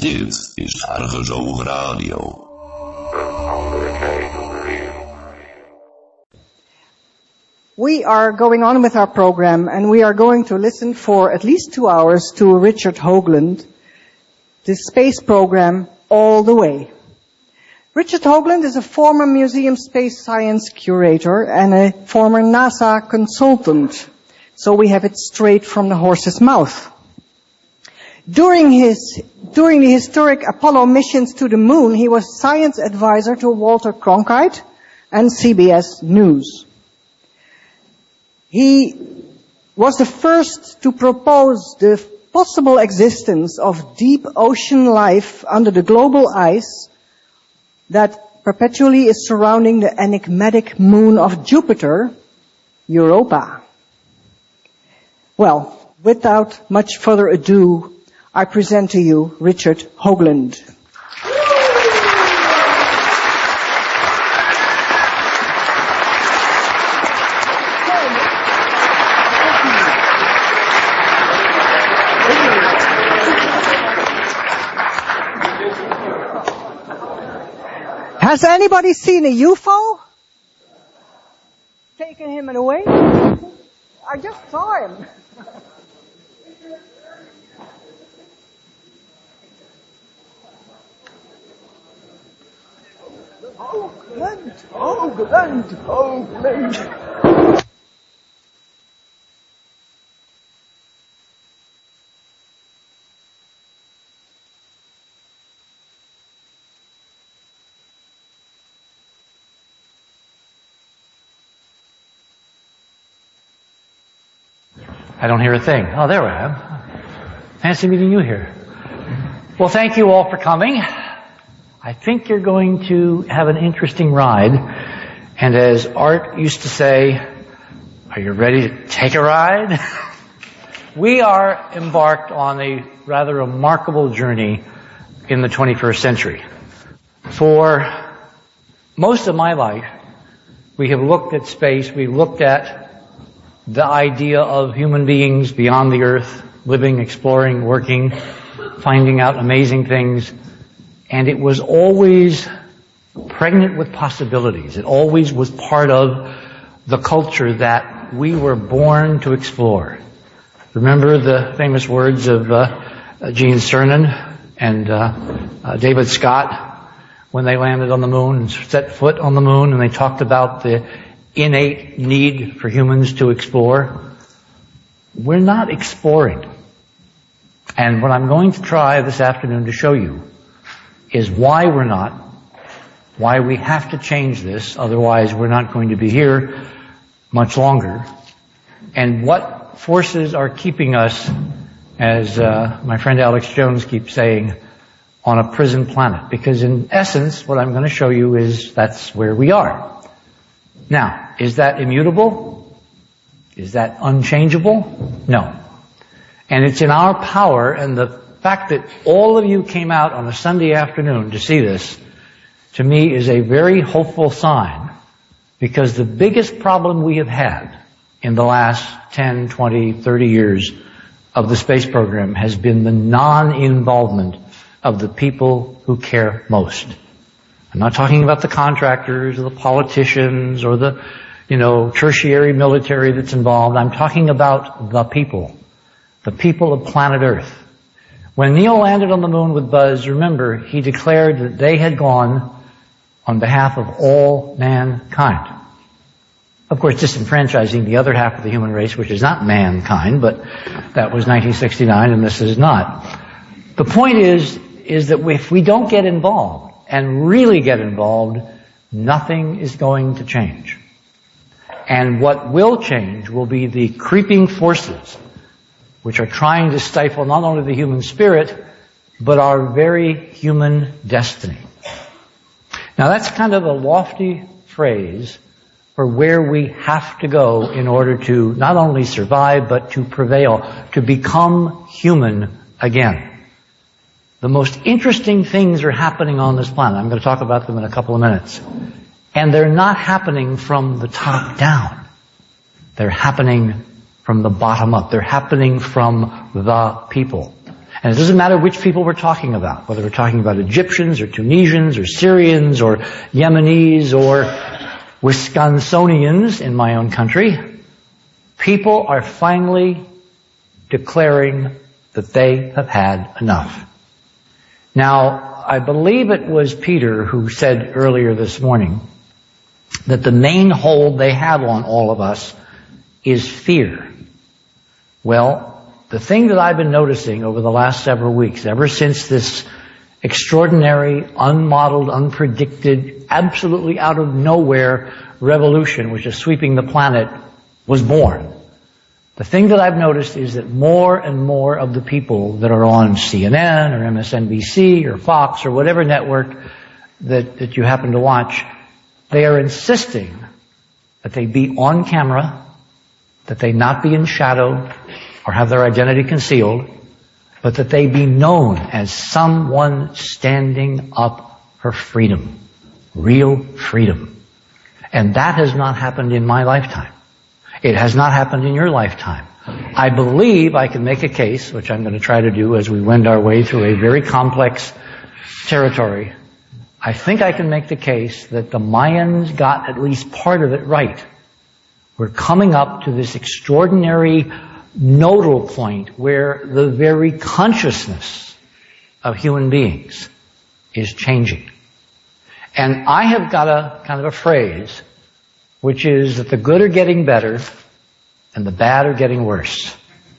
Dit is Argezoog Radio. We are going on with our program, and we are going to listen for at least 2 hours to Richard Hoagland, the space program All the Way. Richard Hoagland is a former museum space science curator and a former NASA consultant. So we have it straight from the horse's mouth. During the historic Apollo missions to the moon, he was science advisor to Walter Cronkite and CBS News. He was the first to propose the possible existence of deep ocean life under the global ice that perpetually is surrounding the enigmatic moon of Jupiter, Europa. Well, without much further ado, I present to you Richard Hoagland. Has anybody seen a UFO? Taken him away? I just saw him. Hoagland. I don't hear a thing. Oh, there I am. Fancy meeting you here. Well, thank you all for coming. I think you're going to have an interesting ride. And as Art used to say, are you ready to take a ride? We are embarked on a rather remarkable journey in the 21st century. For most of my life, we have looked at space, we've looked at the idea of human beings beyond the earth, living, exploring, working, finding out amazing things. And it was always pregnant with possibilities. It always was part of the culture that we were born to explore. Remember the famous words of Gene Cernan and David Scott when they landed on the moon and set foot on the moon, and they talked about the innate need for humans to explore. We're not exploring. And what I'm going to try this afternoon to show you is why we're not, why we have to change this, otherwise we're not going to be here much longer, and what forces are keeping us, as my friend Alex Jones keeps saying, on a prison planet. Because in essence, what I'm going to show you is that's where we are. Now, is that immutable? Is that unchangeable? No. And it's in our power, and the fact that all of you came out on a Sunday afternoon to see this, to me, is a very hopeful sign, because the biggest problem we have had in the last 10, 20, 30 years of the space program has been the non-involvement of the people who care most. I'm not talking about the contractors or the politicians or the, tertiary military that's involved. I'm talking about the people of planet Earth. When Neil landed on the moon with Buzz, remember, he declared that they had gone on behalf of all mankind. Of course, disenfranchising the other half of the human race, which is not mankind, but that was 1969 and this is not. The point is that if we don't get involved, and really get involved, nothing is going to change. And what will change will be the creeping forces which are trying to stifle not only the human spirit, but our very human destiny. Now that's kind of a lofty phrase for where we have to go in order to not only survive, but to prevail, to become human again. The most interesting things are happening on this planet. I'm going to talk about them in a couple of minutes. And they're not happening from the top down. They're happening from the bottom up. They're happening from the people. And it doesn't matter which people we're talking about, whether we're talking about Egyptians or Tunisians or Syrians or Yemenis or Wisconsinians in my own country. People are finally declaring that they have had enough. Now, I believe it was Peter who said earlier this morning that the main hold they have on all of us is fear. Well, the thing that I've been noticing over the last several weeks, ever since this extraordinary, unmodeled, unpredicted, absolutely out of nowhere revolution which is sweeping the planet was born, the thing that I've noticed is that more and more of the people that are on CNN or MSNBC or Fox or whatever network that you happen to watch, they are insisting that they be on camera, that they not be in shadow or have their identity concealed, but that they be known as someone standing up for freedom, real freedom. And that has not happened in my lifetime. It has not happened in your lifetime. I believe I can make a case, which I'm going to try to do as we wend our way through a very complex territory. I think I can make the case that the Mayans got at least part of it right. We're coming up to this extraordinary nodal point where the very consciousness of human beings is changing. And I have got a kind of a phrase, which is that the good are getting better and the bad are getting worse.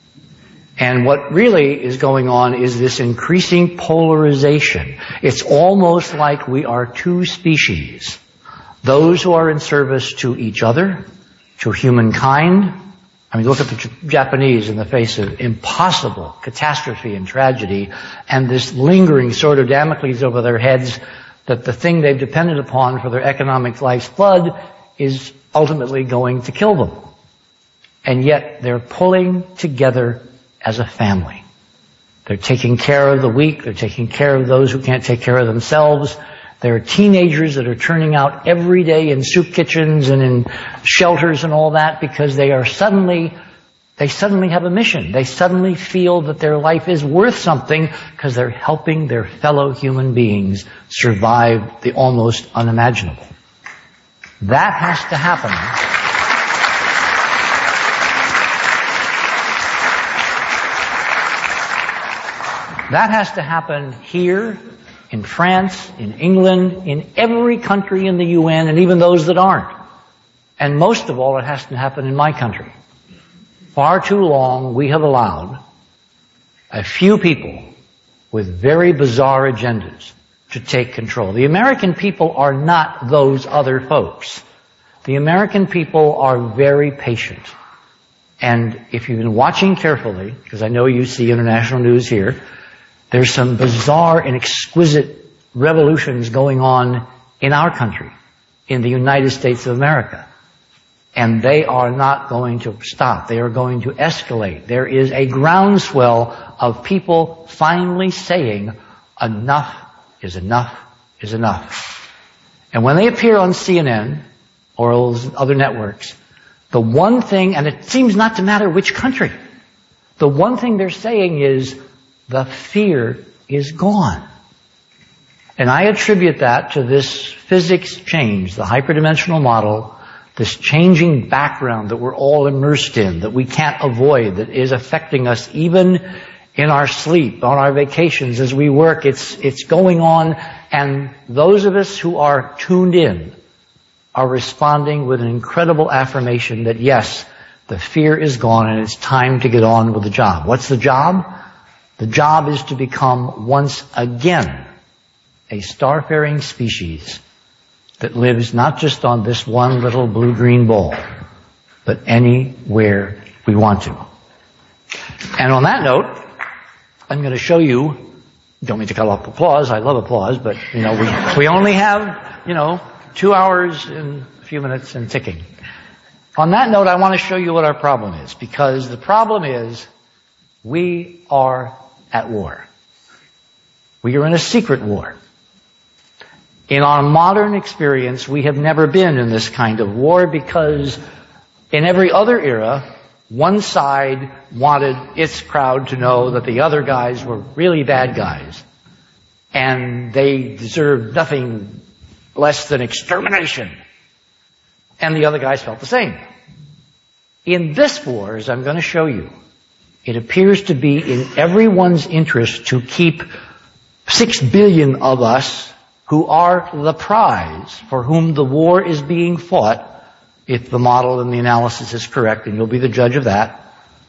And what really is going on is this increasing polarization. It's almost like we are two species. Those who are in service to each other, to humankind. I mean, look at the Japanese in the face of impossible catastrophe and tragedy, and this lingering sword of Damocles over their heads that the thing they've depended upon for their economic life's blood is ultimately going to kill them. And yet they're pulling together as a family. They're taking care of the weak. They're taking care of those who can't take care of themselves. There are teenagers that are turning out every day in soup kitchens and in shelters and all that because they suddenly have a mission. They suddenly feel that their life is worth something because they're helping their fellow human beings survive the almost unimaginable. That has to happen. That has to happen here, in France, in England, in every country in the UN, and even those that aren't. And most of all, it has to happen in my country. Far too long, we have allowed a few people with very bizarre agendas to take control. The American people are not those other folks. The American people are very patient. And if you've been watching carefully, because I know you see international news here, there's some bizarre and exquisite revolutions going on in our country, in the United States of America. And they are not going to stop. They are going to escalate. There is a groundswell of people finally saying, enough is enough is enough. And when they appear on CNN or those other networks, the one thing, and it seems not to matter which country, the one thing they're saying is, the fear is gone. And I attribute that to this physics change, the hyperdimensional model, this changing background that we're all immersed in, that we can't avoid, that is affecting us even in our sleep, on our vacations, as we work. It's going on, and those of us who are tuned in are responding with an incredible affirmation that yes, the fear is gone and it's time to get on with the job. What's the job? The job is to become once again a starfaring species that lives not just on this one little blue-green ball, but anywhere we want to. And on that note, I'm going to show you, don't mean to cut off applause, I love applause, but we only have, 2 hours and a few minutes and ticking. On that note, I want to show you what our problem is, because the problem is we are at war. We are in a secret war. In our modern experience, we have never been in this kind of war because in every other era, one side wanted its crowd to know that the other guys were really bad guys, and they deserved nothing less than extermination. And the other guys felt the same. In this war, as I'm going to show you, it appears to be in everyone's interest to keep 6 billion of us who are the prize for whom the war is being fought, if the model and the analysis is correct, and you'll be the judge of that.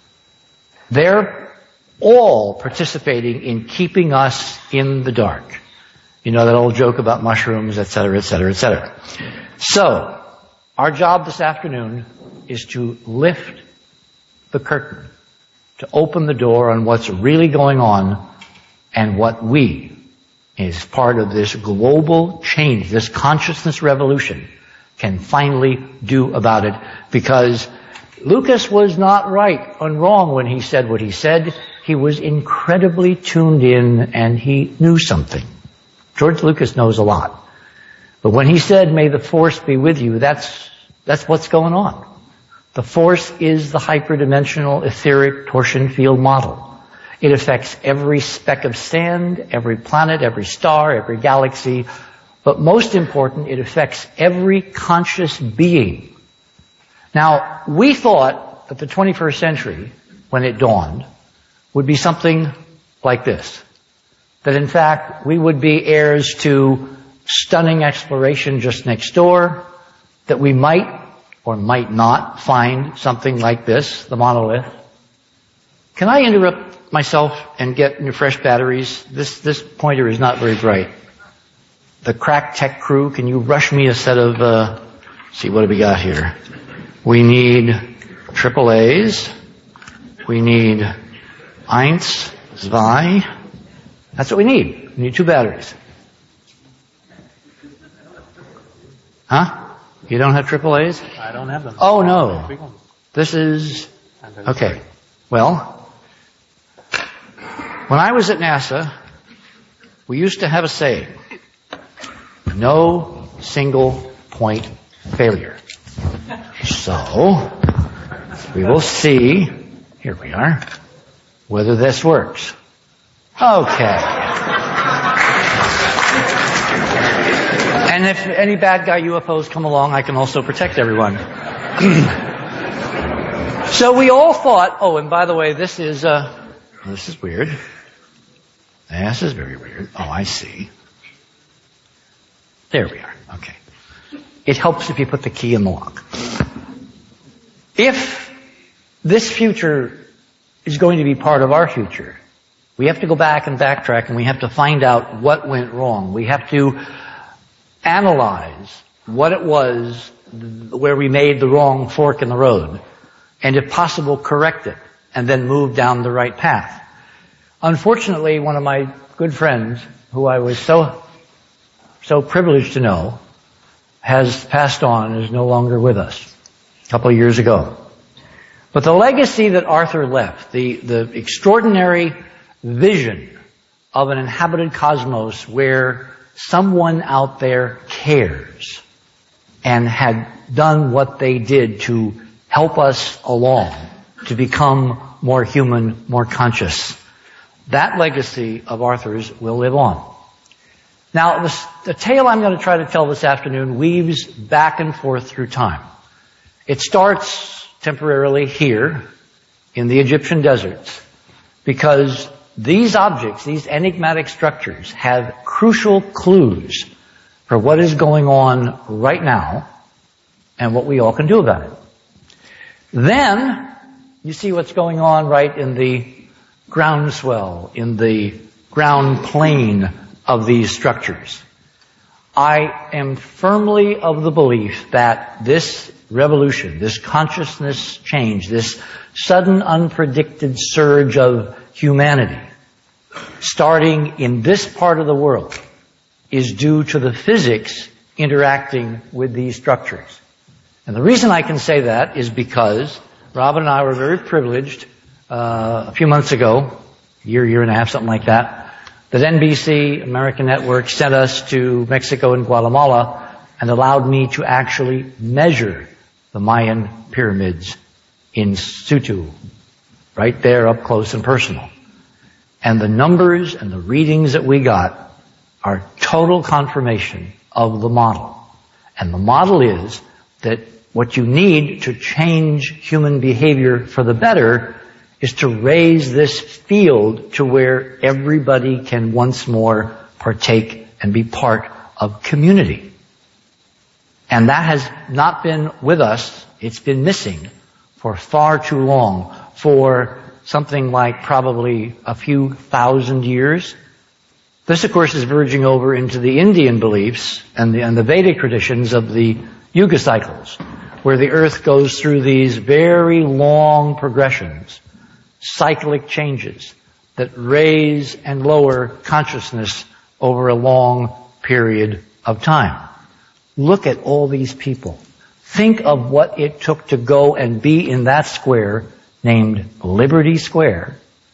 They're all participating in keeping us in the dark. You know that old joke about mushrooms, et cetera, et cetera, et cetera. So, our job this afternoon is to lift the curtain, to open the door on what's really going on and what we, as part of this global change, this consciousness revolution, can finally do about it. Because Lucas was not right and wrong when he said what he said. He was incredibly tuned in and he knew something. George Lucas knows a lot. But when he said, "May the Force be with you," that's what's going on. The Force is the hyperdimensional etheric torsion field model. It affects every speck of sand, every planet, every star, every galaxy. But most important, it affects every conscious being. Now, we thought that the 21st century, when it dawned, would be something like this. That in fact, we would be heirs to stunning exploration just next door, that we might or might not find something like this, the monolith. Can I interrupt myself and get new fresh batteries? This pointer is not very bright. The crack tech crew, can you rush me a set of, see, what do we got here? We need AAAs. We need 1, 2. That's what we need. We need 2 batteries. Huh? You don't have AAAs? I don't have them. Oh, no. This is... Okay. Well, when I was at NASA, we used to have a saying, no single point failure. So, we will see, here we are, whether this works. Okay. And if any bad guy UFOs come along, I can also protect everyone. So we all thought, oh, and by the way, this is weird. This is very weird. Oh, I see. There we are. Okay. It helps if you put the key in the lock. If this future is going to be part of our future, we have to go back and backtrack and we have to find out what went wrong. We have to analyze what it was where we made the wrong fork in the road and if possible correct it and then move down the right path. Unfortunately, one of my good friends who I was so privileged to know has passed on and is no longer with us a couple of years ago. But the legacy that Arthur left, the extraordinary vision of an inhabited cosmos where someone out there cares and had done what they did to help us along, to become more human, more conscious. That legacy of Arthur's will live on. Now, the tale I'm going to try to tell this afternoon weaves back and forth through time. It starts temporarily here in the Egyptian deserts because these objects, these enigmatic structures, have crucial clues for what is going on right now and what we all can do about it. Then, you see what's going on right in the groundswell, in the ground plane of these structures. I am firmly of the belief that this revolution, this consciousness change, this sudden unpredicted surge of humanity, starting in this part of the world, is due to the physics interacting with these structures. And the reason I can say that is because Robin and I were very privileged a few months ago, year and a half, something like that NBC, American Network, sent us to Mexico and Guatemala and allowed me to actually measure the Mayan pyramids in situ, right there up close and personal. And the numbers and the readings that we got are total confirmation of the model. And the model is that what you need to change human behavior for the better is to raise this field to where everybody can once more partake and be part of community. And that has not been with us. It's been missing for far too long, for something like probably a few thousand years. This, of course, is verging over into the Indian beliefs and the Vedic traditions of the Yuga cycles, where the earth goes through these very long progressions, cyclic changes that raise and lower consciousness over a long period of time. Look at all these people. Think of what it took to go and be in that square named Liberty Square,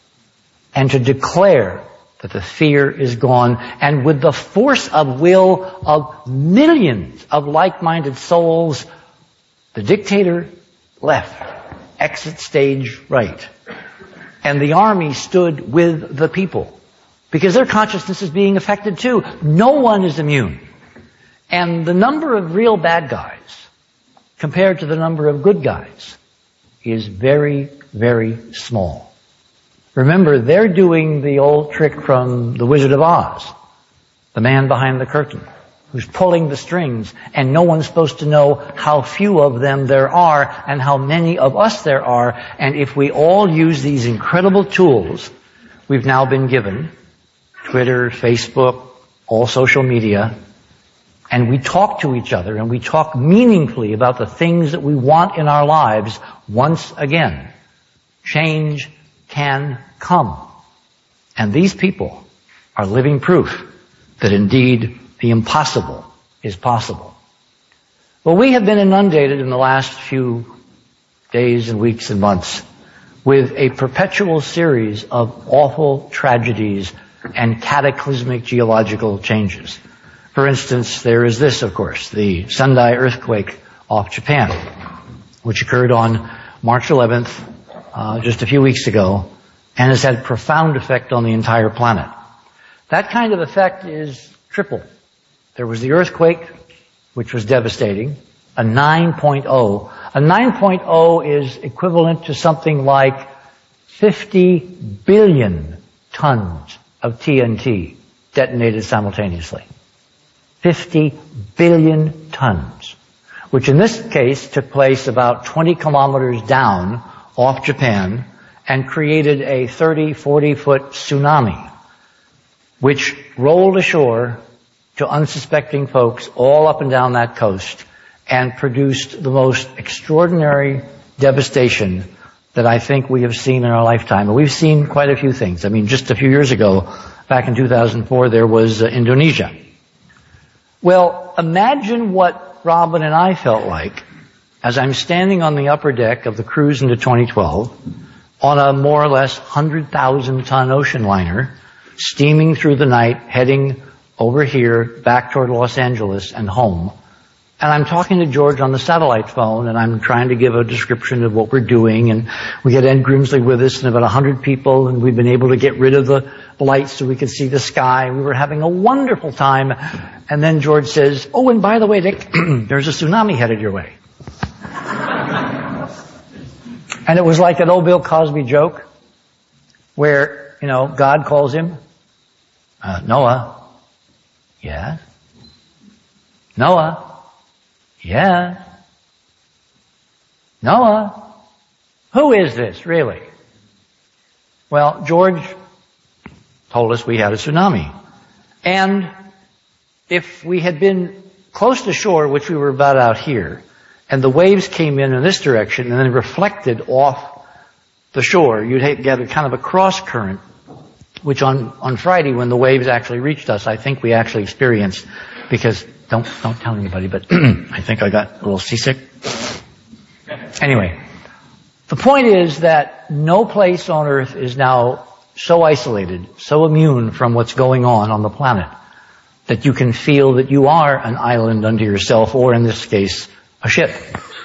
and to declare that the fear is gone, and with the force of will of millions of like-minded souls, the dictator left, exit stage right, and the army stood with the people, because their consciousness is being affected too. No one is immune. And the number of real bad guys compared to the number of good guys is very, very small. Remember, they're doing the old trick from The Wizard of Oz, the man behind the curtain, who's pulling the strings, and no one's supposed to know how few of them there are and how many of us there are. And if we all use these incredible tools we've now been given, Twitter, Facebook, all social media, and we talk to each other and we talk meaningfully about the things that we want in our lives, once again, change can come. And these people are living proof that indeed the impossible is possible. Well, we have been inundated in the last few days and weeks and months with a perpetual series of awful tragedies and cataclysmic geological changes. For instance, there is this, of course, the Sendai earthquake off Japan, which occurred on March 11th, just a few weeks ago, and has had profound effect on the entire planet. That kind of effect is triple. There was the earthquake, which was devastating, a 9.0. A 9.0 is equivalent to something like 50 billion tons of TNT detonated simultaneously. 50 billion tons, which in this case took place about 20 kilometers down off Japan and created a 30, 40-foot tsunami, which rolled ashore to unsuspecting folks all up and down that coast and produced the most extraordinary devastation that I think we have seen in our lifetime. And we've seen quite a few things. I mean, just a few years ago, back in 2004, there was Indonesia. Well, imagine what Robin and I felt like as I'm standing on the upper deck of the cruise into 2012 on a more or less 100,000-ton ocean liner, steaming through the night, heading over here, back toward Los Angeles and home. And I'm talking to George on the satellite phone, and I'm trying to give a description of what we're doing, and we had Ed Grimsley with us and about 100 people, and we've been able to get rid of the lights so we could see the sky. We were having a wonderful time. And then George says, "Oh, and by the way, Dick, there's a tsunami headed your way." And it was like that old Bill Cosby joke where, God calls him, Noah. Yeah. Noah. Yeah. Noah. Who is this, really? Well, George told us we had a tsunami. And if we had been close to shore, which we were about out here, and the waves came in this direction and then reflected off the shore, you'd get a kind of a cross current, which on Friday when the waves actually reached us, I think we actually experienced, because don't tell anybody, but I think I got a little seasick. Anyway, the point is that no place on earth is now so isolated, so immune from what's going on the planet, that you can feel that you are an island unto yourself, or in this case, a ship.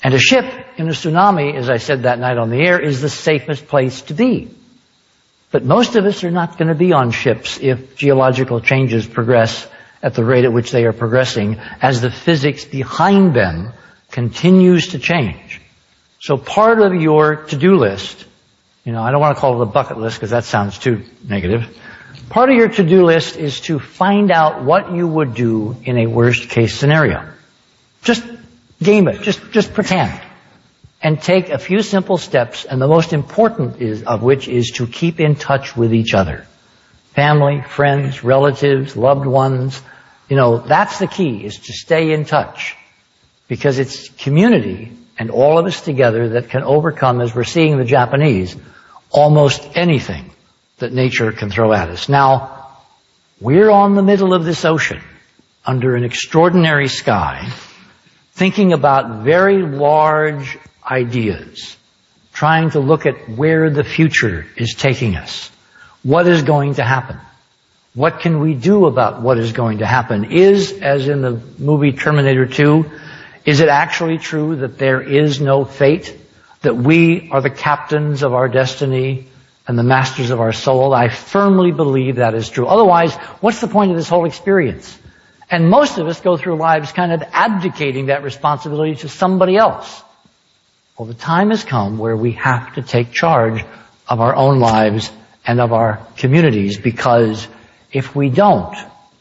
And a ship in a tsunami, as I said that night on the air, is the safest place to be. But most of us are not going to be on ships if geological changes progress at the rate at which they are progressing, as the physics behind them continues to change. So part of your to-do list, I don't want to call it a bucket list because that sounds too negative. Part of your to-do list is to find out what you would do in a worst-case scenario. Just game it. Just pretend. And take a few simple steps, and the most important of which is to keep in touch with each other. Family, friends, relatives, loved ones. That's the key, is to stay in touch. Because it's community and all of us together that can overcome, as we're seeing the Japanese, almost anything that nature can throw at us. Now, we're on the middle of this ocean, under an extraordinary sky, thinking about very large ideas, trying to look at where the future is taking us. What is going to happen? What can we do about what is going to happen? As in the movie Terminator 2, is it actually true that there is no fate? That we are the captains of our destiny and the masters of our soul? I firmly believe that is true. Otherwise, what's the point of this whole experience? And most of us go through lives kind of abdicating that responsibility to somebody else. Well, the time has come where we have to take charge of our own lives and of our communities, because if we don't,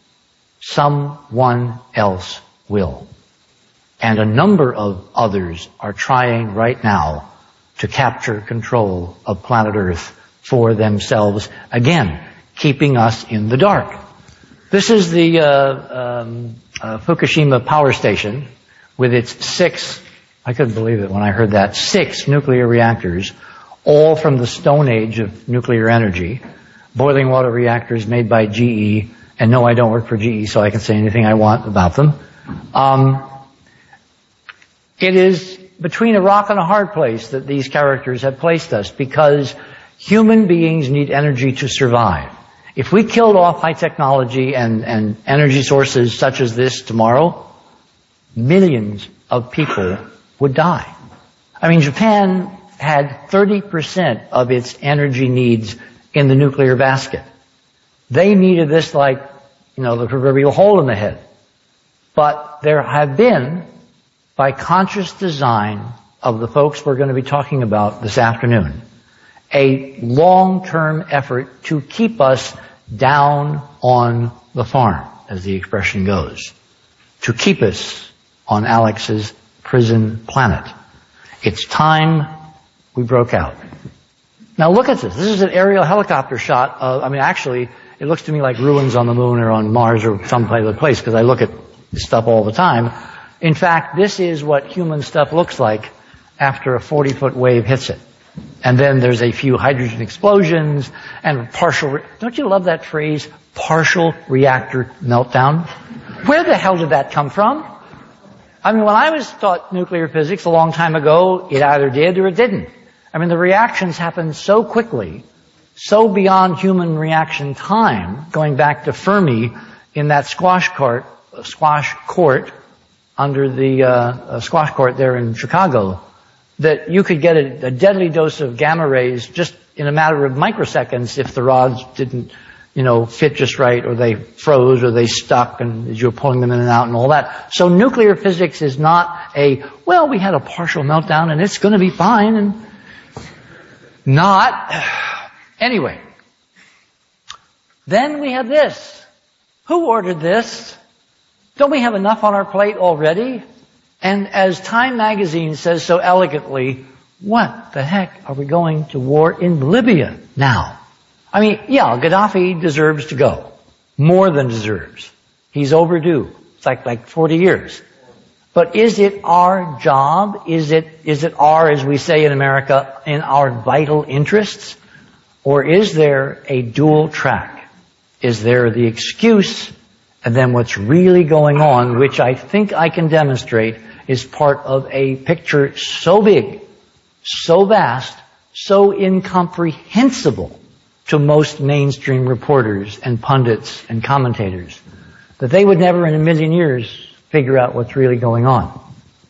someone else will. And a number of others are trying right now to capture control of planet Earth for themselves, again, keeping us in the dark. This is the Fukushima power station with its 6, I couldn't believe it when I heard that, 6 nuclear reactors, all from the Stone Age of nuclear energy, boiling water reactors made by GE, and no, I don't work for GE, so I can say anything I want about them. It is between a rock and a hard place that these characters have placed us, because human beings need energy to survive. If we killed off high technology and energy sources such as this tomorrow, millions of people would die. Japan had 30% of its energy needs in the nuclear basket. They needed this like, the proverbial hole in the head. But there have been, by conscious design of the folks we're going to be talking about this afternoon, a long-term effort to keep us down on the farm, as the expression goes. To keep us on Alex's prison planet. It's time we broke out. Now look at this. This is an aerial helicopter shot of, actually, it looks to me like ruins on the moon or on Mars or some other place, because I look at this stuff all the time. In fact, this is what human stuff looks like after a 40-foot wave hits it. And then there's a few hydrogen explosions and don't you love that phrase, partial reactor meltdown? Where the hell did that come from? When I was taught nuclear physics a long time ago, it either did or it didn't. The reactions happen so quickly, so beyond human reaction time, going back to Fermi in that squash court under the squash court there in Chicago, that you could get a deadly dose of gamma rays just in a matter of microseconds if the rods didn't, fit just right, or they froze, or they stuck, and as you were pulling them in and out and all that. So nuclear physics is not we had a partial meltdown and it's going to be fine, and not. Anyway. Then we have this. Who ordered this? Don't we have enough on our plate already? And as Time magazine says so elegantly, what the heck are we going to war in Libya now? Gaddafi deserves to go. More than deserves. He's overdue. It's like 40 years. But is it our job? Is it our, as we say in America, in our vital interests? Or is there a dual track? Is there the excuse and then what's really going on, which I think I can demonstrate is part of a picture so big, so vast, so incomprehensible to most mainstream reporters and pundits and commentators that they would never in a million years figure out what's really going on.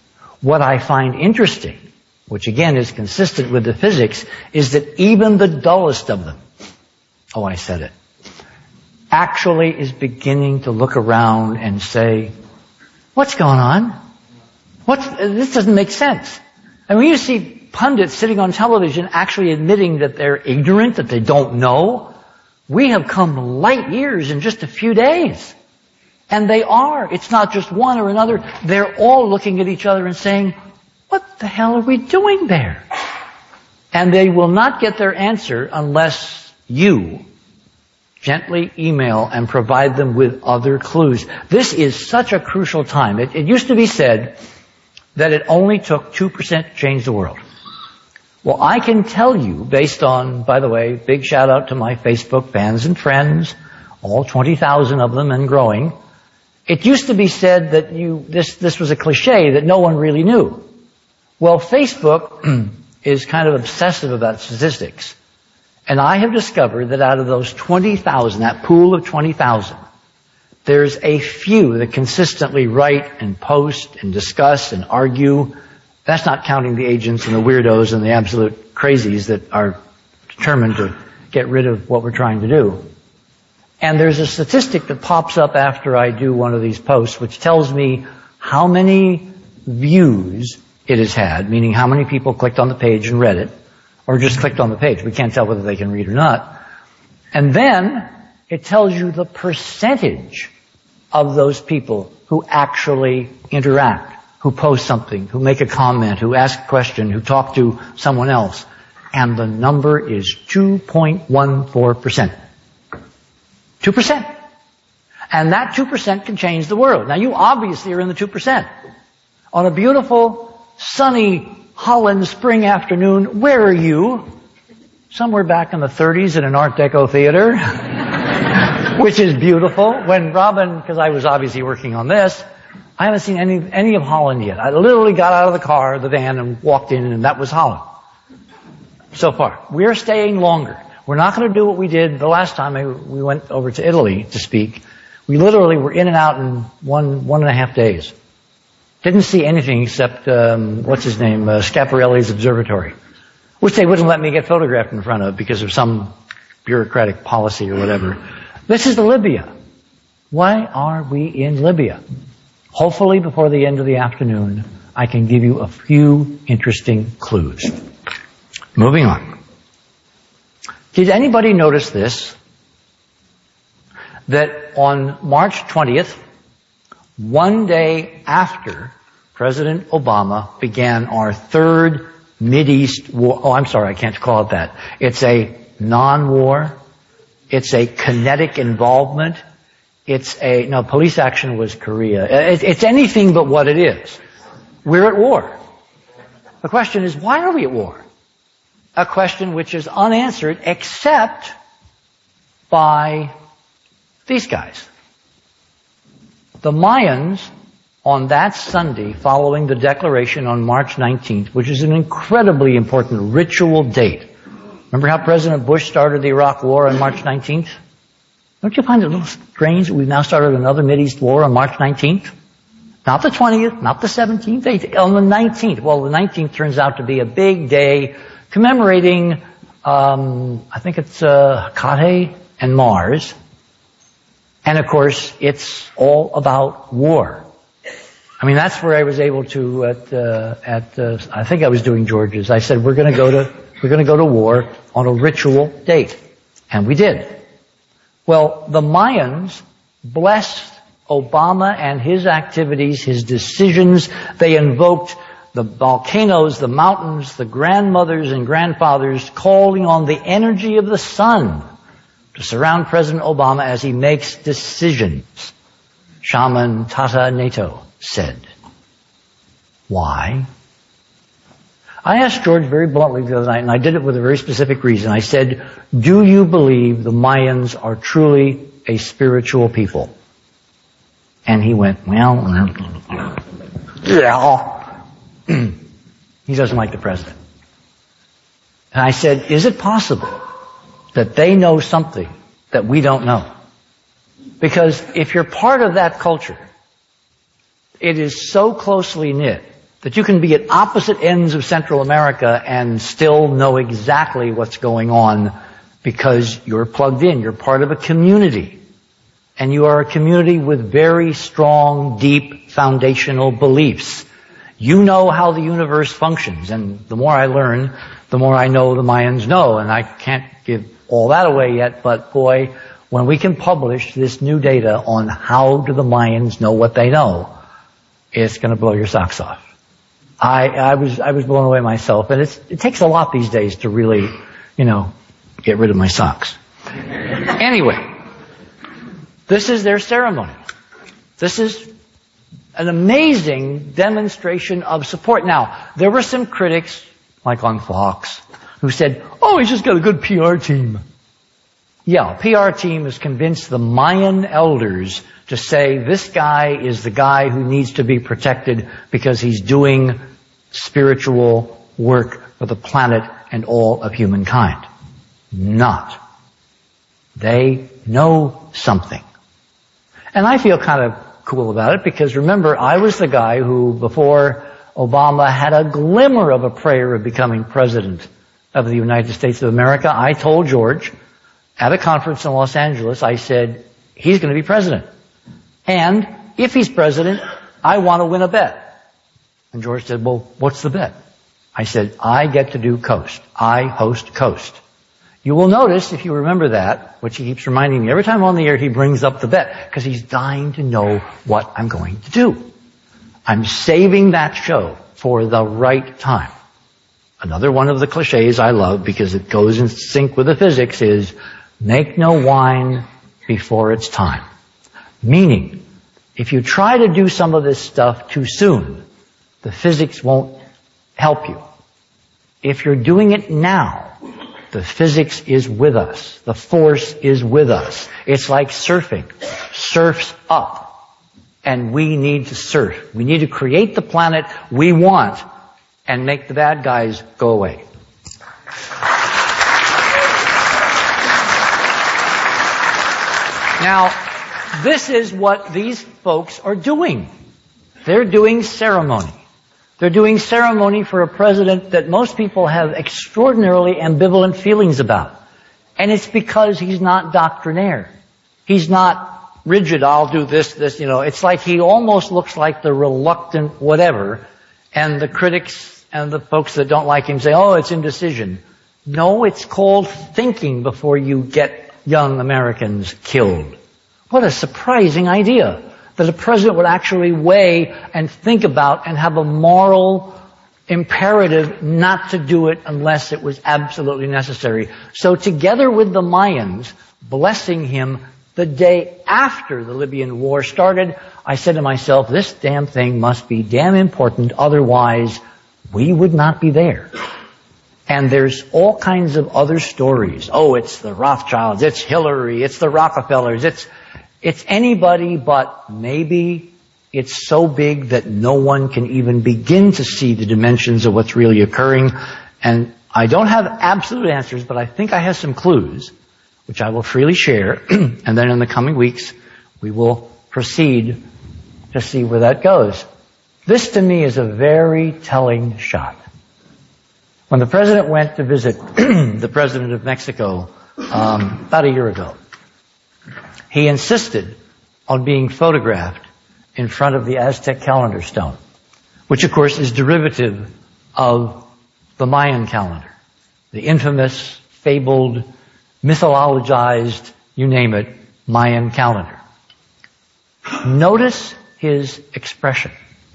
What I find interesting, which again is consistent with the physics, is that even the dullest of them, oh, I said it, actually is beginning to look around and say, what's going on? This doesn't make sense. And when you see pundits sitting on television actually admitting that they're ignorant, that they don't know, we have come light years in just a few days. And they are. It's not just one or another. They're all looking at each other and saying, what the hell are we doing there? And they will not get their answer unless you gently email and provide them with other clues. This is such a crucial time. It used to be said that it only took 2% to change the world. Well, I can tell you, based on, by the way, big shout out to my Facebook fans and friends, all 20,000 of them and growing. It used to be said that this was a cliche that no one really knew. Well, Facebook is kind of obsessive about statistics. And I have discovered that out of those 20,000, that pool of 20,000, there's a few that consistently write and post and discuss and argue. That's not counting the agents and the weirdos and the absolute crazies that are determined to get rid of what we're trying to do. And there's a statistic that pops up after I do one of these posts, which tells me how many views it has had, meaning how many people clicked on the page and read it, or just clicked on the page. We can't tell whether they can read or not. And then it tells you the percentage of those people who actually interact, who post something, who make a comment, who ask a question, who talk to someone else. And the number is 2.14%. 2%. And that 2% can change the world. Now you obviously are in the 2%. On a beautiful, sunny Holland spring afternoon, where are you? Somewhere back in the 30s in an Art Deco theater, which is beautiful. When Robin, because I was obviously working on this, I haven't seen any of Holland yet. I literally got out of the car, the van, and walked in, and that was Holland. So far. We're staying longer. We're not going to do what we did the last time we went over to Italy to speak. We literally were in and out in one and a half days. Didn't see anything except, Schiaparelli's observatory, which they wouldn't let me get photographed in front of because of some bureaucratic policy or whatever. This is Libya. Why are we in Libya? Hopefully before the end of the afternoon, I can give you a few interesting clues. Moving on. Did anybody notice this? That on March 20th, one day after President Obama began our third Mideast war. Oh, I'm sorry, I can't call it that. It's a non-war. It's a kinetic involvement. Police action was Korea. It's anything but what it is. We're at war. The question is, why are we at war? A question which is unanswered except by these guys. The Mayans, on that Sunday following the declaration on March 19th, which is an incredibly important ritual date. Remember how President Bush started the Iraq War on March 19th? Don't you find it a little strange that we've now started another Mideast war on March 19th? Not the 20th, not the 17th, 18th, on the 19th. Well, the 19th turns out to be a big day commemorating, I think it's Hecate and Mars. And of course, it's all about war. I mean, that's where I was able to, I think I was doing George's. I said, we're going to go to war on a ritual date. And we did. Well, the Mayans blessed Obama and his activities, his decisions. They invoked the volcanoes, the mountains, the grandmothers and grandfathers, calling on the energy of the sun to surround President Obama as he makes decisions. Shaman Tata Neto said. Why? I asked George very bluntly the other night, and I did it with a very specific reason. I said, do you believe the Mayans are truly a spiritual people? And he went, well, yeah. He doesn't like the president. And I said, is it possible that they know something that we don't know? Because if you're part of that culture, it is so closely knit, that you can be at opposite ends of Central America and still know exactly what's going on because you're plugged in. You're part of a community. And you are a community with very strong, deep, foundational beliefs. You know how the universe functions. And the more I learn, the more I know the Mayans know. And I can't give all that away yet, but boy, when we can publish this new data on how do the Mayans know what they know, it's going to blow your socks off. I was blown away myself, and it takes a lot these days to really, get rid of my socks. Anyway, this is their ceremony. This is an amazing demonstration of support. Now, there were some critics, like on Fox, who said, "Oh, he's just got a good PR team." Yeah, PR team has convinced the Mayan elders to say this guy is the guy who needs to be protected because he's doing spiritual work for the planet and all of humankind. Not. They know something. And I feel kind of cool about it because remember, I was the guy who, before Obama had a glimmer of a prayer of becoming president of the United States of America, I told George at a conference in Los Angeles, I said, he's going to be president. And if he's president, I want to win a bet. And George said, well, what's the bet? I said, I get to do Coast. I host Coast. You will notice, if you remember that, which he keeps reminding me, every time on the air he brings up the bet, because he's dying to know what I'm going to do. I'm saving that show for the right time. Another one of the cliches I love, because it goes in sync with the physics, is make no wine before it's time. Meaning, if you try to do some of this stuff too soon, the physics won't help you. If you're doing it now, the physics is with us. The force is with us. It's like surfing. Surf's up. And we need to surf. We need to create the planet we want and make the bad guys go away. Now, this is what these folks are doing. They're doing ceremony. They're doing ceremony for a president that most people have extraordinarily ambivalent feelings about. And it's because he's not doctrinaire. He's not rigid, I'll do this. It's like he almost looks like the reluctant whatever. And the critics and the folks that don't like him say, oh, it's indecision. No, it's called thinking before you get young Americans killed. What a surprising idea that a president would actually weigh and think about and have a moral imperative not to do it unless it was absolutely necessary. So together with the Mayans blessing him the day after the Libyan war started, I said to myself, this damn thing must be damn important, otherwise we would not be there. And there's all kinds of other stories. Oh, it's the Rothschilds, it's Hillary, it's the Rockefellers, it's anybody, but maybe it's so big that no one can even begin to see the dimensions of what's really occurring. And I don't have absolute answers, but I think I have some clues, which I will freely share. And then in the coming weeks, we will proceed to see where that goes. This to me is a very telling shot. When the president went to visit the president of Mexico about a year ago, he insisted on being photographed in front of the Aztec calendar stone, which of course is derivative of the Mayan calendar, the infamous, fabled, mythologized, you name it, Mayan calendar. Notice his expression.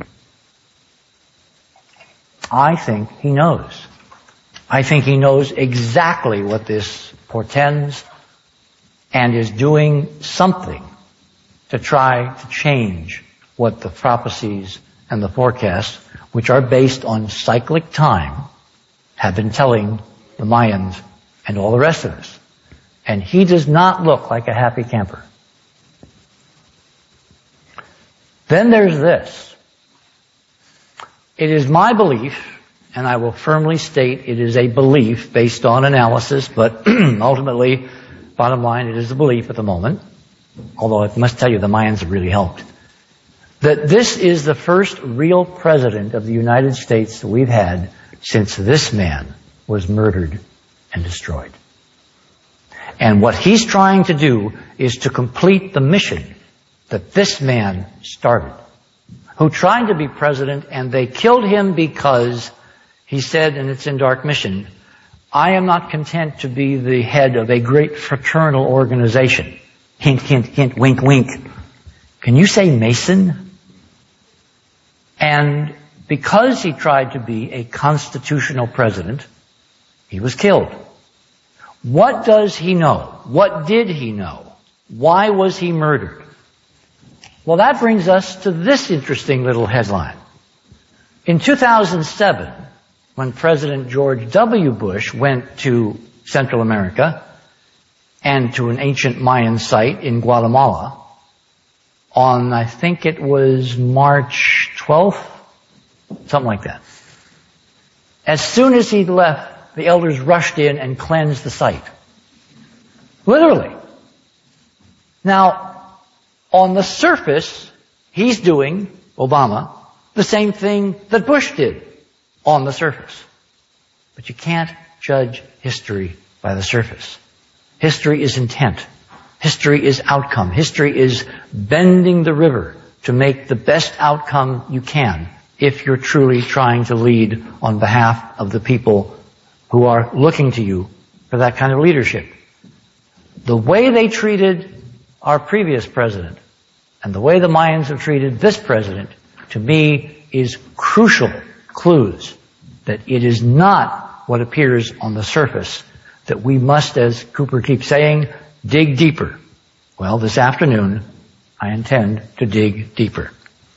I think he knows. I think he knows exactly what this portends and is doing something to try to change what the prophecies and the forecasts, which are based on cyclic time, have been telling the Mayans and all the rest of us. And he does not look like a happy camper. Then there's this. It is my belief, and I will firmly state it is a belief based on analysis, but ultimately, bottom line, it is a belief at the moment. Although I must tell you, the Mayans have really helped. that this is the first real president of the United States that we've had since this man was murdered and destroyed. And what he's trying to do is to complete the mission that this man started, who tried to be president, and they killed him because he said, and it's in Dark Mission, I am not content to be the head of a great fraternal organization. Hint, hint, hint, wink, wink. Can you say Mason? And because he tried to be a constitutional president, he was killed. What does he know? What did he know? Why was he murdered? Well, that brings us to this interesting little headline. In 2007, when President George W. Bush went to Central America and to an ancient Mayan site in Guatemala on, I think it was March 12th, something like that. As soon as he left, the elders rushed in and cleansed the site. Literally. Now, on the surface, he's doing, Obama, the same thing that Bush did on the surface. But you can't judge history by the surface. History is intent. History is outcome. History is bending the river to make the best outcome you can if you're truly trying to lead on behalf of the people who are looking to you for that kind of leadership. The way they treated our previous president and the way the Mayans have treated this president, to me, is crucial clues that it is not what appears on the surface, that we must, as Cooper keeps saying, dig deeper. Well, this afternoon, I intend to dig deeper.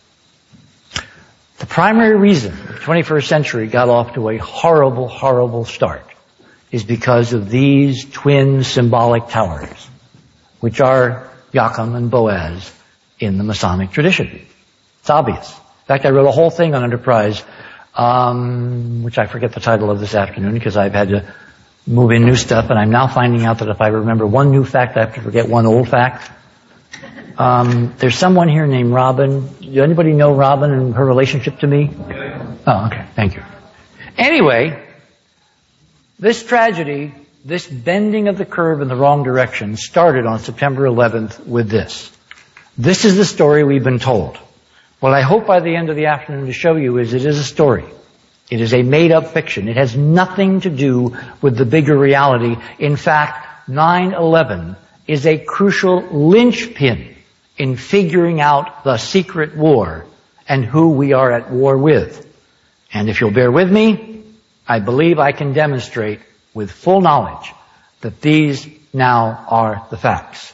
The primary reason the 21st century got off to a horrible, horrible start is because of these twin symbolic towers, which are Joachim and Boaz in the Masonic tradition. It's obvious. In fact, I wrote a whole thing on Enterprise, which I forget the title of this afternoon because I've had to move in new stuff, and I'm now finding out that if I remember one new fact, I have to forget one old fact. There's someone here named Robin. Does anybody know Robin and her relationship to me? Oh, okay. Thank you. Anyway, this tragedy, this bending of the curve in the wrong direction, started on September 11th with this. This is the story we've been told. What I hope by the end of the afternoon to show you is it is a story. It is a made-up fiction. It has nothing to do with the bigger reality. In fact, 9/11 is a crucial linchpin in figuring out the secret war and who we are at war with. And if you'll bear with me, I believe I can demonstrate with full knowledge that these now are the facts.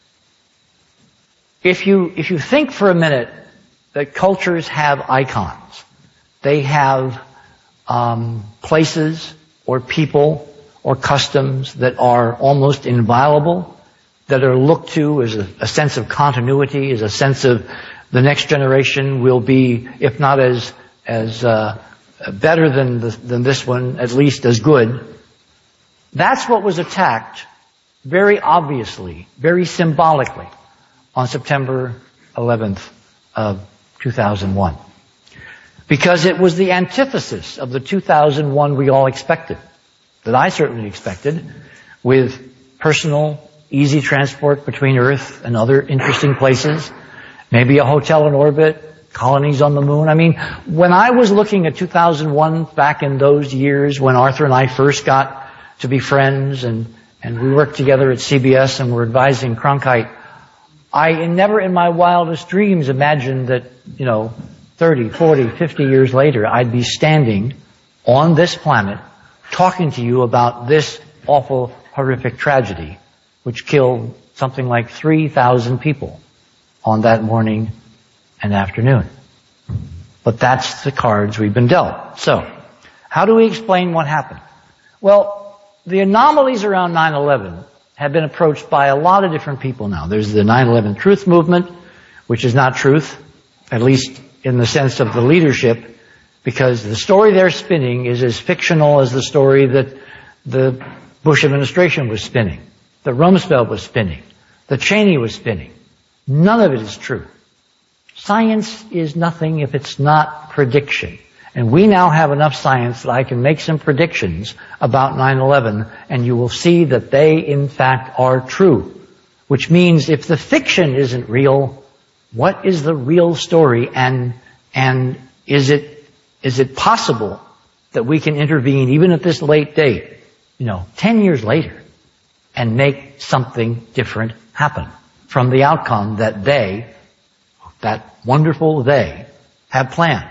If you think for a minute that cultures have icons, they have places or people or customs that are almost inviolable, that are looked to as a sense of continuity, as a sense of the next generation will be, if not as better than this one, at least as good. That's what was attacked very obviously, very symbolically on September 11th of 2001. Because it was the antithesis of the 2001 we all expected, that I certainly expected, with personal, easy transport between Earth and other interesting places, maybe a hotel in orbit, colonies on the moon. I mean, when I was looking at 2001 back in those years when Arthur and I first got to be friends and we worked together at CBS and were advising Cronkite, I never in my wildest dreams imagined that, 30, 40, 50 years later, I'd be standing on this planet talking to you about this awful, horrific tragedy, which killed something like 3,000 people on that morning and afternoon. But that's the cards we've been dealt. So, how do we explain what happened? Well, the anomalies around 9/11 have been approached by a lot of different people now. There's the 9/11 truth movement, which is not truth, at least in the sense of the leadership, because the story they're spinning is as fictional as the story that the Bush administration was spinning, that Rumsfeld was spinning, that Cheney was spinning. None of it is true. Science is nothing if it's not prediction. And we now have enough science that I can make some predictions about 9/11, and you will see that they, in fact, are true. Which means if the fiction isn't real, what is the real story? And is it possible that we can intervene even at this late date, 10 years later, and make something different happen from the outcome that that wonderful they, have planned?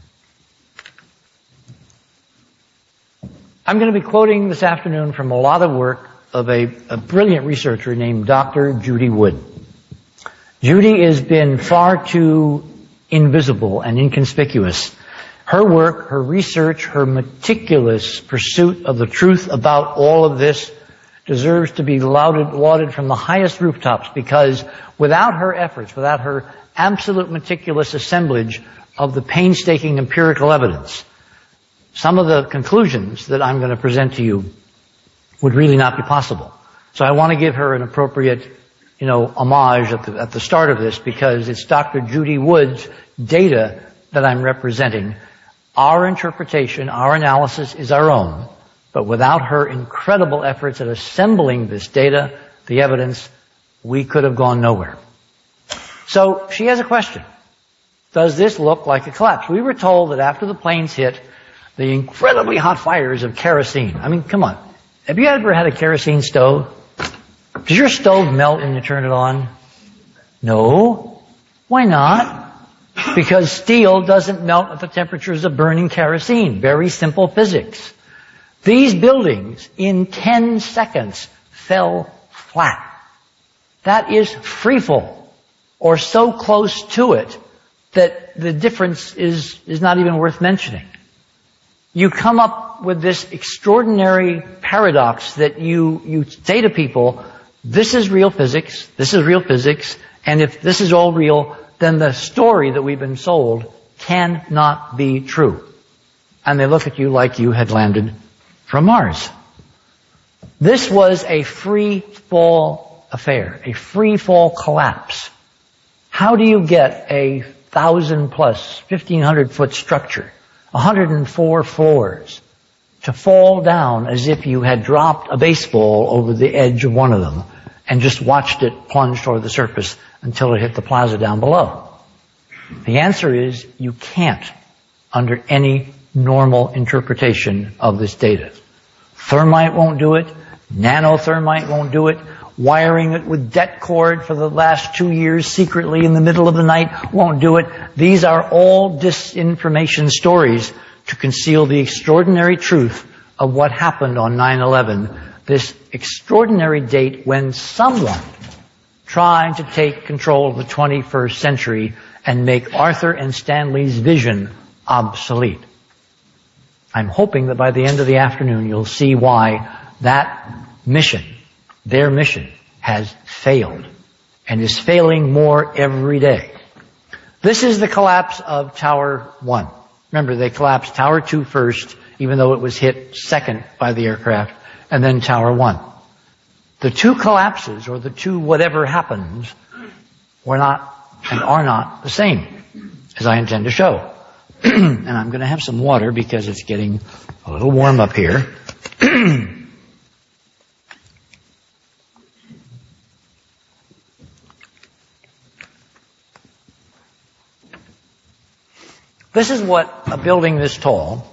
I'm going to be quoting this afternoon from a lot of work of a brilliant researcher named Dr. Judy Wood. Judy has been far too invisible and inconspicuous. Her work, her research, her meticulous pursuit of the truth about all of this deserves to be lauded from the highest rooftops, because without her efforts, without her absolute meticulous assemblage of the painstaking empirical evidence, some of the conclusions that I'm going to present to you would really not be possible. So I want to give her an appropriate, homage at the start of this, because it's Dr. Judy Wood's data that I'm representing. Our interpretation, our analysis is our own, but without her incredible efforts at assembling this data, the evidence, we could have gone nowhere. So she has a question. Does this look like a collapse? We were told that after the planes hit, the incredibly hot fires of kerosene. I mean, come on. Have you ever had a kerosene stove? Does your stove melt when you turn it on? No. Why not? Because steel doesn't melt at the temperatures of burning kerosene. Very simple physics. These buildings, in 10 seconds, fell flat. That is freefall, or so close to it that the difference is not even worth mentioning. You come up with this extraordinary paradox that you say to people, this is real physics, and if this is all real, then the story that we've been sold cannot be true. And they look at you like you had landed from Mars. This was a free fall affair, a free fall collapse. How do you get a 1,000 plus, 1,500 foot structure, 104 floors, to fall down as if you had dropped a baseball over the edge of one of them and just watched it plunge toward the surface until it hit the plaza down below? The answer is you can't, under any normal interpretation of this data. Thermite won't do it. Nanothermite won't do it. Wiring it with det cord for the last 2 years secretly in the middle of the night won't do it. These are all disinformation stories to conceal the extraordinary truth of what happened on 9/11, this extraordinary date when someone tried to take control of the 21st century and make Arthur and Stanley's vision obsolete. I'm hoping that by the end of the afternoon you'll see why that mission, their mission, has failed and is failing more every day. This is the collapse of Tower 1. Remember, they collapsed Tower 2 first, even though it was hit second by the aircraft, and then Tower 1. The two collapses, or the two whatever happens, were not and are not the same, as I intend to show. And I'm going to have some water because it's getting a little warm up here. This is what a building this tall,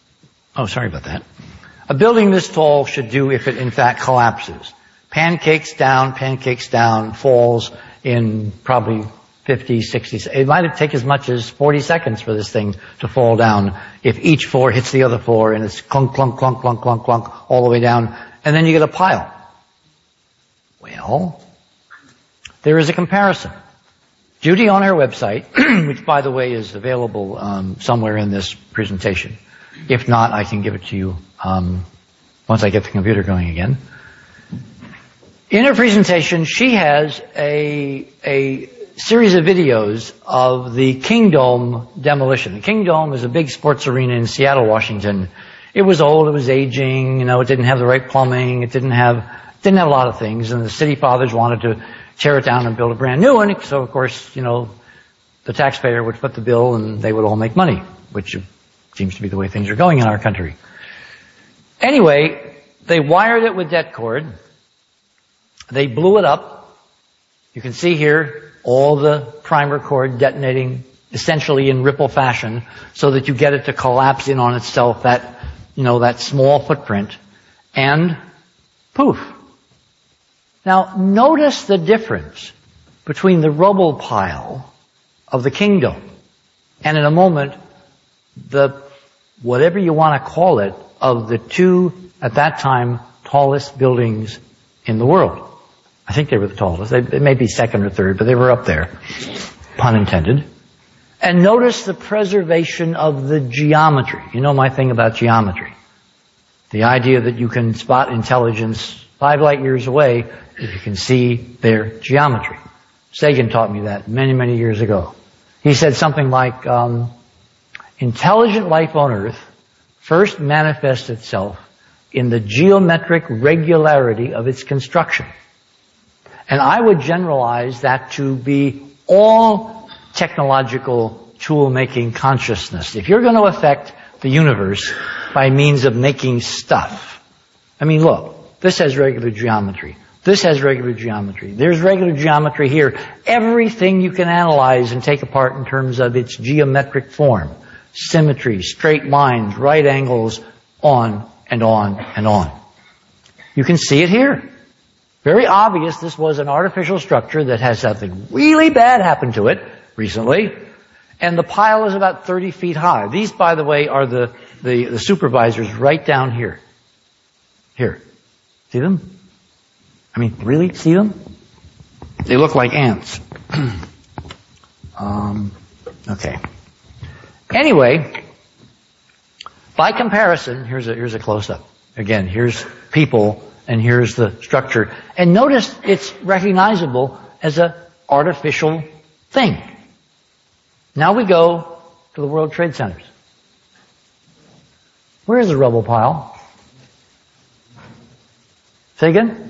a building this tall should do if it in fact collapses. Pancakes down, falls in probably 50, 60, it might take as much as 40 seconds for this thing to fall down if each floor hits the other floor and it's clunk, clunk, clunk, clunk, clunk, clunk all the way down, and then you get a pile. Well, there is a comparison. Judy on her website, which by the way is available somewhere in this presentation. If not, I can give it to you once I get the computer going again. In her presentation, she has a series of videos of the Kingdome demolition. The Kingdome is a big sports arena in Seattle, Washington. It was old, it was aging, it didn't have the right plumbing, it didn't have a lot of things, and the city fathers wanted to tear it down and build a brand new one. So of course, the taxpayer would foot the bill and they would all make money, which seems to be the way things are going in our country. Anyway, they wired it with det cord. They blew it up. You can see here all the primer cord detonating essentially in ripple fashion so that you get it to collapse in on itself, that small footprint, and poof. Now, notice the difference between the rubble pile of the kingdom and, in a moment, the, whatever you want to call it, of the two, at that time, tallest buildings in the world. I think they were the tallest. They may be second or third, but they were up there. Pun intended. And notice the preservation of the geometry. You know my thing about geometry. The idea that you can spot intelligence 5 light years away if you can see their geometry. Sagan taught me that many, many years ago. He said something like, intelligent life on Earth first manifests itself in the geometric regularity of its construction. And I would generalize that to be all technological tool-making consciousness. If you're going to affect the universe by means of making stuff, I mean, look, this has regular geometry. This has regular geometry. There's regular geometry here. Everything you can analyze and take apart in terms of its geometric form, symmetry, straight lines, right angles, on and on and on. You can see it here. Very obvious this was an artificial structure that has something really bad happen to it recently, and the pile is about 30 feet high. These, by the way, are the supervisors right down here. Here. See them? I mean, really? See them? They look like ants. Okay. Anyway, by comparison, here's a close-up. Again, here's people, and here's the structure. And notice it's recognizable as an artificial thing. Now we go to the World Trade Centers. Where is the rubble pile? Say again?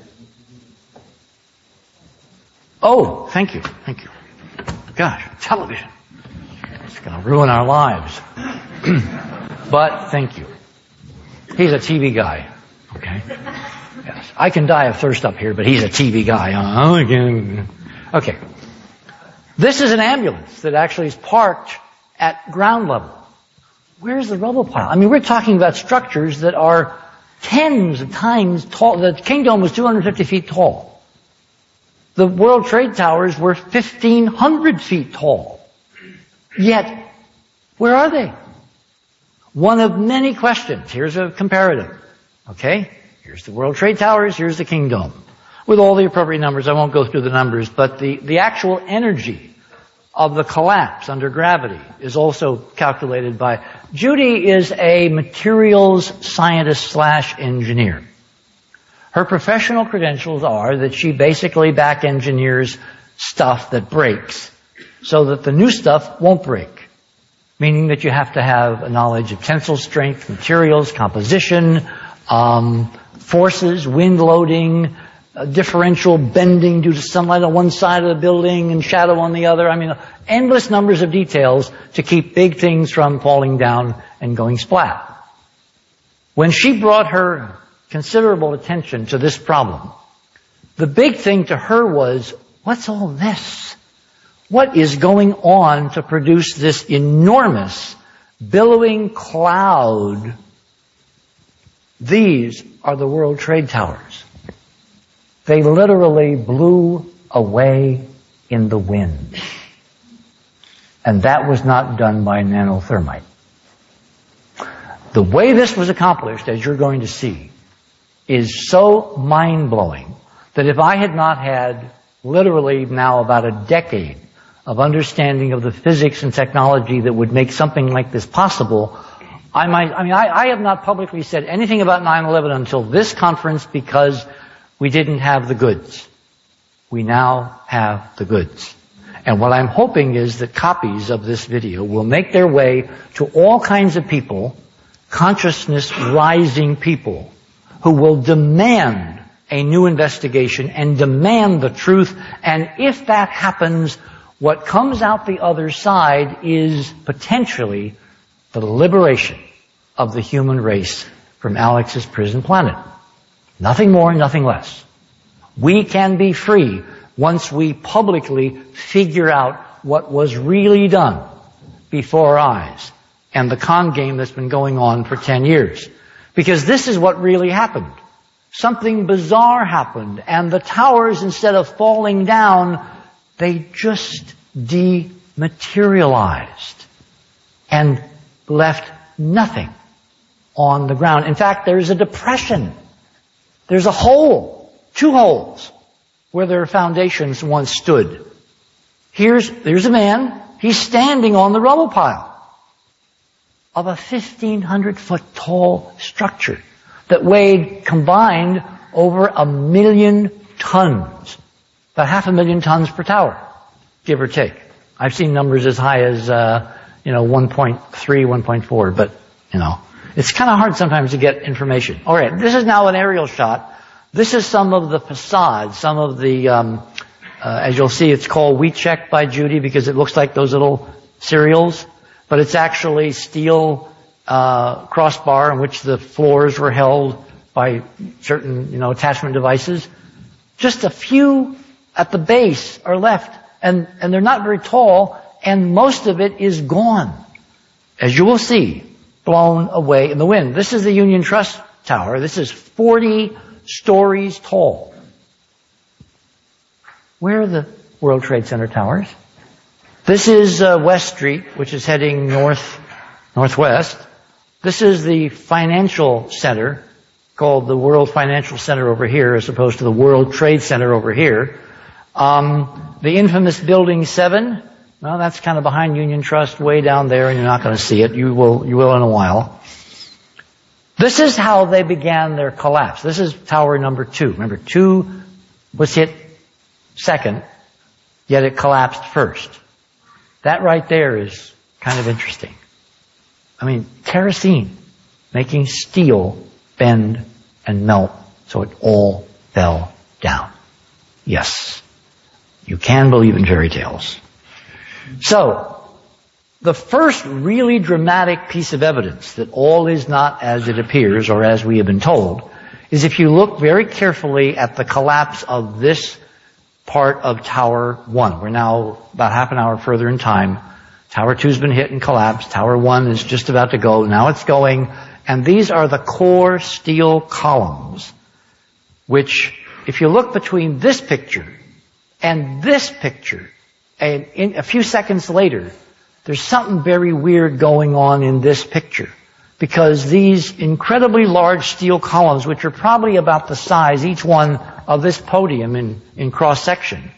Oh, thank you. Thank you. Gosh, television. It's going to ruin our lives. But thank you. He's a TV guy. Okay? Yes. I can die of thirst up here, but he's a TV guy. Okay. This is an ambulance that actually is parked at ground level. Where's the rubble pile? I mean, we're talking about structures that are tens of times tall. The Kingdom was 250 feet tall. The World Trade Towers were 1,500 feet tall. Yet, where are they? One of many questions. Here's a comparative. Okay? Here's the World Trade Towers, here's the Kingdom. With all the appropriate numbers, I won't go through the numbers, but the actual energy of the collapse under gravity is also calculated by... Judy is a materials scientist / engineer. Her professional credentials are that she basically back engineers stuff that breaks so that the new stuff won't break. Meaning that you have to have a knowledge of tensile strength, materials, composition, forces, wind loading, differential bending due to sunlight on one side of the building and shadow on the other. I mean, endless numbers of details to keep big things from falling down and going splat. When she brought her considerable attention to this problem, the big thing to her was, what's all this? What is going on to produce this enormous billowing cloud? These are the World Trade Towers. They literally blew away in the wind. And that was not done by nanothermite. The way this was accomplished, as you're going to see, is so mind-blowing that if I had not had literally now about a decade of understanding of the physics and technology that would make something like this possible, I have not publicly said anything about 9/11 until this conference because we didn't have the goods. We now have the goods. And what I'm hoping is that copies of this video will make their way to all kinds of people, consciousness-rising people, who will demand a new investigation and demand the truth. And if that happens, what comes out the other side is potentially the liberation of the human race from Alex's prison planet. Nothing more, nothing less. We can be free once we publicly figure out what was really done before our eyes and the con game that's been going on for 10 years. Because this is what really happened. Something bizarre happened, and the towers, instead of falling down, they just dematerialized and left nothing on the ground. In fact, there's a depression. There's a hole, 2 holes, where their foundations once stood. There's a man. He's standing on the rubble pile of a 1,500-foot tall structure that weighed combined over 1 million tons. About 500,000 tons per tower, give or take. I've seen numbers as high as, 1.3, 1.4, but, it's kind of hard sometimes to get information. All right, this is now an aerial shot. This is some of the facades, some of the, as you'll see, it's called Wheat Check by Judy because it looks like those little cereals, but it's actually steel crossbar in which the floors were held by certain, attachment devices. Just a few at the base are left, and they're not very tall, and most of it is gone, as you will see, blown away in the wind. This is the Union Trust Tower. This is 40 stories tall. Where are the World Trade Center towers? This is West Street, which is heading northwest. This is the financial center, called the World Financial Center over here, as opposed to the World Trade Center over here. The infamous Building 7, well, that's kind of behind Union Trust, way down there, and you're not going to see it. You will in a while. This is how they began their collapse. This is tower number 2. Remember, 2 was hit second, yet it collapsed first. That right there is kind of interesting. I mean, kerosene making steel bend and melt, so it all fell down. Yes, you can believe in fairy tales. So, the first really dramatic piece of evidence that all is not as it appears, or as we have been told, is if you look very carefully at the collapse of this part of Tower 1. We're now about half an hour further in time. Tower 2's been hit and collapsed. Tower 1 is just about to go. Now it's going. And these are the core steel columns, which, if you look between this picture and this picture, and in a few seconds later, there's something very weird going on in this picture. Because these incredibly large steel columns, which are probably about the size, each one, of this podium in cross-section,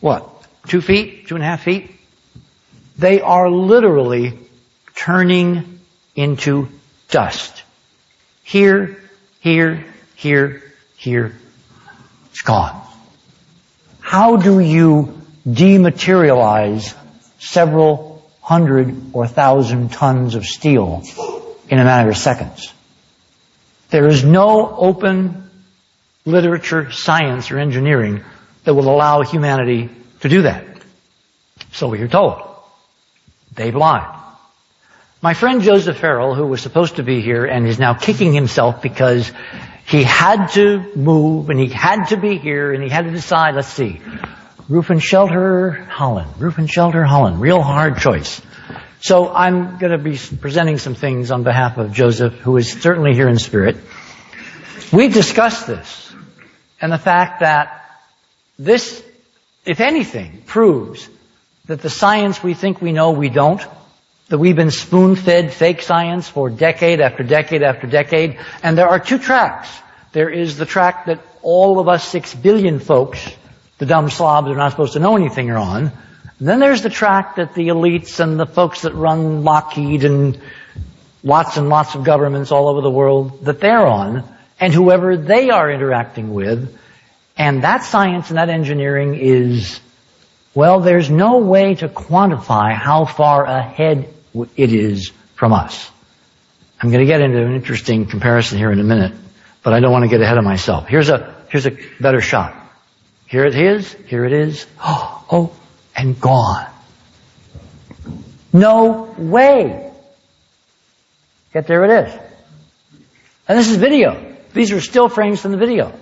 2 feet, 2.5 feet? They are literally turning into dust. Here, here, here, here. It's gone. How do you dematerialize several hundred or thousand tons of steel in a matter of seconds? There is no open literature, science, or engineering that will allow humanity to do that. So we are told. They've lied. My friend Joseph Farrell, who was supposed to be here and is now kicking himself because he had to move and he had to be here and he had to decide, let's see, Roof and Shelter, Holland. Roof and Shelter, Holland. Real hard choice. So I'm going to be presenting some things on behalf of Joseph, who is certainly here in spirit. We've discussed this, and the fact that this, if anything, proves that the science we think we know, we don't, that we've been spoon-fed fake science for decade after decade after decade, and there are 2 tracks. There is the track that all of us 6 billion folks, the dumb slobs who are not supposed to know anything, are on. And then there's the track that the elites and the folks that run Lockheed and lots of governments all over the world, that they're on, and whoever they are interacting with. And that science and that engineering is, well, there's no way to quantify how far ahead it is from us. I'm going to get into an interesting comparison here in a minute, but I don't want to get ahead of myself. Here's a better shot. Here it is. Oh, and gone. No way. Yet there it is. And this is video. These are still frames from the video.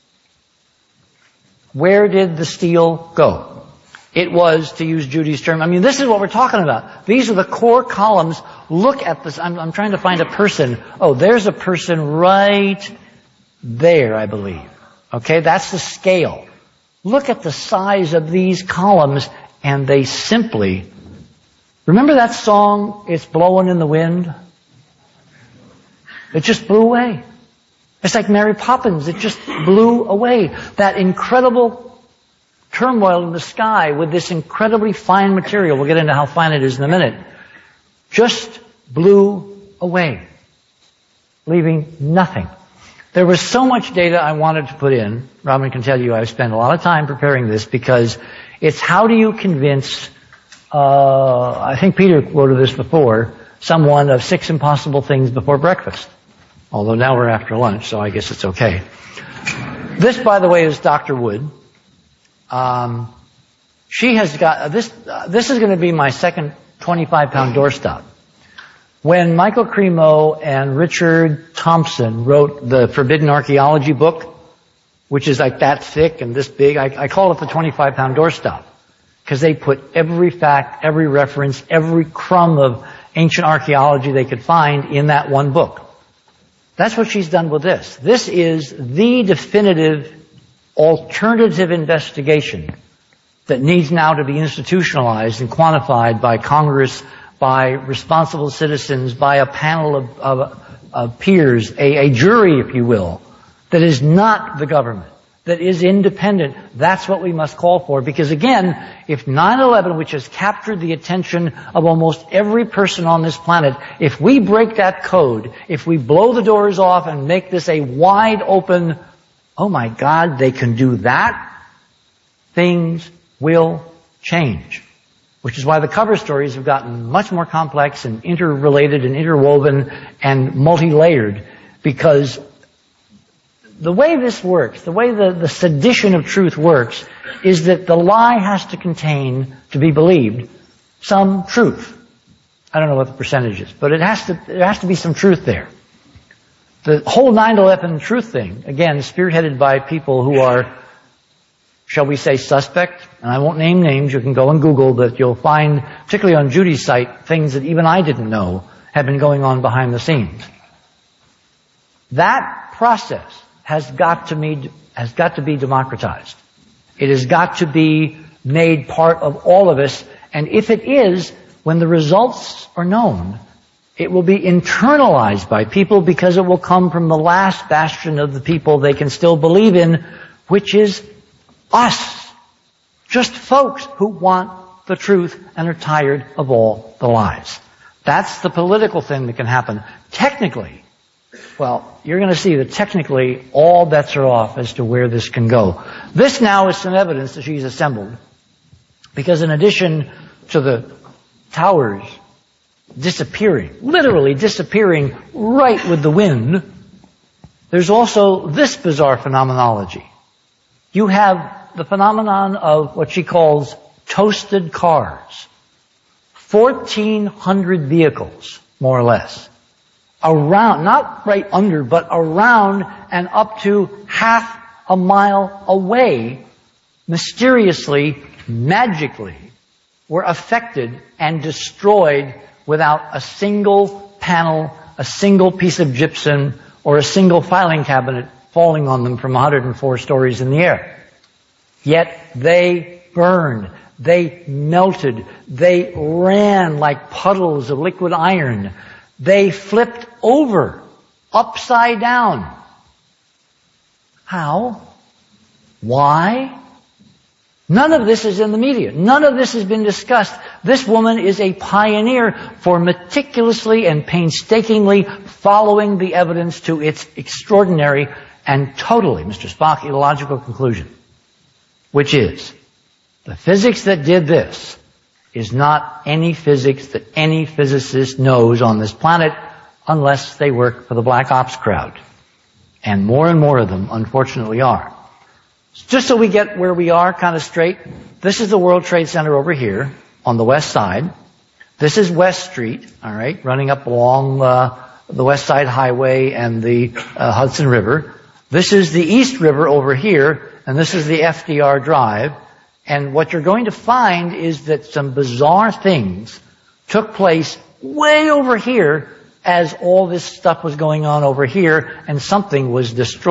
Where did the steel go? It was, to use Judy's term, I mean, this is what we're talking about. These are the core columns. Look at this. I'm trying to find a person. Oh, there's a person right there, I believe. Okay, that's the scale. Look at the size of these columns, and they simply... Remember that song, It's Blowing in the Wind? It just blew away. It's like Mary Poppins. It just blew away. That incredible turmoil in the sky with this incredibly fine material, we'll get into how fine it is in a minute, just blew away, leaving nothing. There was so much data I wanted to put in. Robin can tell you I've spent a lot of time preparing this because it's how do you convince, I think Peter quoted this before, someone of 6 impossible things before breakfast. Although now we're after lunch, so I guess it's okay. This, by the way, is Dr. Wood. She has got, this is going to be my second 25-pound doorstop. When Michael Cremo and Richard Thompson wrote the Forbidden Archaeology book, which is like that thick and this big, I call it the 25-pound doorstop. Because they put every fact, every reference, every crumb of ancient archaeology they could find in that one book. That's what she's done with this. This is the definitive alternative investigation that needs now to be institutionalized and quantified by Congress, by responsible citizens, by a panel of peers, a jury, if you will, that is not the government, that is independent. That's what we must call for. Because again, if 9/11, which has captured the attention of almost every person on this planet, if we break that code, if we blow the doors off and make this a wide open, oh my God, they can do that, things will change. Which is why the cover stories have gotten much more complex and interrelated and interwoven and multi-layered, because the way this works, the way the sedition of truth works, is that the lie has to contain, to be believed, some truth. I don't know what the percentage is, but there has to be some truth there. The whole 9/11 truth thing, again, spearheaded by people who are, shall we say, suspect, and I won't name names, you can go and Google that, you'll find, particularly on Judy's site, things that even I didn't know have been going on behind the scenes. That process has got to be democratized. It has got to be made part of all of us, and if it is, when the results are known, it will be internalized by people because it will come from the last bastion of the people they can still believe in, which is us. Just folks who want the truth and are tired of all the lies. That's the political thing that can happen. Technically, well, you're going to see that technically all bets are off as to where this can go. This now is some evidence that she's assembled. Because in addition to the towers disappearing, literally disappearing right with the wind, there's also this bizarre phenomenology. You have the phenomenon of what she calls toasted cars. 1,400 vehicles, more or less. Around, not right under, but around and up to half a mile away, mysteriously, magically, were affected and destroyed without a single panel, a single piece of gypsum, or a single filing cabinet falling on them from 104 stories in the air. Yet they burned, they melted, they ran like puddles of liquid iron. They flipped over, upside down. How? Why? None of this is in the media. None of this has been discussed. This woman is a pioneer for meticulously and painstakingly following the evidence to its extraordinary and totally, Mr. Spock, illogical conclusion. Which is, the physics that did this is not any physics that any physicist knows on this planet unless they work for the Black Ops crowd. And more of them, unfortunately, are. Just so we get where we are kind of straight, this is the World Trade Center over here on the west side. This is West Street, all right, running up along the West Side Highway and the Hudson River. This is the East River over here, and this is the FDR Drive. And what you're going to find is that some bizarre things took place way over here as all this stuff was going on over here, and something was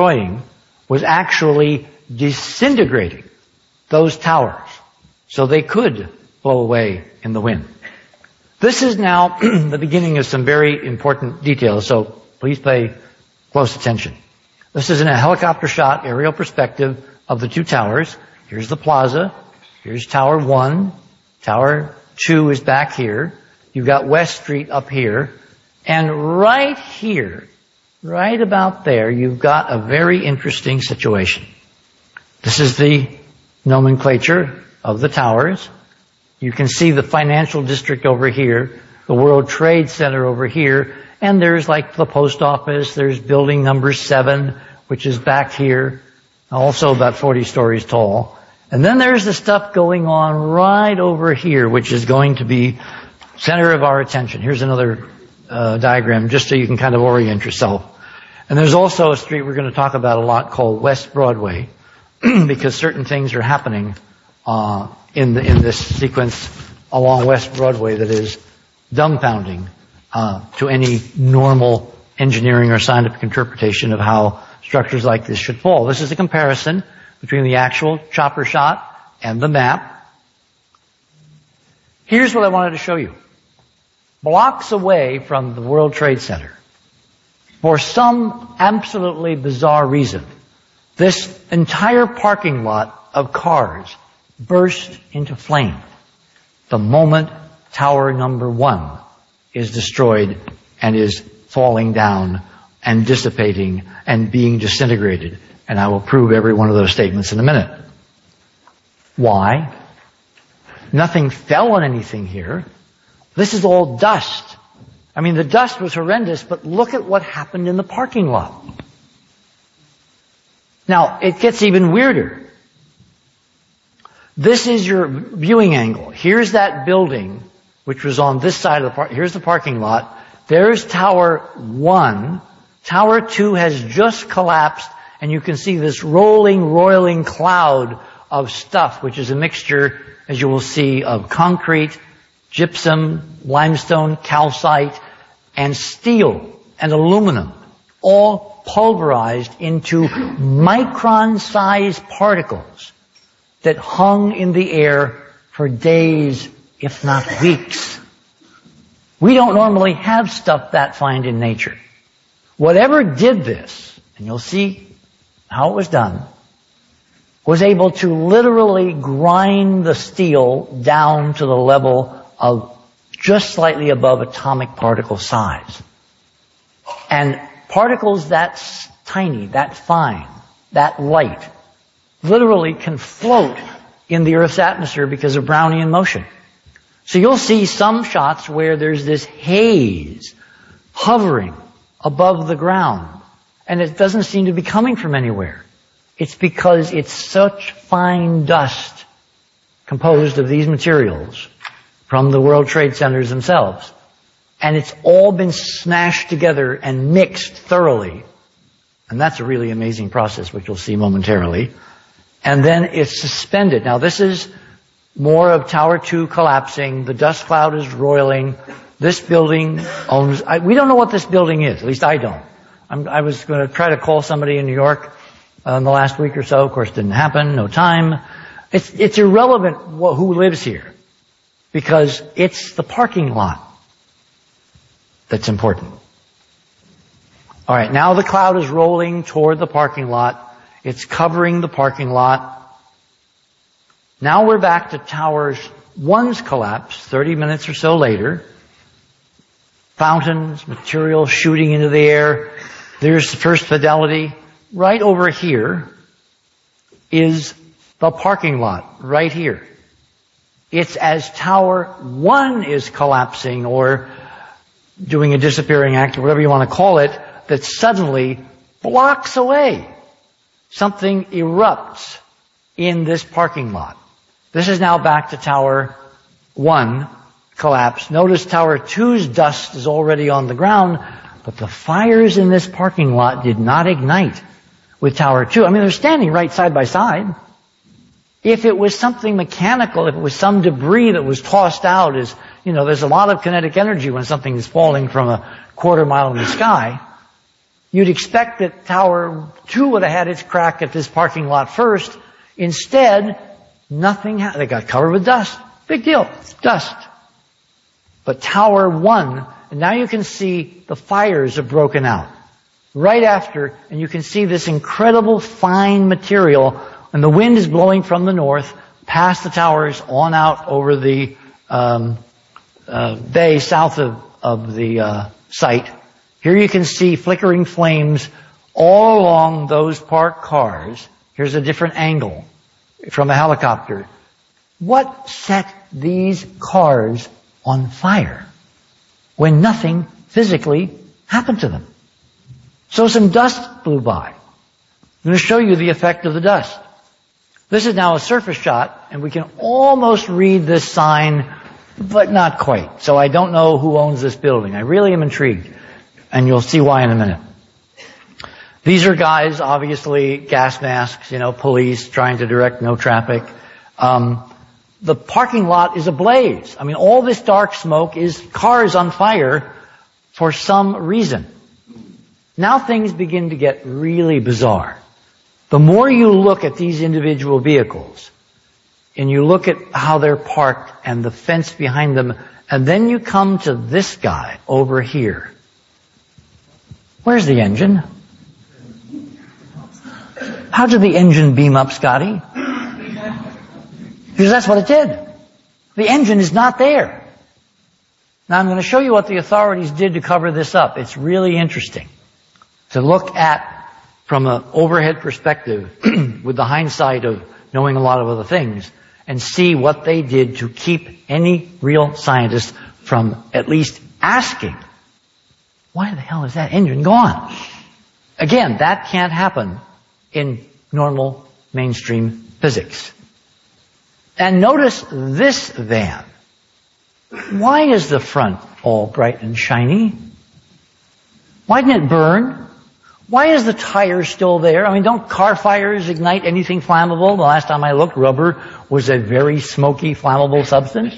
actually disintegrating those towers so they could blow away in the wind. This is now the beginning of some very important details, so please pay close attention. This is in a helicopter shot, aerial perspective of the two towers. Here's the plaza. Here's Tower 1. Tower 2 is back here. You've got West Street up here. And right here, right about there, you've got a very interesting situation. This is the nomenclature of the towers. You can see the financial district over here, the World Trade Center over here, and there's like the post office, there's building number 7, which is back here, also about 40 stories tall. And then there's the stuff going on right over here, which is going to be center of our attention. Here's another diagram, just so you can kind of orient yourself. And there's also a street we're going to talk about a lot called West Broadway, because certain things are happening in this sequence along West Broadway that is dumbfounding to any normal engineering or scientific interpretation of how structures like this should fall. This is a comparison between the actual chopper shot and the map. Here's what I wanted to show you. Blocks away from the World Trade Center, for some absolutely bizarre reason, this entire parking lot of cars burst into flame the moment tower number 1 is destroyed and is falling down and dissipating and being disintegrated. And I will prove every one of those statements in a minute. Why? Nothing fell on anything here. This is all dust. I mean, the dust was horrendous, but look at what happened in the parking lot. Now, it gets even weirder. This is your viewing angle. Here's that building, which was on this side of the here's the parking lot. There's Tower 1. Tower 2 has just collapsed, and you can see this roiling cloud of stuff, which is a mixture, as you will see, of concrete, gypsum, limestone, calcite, and steel and aluminum, all pulverized into micron-sized particles that hung in the air for days, if not weeks. We don't normally have stuff that fine in nature. Whatever did this, and you'll see how it was done, was able to literally grind the steel down to the level of just slightly above atomic particle size. And particles that tiny, that fine, that light, literally can float in the Earth's atmosphere because of Brownian motion. So you'll see some shots where there's this haze hovering above the ground, and it doesn't seem to be coming from anywhere. It's because it's such fine dust composed of these materials from the World Trade Centers themselves. And it's all been smashed together and mixed thoroughly. And that's a really amazing process, which you'll see momentarily. And then it's suspended. Now this is more of Tower 2 collapsing. The dust cloud is roiling. This building owns... we don't know what this building is. At least I don't. I was going to try to call somebody in New York in the last week or so. Of course, it didn't happen. No time. It's irrelevant who lives here, because it's the parking lot that's important. All right, now the cloud is rolling toward the parking lot. It's covering the parking lot. Now we're back to Tower 1's collapse, 30 minutes or so later. Fountains, material shooting into the air. There's First Fidelity. Right over here is the parking lot, right here. It's as Tower 1 is collapsing or doing a disappearing act, or whatever you want to call it, that suddenly blocks away. Something erupts in this parking lot. This is now back to Tower 1, collapse. Notice Tower 2's dust is already on the ground, but the fires in this parking lot did not ignite with Tower 2. I mean, they're standing right side by side. If it was something mechanical, if it was some debris that was tossed out, as you know, there's a lot of kinetic energy when something is falling from a quarter-mile in the sky, you'd expect that Tower 2 would have had its crack at this parking lot first. Instead, nothing happened. They got covered with dust. Big deal. Dust. But Tower 1, and now you can see the fires have broken out. Right after, and you can see this incredible fine material, and the wind is blowing from the north, past the towers, on out over the bay south of the site. Here you can see flickering flames all along those parked cars. Here's a different angle from a helicopter. What set these cars on fire when nothing physically happened to them? So some dust blew by. I'm going to show you the effect of the dust. This is now a surface shot, and we can almost read this sign, but not quite. So I don't know who owns this building. I really am intrigued, and you'll see why in a minute. These are guys, obviously, gas masks, police trying to direct no traffic. The parking lot is ablaze. I mean, all this dark smoke is cars on fire for some reason. Now things begin to get really bizarre. The more you look at these individual vehicles, and you look at how they're parked and the fence behind them, and then you come to this guy over here. Where's the engine? How did the engine beam up, Scotty? Because that's what it did. The engine is not there. Now I'm going to show you what the authorities did to cover this up. It's really interesting to look at from an overhead perspective with the hindsight of knowing a lot of other things and see what they did to keep any real scientist from at least asking, why the hell is that engine gone? Again, that can't happen in normal mainstream physics. And notice this van. Why is the front all bright and shiny? Why didn't it burn? Why is the tire still there? I mean, don't car fires ignite anything flammable? The last time I looked, rubber was a very smoky, flammable substance.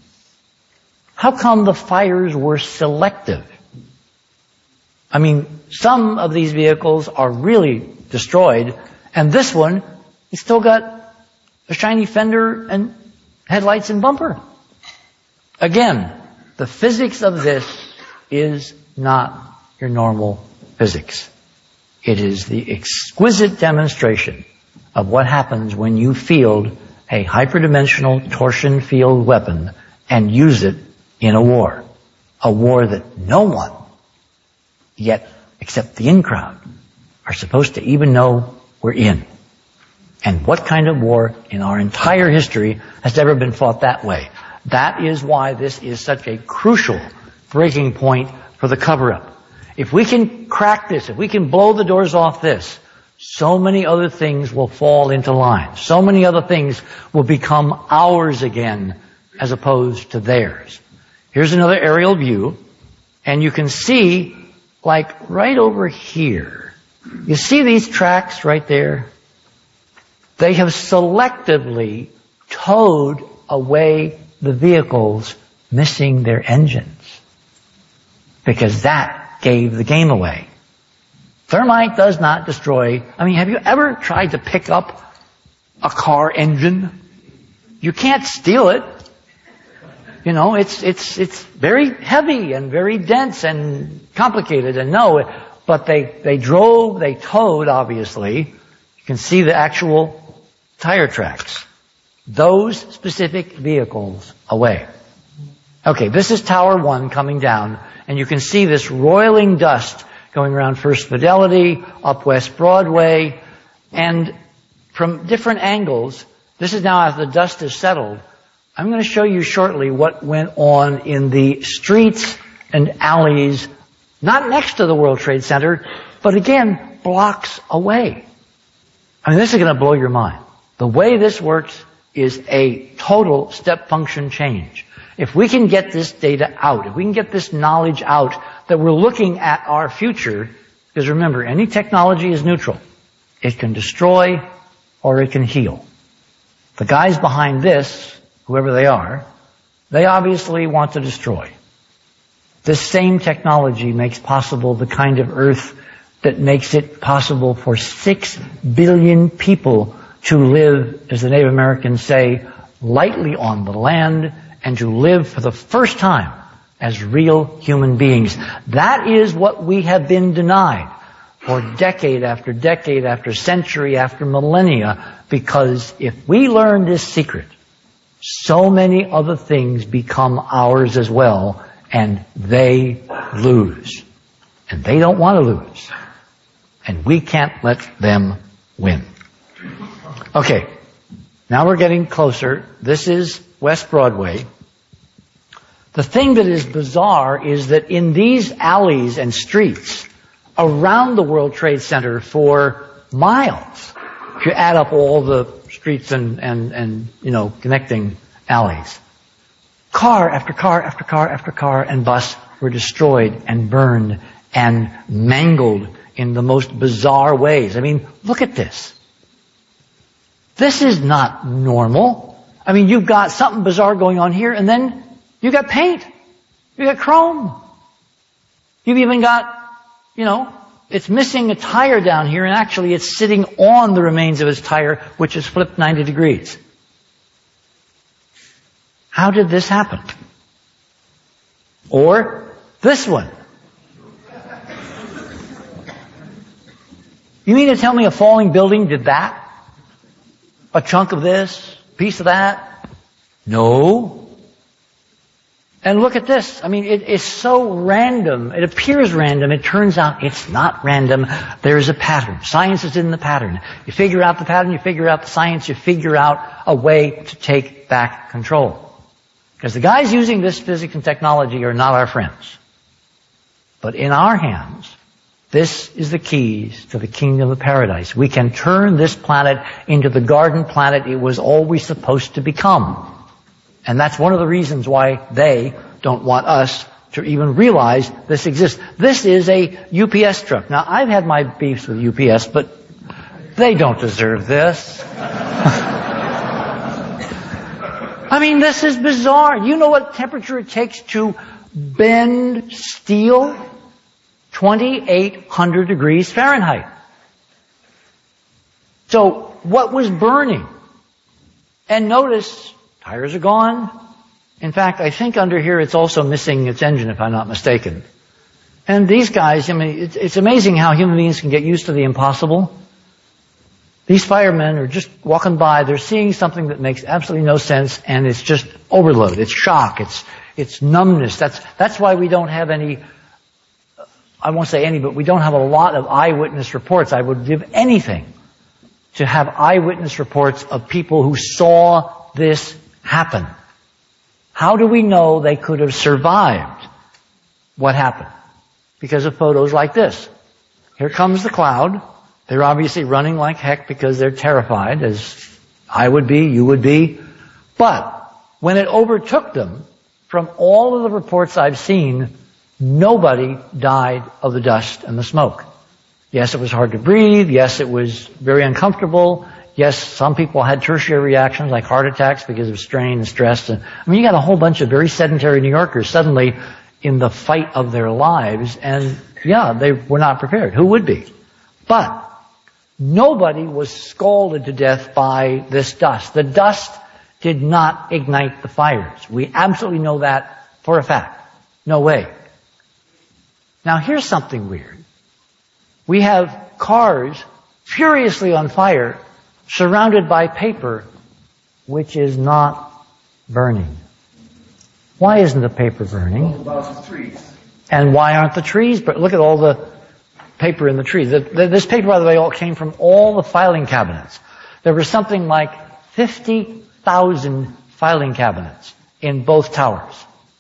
How come the fires were selective? I mean, some of these vehicles are really destroyed, and this one, it's still got a shiny fender and headlights and bumper. Again, the physics of this is not your normal physics. It is the exquisite demonstration of what happens when you field a hyperdimensional torsion field weapon and use it in a war. A war that no one, yet except the in-crowd, are supposed to even know we're in. And what kind of war in our entire history has ever been fought that way? That is why this is such a crucial breaking point for the cover-up. If we can crack this, if we can blow the doors off this, so many other things will fall into line. So many other things will become ours again as opposed to theirs. Here's another aerial view, and you can see, like right over here, you see these tracks right there? They have selectively towed away the vehicles missing their engines, because that gave the game away. Thermite does not destroy. I mean, have you ever tried to pick up a car engine? You can't steal it. It's very heavy and very dense and complicated, and but they towed, obviously. You can see the actual tire tracks. Those specific vehicles away. Okay, this is Tower 1 coming down, and you can see this roiling dust going around First Fidelity, up West Broadway, and from different angles. This is now as the dust has settled. I'm going to show you shortly what went on in the streets and alleys, not next to the World Trade Center, but again, blocks away. I mean, this is going to blow your mind. The way this works is a total step function change. If we can get this data out, if we can get this knowledge out, that we're looking at our future, because remember, any technology is neutral. It can destroy or it can heal. The guys behind this, whoever they are, they obviously want to destroy. This same technology makes possible the kind of earth that makes it possible for 6 billion people to live, as the Native Americans say, lightly on the land and to live for the first time as real human beings. That is what we have been denied for decade after century after millennia, because if we learn this secret, so many other things become ours as well, and they lose. And they don't want to lose. And we can't let them win. Okay, now we're getting closer. This is West Broadway. The thing that is bizarre is that in these alleys and streets around the World Trade Center for miles, if you add up all the streets and connecting alleys, car after car after car after car and bus were destroyed and burned and mangled in the most bizarre ways. I mean, look at this. This is not normal. I mean, you've got something bizarre going on here, and then you got paint. You got chrome. You've even got, it's missing a tire down here, and actually it's sitting on the remains of its tire, which is flipped 90 degrees. How did this happen? Or this one. You mean to tell me a falling building did that? A chunk of this? Piece of that? No. And look at this. I mean, it is so random. It appears random. It turns out it's not random. There is a pattern. Science is in the pattern. You figure out the pattern, you figure out the science, you figure out a way to take back control. Because the guys using this physics and technology are not our friends. But in our hands, this is the keys to the kingdom of paradise. We can turn this planet into the garden planet it was always supposed to become. And that's one of the reasons why they don't want us to even realize this exists. This is a UPS truck. Now, I've had my beefs with UPS, but they don't deserve this. I mean, this is bizarre. You know what temperature it takes to bend steel? 2,800 degrees Fahrenheit. So, what was burning? And notice, tires are gone. In fact, I think under here it's also missing its engine, if I'm not mistaken. And these guys, I mean, it's amazing how human beings can get used to the impossible. These firemen are just walking by, they're seeing something that makes absolutely no sense, and it's just overload, it's shock, it's numbness. That's why we don't have any, I won't say any, but we don't have a lot of eyewitness reports. I would give anything to have eyewitness reports of people who saw this happen. How do we know they could have survived what happened? Because of photos like this. Here comes the cloud. They're obviously running like heck because they're terrified, as I would be, you would be. But when it overtook them, from all of the reports I've seen, nobody died of the dust and the smoke. Yes, it was hard to breathe. Yes, it was very uncomfortable. Yes, some people had tertiary reactions like heart attacks because of strain and stress. And, I mean, you got a whole bunch of very sedentary New Yorkers suddenly in the fight of their lives. And yeah, they were not prepared. Who would be? But nobody was scalded to death by this dust. The dust did not ignite the fires. We absolutely know that for a fact. No way. Now here's something weird. We have cars furiously on fire, surrounded by paper, which is not burning. Why isn't the paper burning? And why aren't the trees? But look at all the paper in the trees. This paper, by the way, all came from all the filing cabinets. There was something like 50,000 filing cabinets in both towers.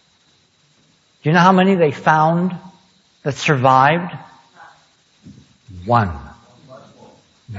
Do you know how many they found that survived? One.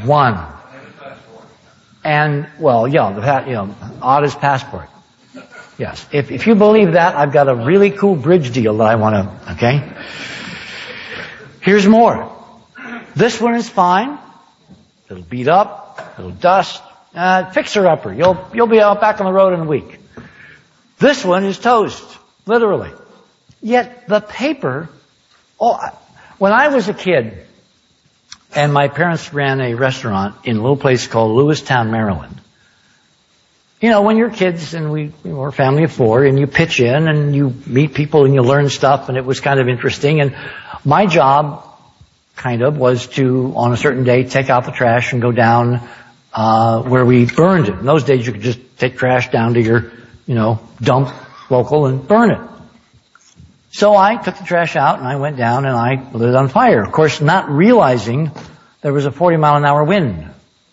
And, well, yeah, Otto's passport. Yes. If you believe that, I've got a really cool bridge deal that I want to, okay? Here's more. This one is fine. It'll beat up. It'll dust. Fixer-upper. You'll be out back on the road in a week. This one is toast. Literally. Yet the paper, when I was a kid, and my parents ran a restaurant in a little place called Lewistown, Maryland. You know, when you're kids and we were a family of four and you pitch in and you meet people and you learn stuff and it was kind of interesting. And my job was to, on a certain day, take out the trash and go down where we burned it. In those days you could just take trash down to your, dump local and burn it. So I took the trash out and I went down and I lit it on fire. Of course, not realizing there was a 40-mile-an-hour wind.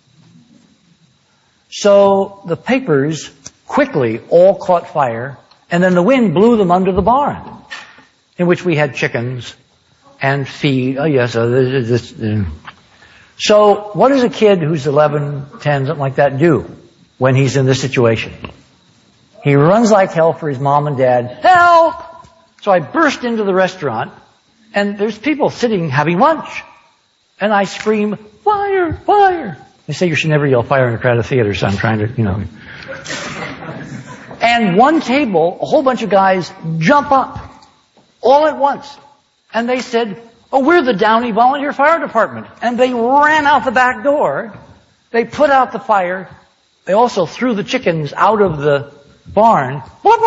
So the papers quickly all caught fire, and then the wind blew them under the barn, in which we had chickens and feed. So what does a kid who's 11, 10, something like that do when he's in this situation? He runs like hell for his mom and dad. Help! So I burst into the restaurant, and there's people sitting having lunch. And I scream, fire, fire. They say you should never yell fire in a crowded theater, so I'm trying to, And one table, a whole bunch of guys jump up, all at once. And they said, we're the Downey Volunteer Fire Department. And they ran out the back door. They put out the fire. They also threw the chickens out of the barn.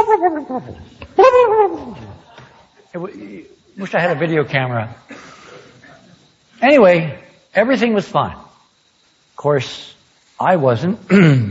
Wish I had a video camera. Anyway, everything was fine. Of course, I wasn't.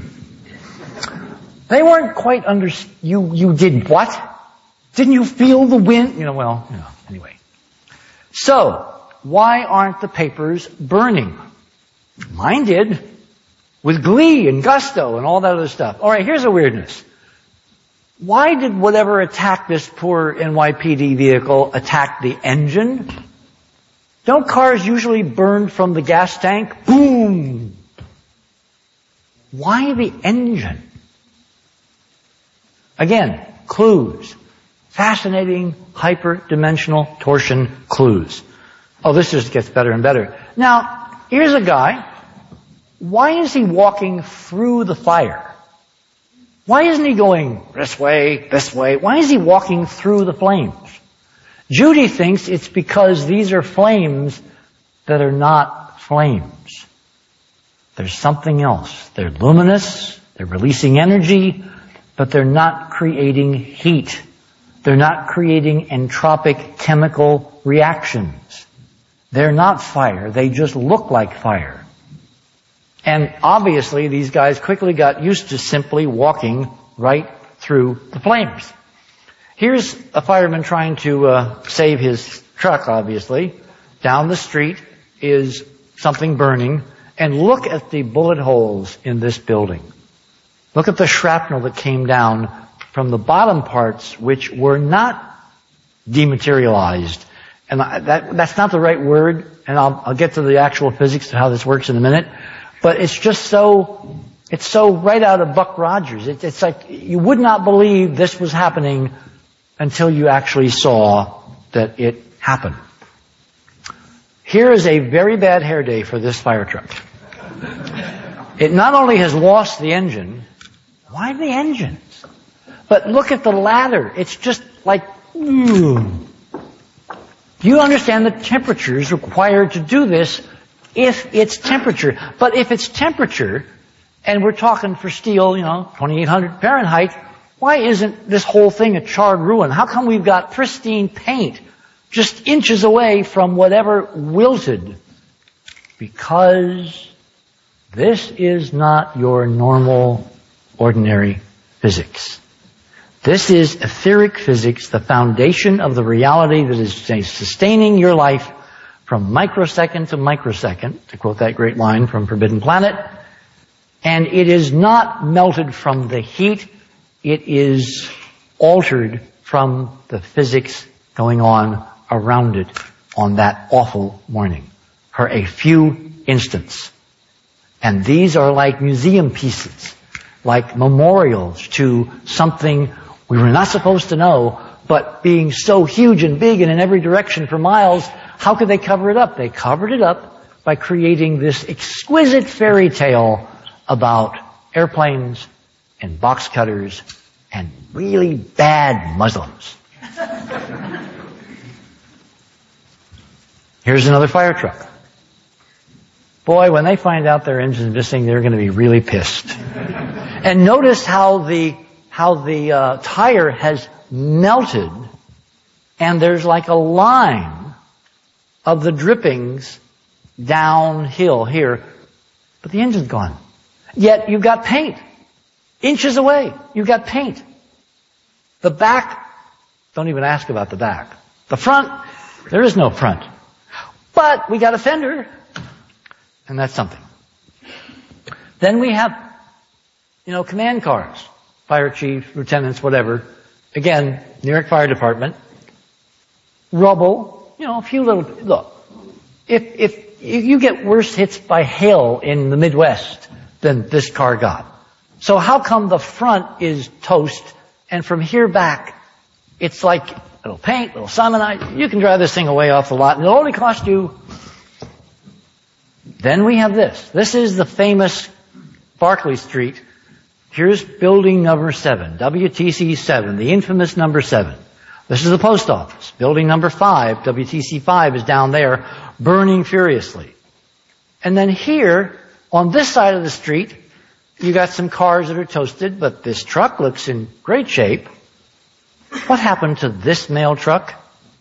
They weren't quite you did what? Didn't you feel the wind? Anyway. So, why aren't the papers burning? Mine did. With glee and gusto and all that other stuff. Alright, here's a weirdness. Why did whatever attacked this poor NYPD vehicle attack the engine? Don't cars usually burn from the gas tank? Boom! Why the engine? Again, clues. Fascinating, hyper-dimensional torsion clues. This just gets better and better. Now, here's a guy. Why is he walking through the fire? Why isn't he going this way, this way? Why is he walking through the flames? Judy thinks it's because these are flames that are not flames. There's something else. They're luminous, they're releasing energy, but they're not creating heat. They're not creating entropic chemical reactions. They're not fire, they just look like fire. And obviously these guys quickly got used to simply walking right through the flames. Here's a fireman trying to save his truck, obviously. Down the street is something burning. And look at the bullet holes in this building. Look at the shrapnel that came down from the bottom parts, which were not dematerialized. And that's not the right word, and I'll get to the actual physics of how this works in a minute. But it's just it's so right out of Buck Rogers. It's like you would not believe this was happening until you actually saw that it happened. Here is a very bad hair day for this fire truck. It not only has lost the engine, why the engines? But look at the ladder. It's just like, Do you understand the temperatures required to do this if it's temperature? But if it's temperature, and we're talking for steel, 2800 Fahrenheit, why isn't this whole thing a charred ruin? How come we've got pristine paint just inches away from whatever wilted? Because this is not your normal, ordinary physics. This is etheric physics, the foundation of the reality that is sustaining your life from microsecond to microsecond, to quote that great line from Forbidden Planet. And it is not melted from the heat. It is altered from the physics going on around it on that awful morning for a few instants. And these are like museum pieces, like memorials to something We were not supposed to know, but being so huge and big and in every direction for miles, how could they cover it up? They covered it up by creating this exquisite fairy tale about airplanes and box cutters and really bad Muslims. Here's another fire truck. Boy, when they find out their engine's missing, they're going to be really pissed. And notice how the tire has melted, and there's like a line of the drippings downhill here, but the engine's gone. Yet you've got paint. Inches away, you've got paint. The back, don't even ask about the back. The front, there is no front. But we got a fender, and that's something. Then we have, command cars. Fire chief, lieutenants, whatever. Again, New York Fire Department. Rubble, a few little, look. If you get worse hits by hail in the Midwest than this car got. So how come the front is toast, and from here back, it's like a little paint, a little cyanide. You can drive this thing away off the lot, and it'll only cost you. Then we have this. This is the famous Barclay Street. Here's building number 7, WTC 7, the infamous number 7. This is the post office. Building number 5, WTC 5, is down there, burning furiously. And then here, on this side of the street, you got some cars that are toasted, but this truck looks in great shape. What happened to this mail truck?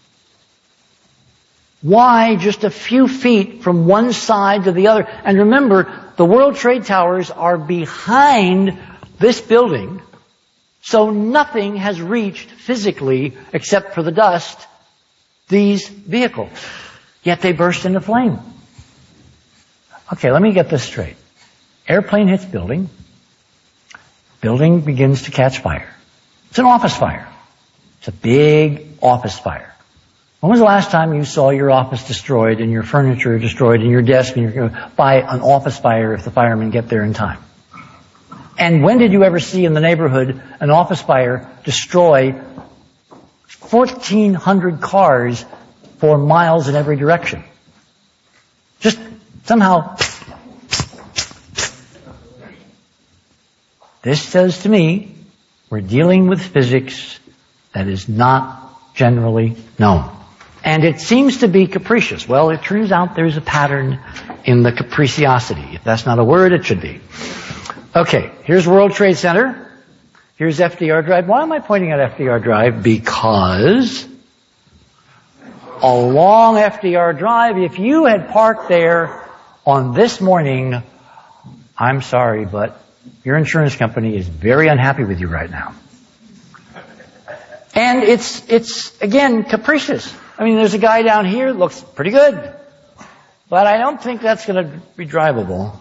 Why just a few feet from one side to the other? And remember, the World Trade Towers are behind this building, so nothing has reached physically, except for the dust, these vehicles. Yet they burst into flame. Okay, let me get this straight. Airplane hits building. Building begins to catch fire. It's an office fire. It's a big office fire. When was the last time you saw your office destroyed and your furniture destroyed and your desk by an office fire if the firemen get there in time? And when did you ever see in the neighborhood an office fire destroy 1,400 cars for miles in every direction? Just somehow. This says to me, we're dealing with physics that is not generally known. And it seems to be capricious. Well, it turns out there's a pattern in the capriciosity. If that's not a word, it should be. Okay, here's World Trade Center. Here's FDR Drive. Why am I pointing at FDR Drive? Because along FDR Drive, if you had parked there on this morning, I'm sorry, but your insurance company is very unhappy with you right now. And it's again, capricious. I mean, there's a guy down here, looks pretty good. But I don't think that's going to be drivable.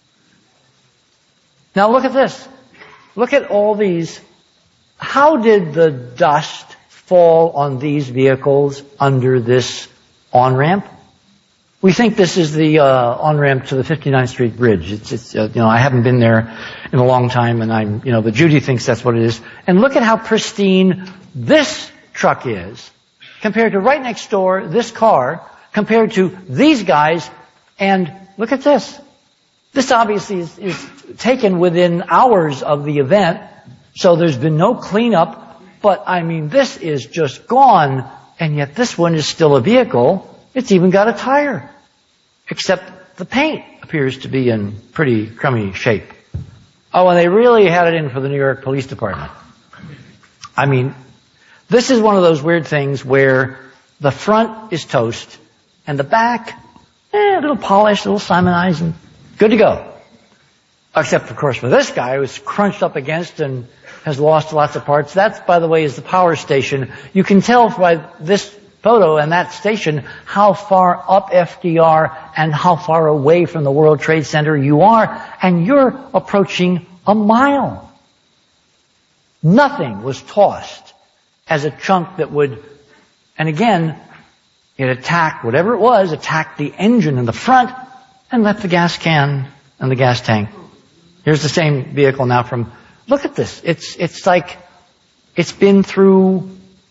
Now look at this. Look at all these. How did the dust fall on these vehicles under this on-ramp? We think this is the on-ramp to the 59th Street Bridge. I haven't been there in a long time, and but Judy thinks that's what it is. And look at how pristine this truck is compared to right next door, this car, compared to these guys. And look at this. This obviously is taken within hours of the event, so there's been no cleanup. But this is just gone, and yet this one is still a vehicle. It's even got a tire. Except the paint appears to be in pretty crummy shape. Oh, and they really had it in for the New York Police Department. This is one of those weird things where the front is toast, and the back, a little polished, a little Simonized, and good to go. Except, of course, for this guy who's crunched up against and has lost lots of parts. That, by the way, is the power station. You can tell by this photo and that station how far up FDR and how far away from the World Trade Center you are, and you're approaching a mile. Nothing was tossed as a chunk that would, and again, it attacked, whatever it was, attacked the engine in the front and left the gas can and the gas tank. Here's the same vehicle now from, look at this. It's like It's been through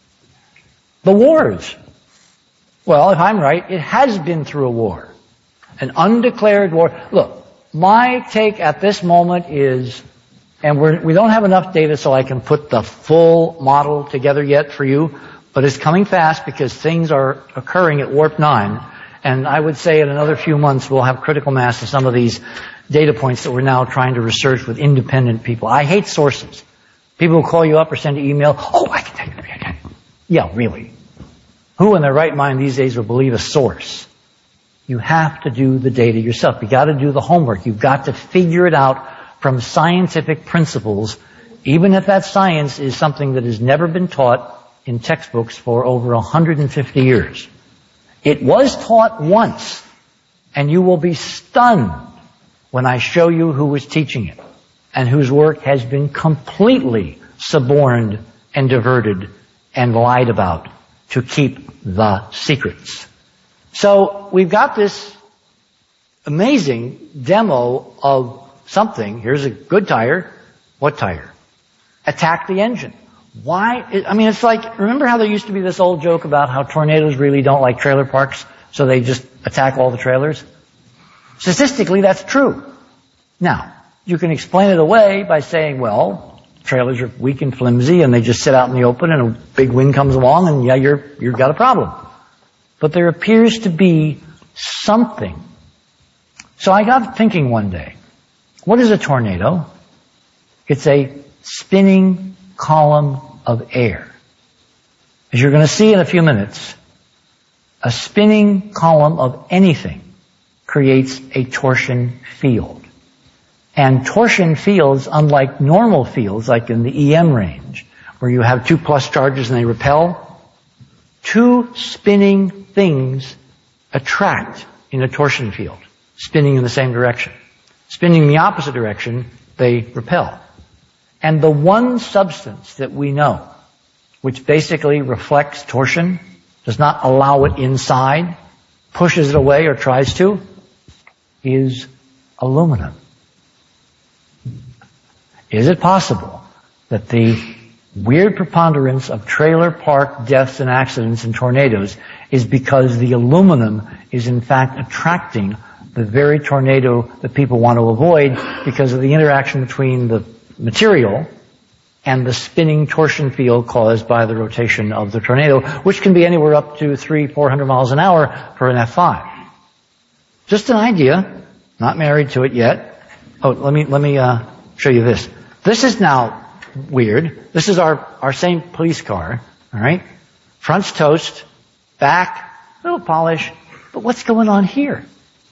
the wars. Well, if I'm right, it has been through a war. An undeclared war. Look, my take at this moment is, and we don't have enough data so I can put the full model together yet for you, but it's coming fast because things are occurring at warp 9. And I would say in another few months we'll have critical mass of some of these data points that we're now trying to research with independent people. I hate sources. People will call you up or send you email. Oh, I can take it. Yeah, really. Who in their right mind these days will believe a source? You have to do the data yourself. You've got to do the homework. You've got to figure it out from scientific principles, even if that science is something that has never been taught in textbooks for over 150 years. It was taught once, and you will be stunned when I show you who was teaching it and whose work has been completely suborned and diverted and lied about to keep the secrets. So we've got this amazing demo of something. Here's a good tire. What tire? Attack the engine. Why? It's like, remember how there used to be this old joke about how tornadoes really don't like trailer parks, so they just attack all the trailers? Statistically, that's true. Now, you can explain it away by saying, well, trailers are weak and flimsy and they just sit out in the open and a big wind comes along and yeah, you've got a problem. But there appears to be something. So I got thinking one day, what is a tornado? It's a spinning column of air. As you're going to see in a few minutes, a spinning column of anything creates a torsion field. And torsion fields, unlike normal fields, like in the EM range, where you have 2 plus charges and they repel, 2 spinning things attract in a torsion field, spinning in the same direction. Spinning in the opposite direction, they repel. And the one substance that we know, which basically reflects torsion, does not allow it inside, pushes it away or tries to, is aluminum. Is it possible that the weird preponderance of trailer park deaths and accidents and tornadoes is because the aluminum is in fact attracting the very tornado that people want to avoid because of the interaction between the material and the spinning torsion field caused by the rotation of the tornado, which can be anywhere up to 300-400 miles an hour for an F5. Just an idea, not married to it yet. Oh, let me show you this. This is now weird. This is our same police car, all right? Front's toast, back, little polish, but what's going on here?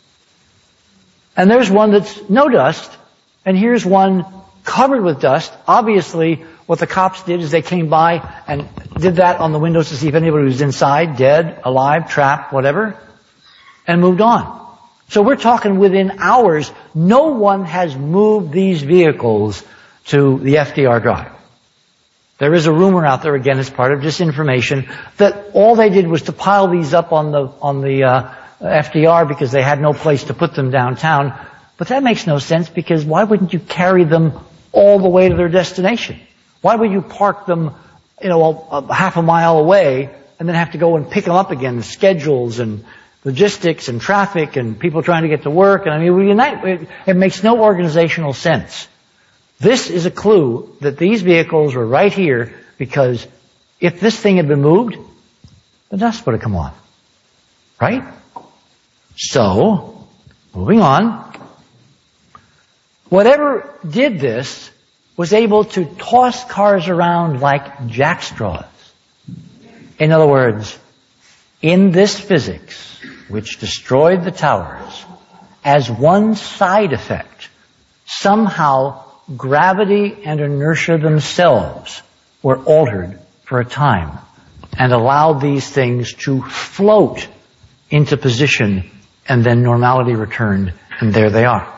And there's one that's no dust, and here's one covered with dust. Obviously, what the cops did is they came by and did that on the windows to see if anybody was inside, dead, alive, trapped, whatever, and moved on. So we're talking within hours. No one has moved these vehicles to the FDR drive. There is a rumor out there, again, as part of disinformation, that all they did was to pile these up on the FDR because they had no place to put them downtown. But that makes no sense because why wouldn't you carry them all the way to their destination? Why would you park them, a half a mile away and then have to go and pick them up again? The schedules and logistics and traffic and people trying to get to work. And it makes no organizational sense. This is a clue that these vehicles were right here because if this thing had been moved, the dust would have come off. Right? So, moving on. Whatever did this was able to toss cars around like jackstraws. In other words, in this physics, which destroyed the towers, as one side effect, somehow gravity and inertia themselves were altered for a time and allowed these things to float into position and then normality returned and there they are.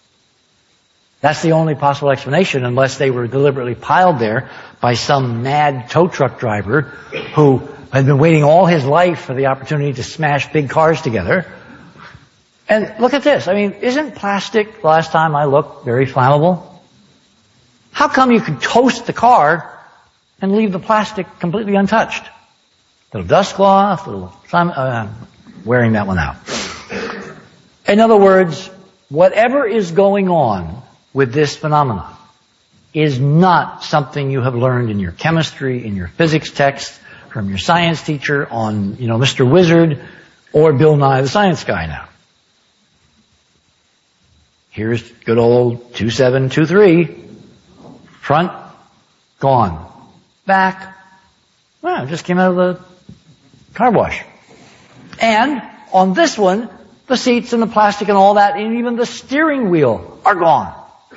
That's the only possible explanation unless they were deliberately piled there by some mad tow truck driver who had been waiting all his life for the opportunity to smash big cars together. And look at this. Isn't plastic, the last time I looked, very flammable? How come you could toast the car and leave the plastic completely untouched. Little dust cloth, wearing that one out. In other words, whatever is going on with this phenomenon is not something you have learned in your chemistry, in your physics text, from your science teacher on, Mr. Wizard or Bill Nye the Science Guy now. Here's good old 2723. Front, gone. Back, well, just came out of the car wash. And on this one, the seats and the plastic and all that, and even the steering wheel are gone.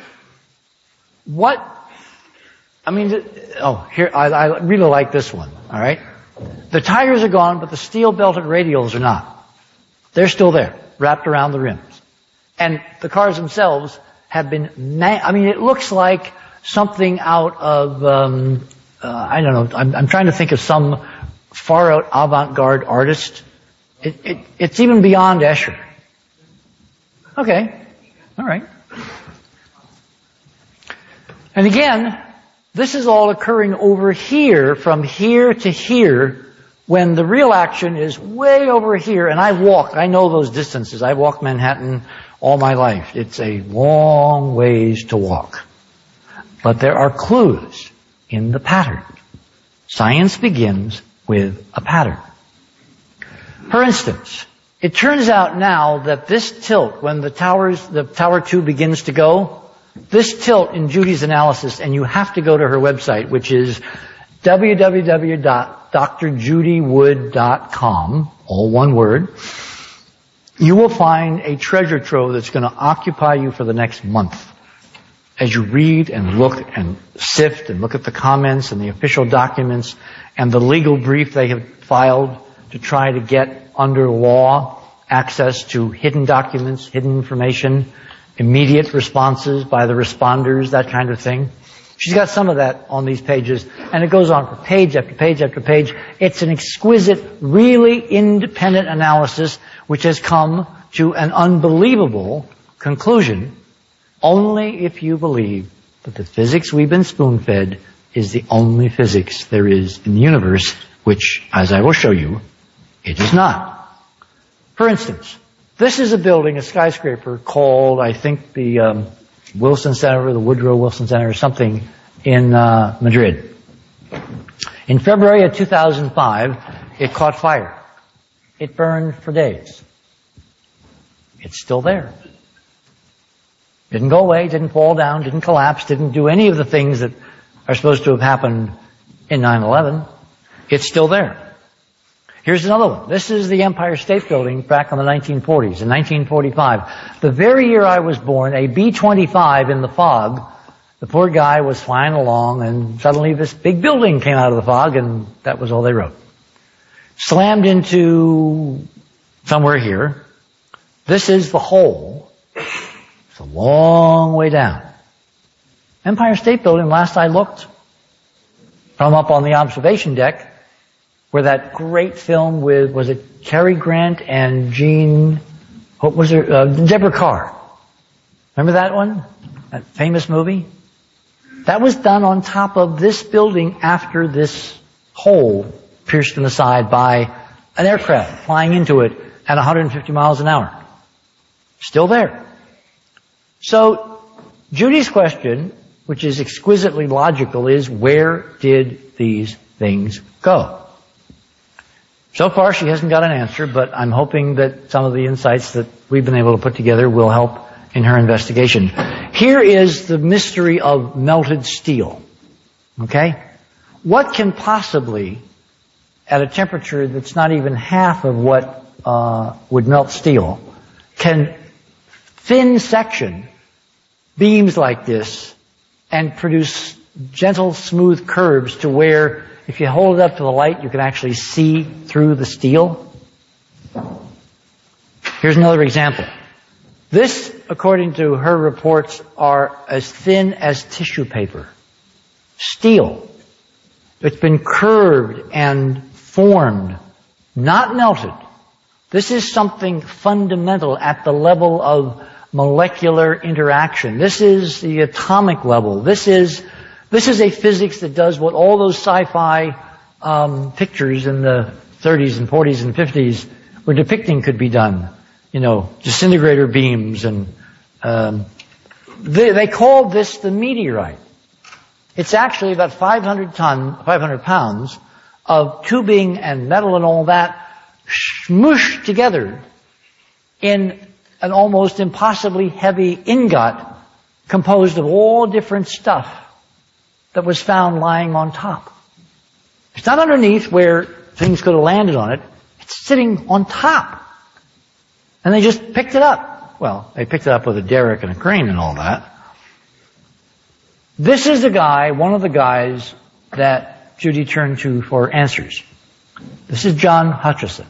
Here, I really like this one, alright? The tires are gone, but the steel belted radials are not. They're still there, wrapped around the rims. And the cars themselves have been, it looks like something out of, I don't know, I'm trying to think of some far out avant-garde artist. It's even beyond Escher. Okay. Alright. And again, this is all occurring over here, from here to here, when the real action is way over here. And I know those distances. I walked Manhattan all my life. It's a long ways to walk. But there are clues in the pattern. Science begins with a pattern. For instance, it turns out now that this tilt, when the tower 2 begins to go, this tilt in Judy's analysis, and you have to go to her website, which is www.drjudywood.com, all one word, you will find a treasure trove that's going to occupy you for the next month. As you read and look and sift and look at the comments and the official documents and the legal brief they have filed to try to get under law access to hidden documents, hidden information, immediate responses by the responders, that kind of thing. She's got some of that on these pages, and it goes on for page after page after page. It's an exquisite, really independent analysis which has come to an unbelievable conclusion only if you believe that the physics we've been spoon-fed is the only physics there is in the universe, which, as I will show you, it is not. For instance, this is a building, a skyscraper called, I think, the Wilson Center or the Woodrow Wilson Center or something in Madrid. In February of 2005, it caught fire. It burned for days. It's still there. Didn't go away, didn't fall down, didn't collapse, didn't do any of the things that are supposed to have happened in 9/11. It's still there. Here's another one. This is the Empire State Building back in the 1940s, in 1945. The very year I was born, a B-25 in the fog, the poor guy was flying along and suddenly this big building came out of the fog and that was all they wrote. Slammed into somewhere here. This is the hole. It's a long way down. Empire State Building, last I looked, from up on the observation deck, where that great film with, was it Cary Grant and Deborah Carr. Remember that one? That famous movie? That was done on top of this building after this hole pierced in the side by an aircraft flying into it at 150 miles an hour. Still there. So, Judy's question, which is exquisitely logical, is where did these things go? So far, she hasn't got an answer, but I'm hoping that some of the insights that we've been able to put together will help in her investigation. Here is the mystery of melted steel. Okay? What can possibly, at a temperature that's not even half of what would melt steel, can thin section beams like this and produce gentle, smooth curves to where if you hold it up to the light, you can actually see through the steel? Here's another example. This, according to her reports, are as thin as tissue paper. Steel. It's been curved and formed, not melted. This is something fundamental at the level of molecular interaction. This is the atomic level. This is This is a physics that does what all those sci-fi pictures in the 30s and 40s and 50s were depicting could be done. You know, disintegrator beams and they called this the meteorite. It's actually about 500 pounds of tubing and metal and all that smooshed together in an almost impossibly heavy ingot composed of all different stuff that was found lying on top. It's not underneath where things could have landed on it. It's sitting on top. And they just picked it up. Well, they picked it up with a derrick and a crane and all that. This is the guy, one of the guys that Judy turned to for answers. This is John Hutchison.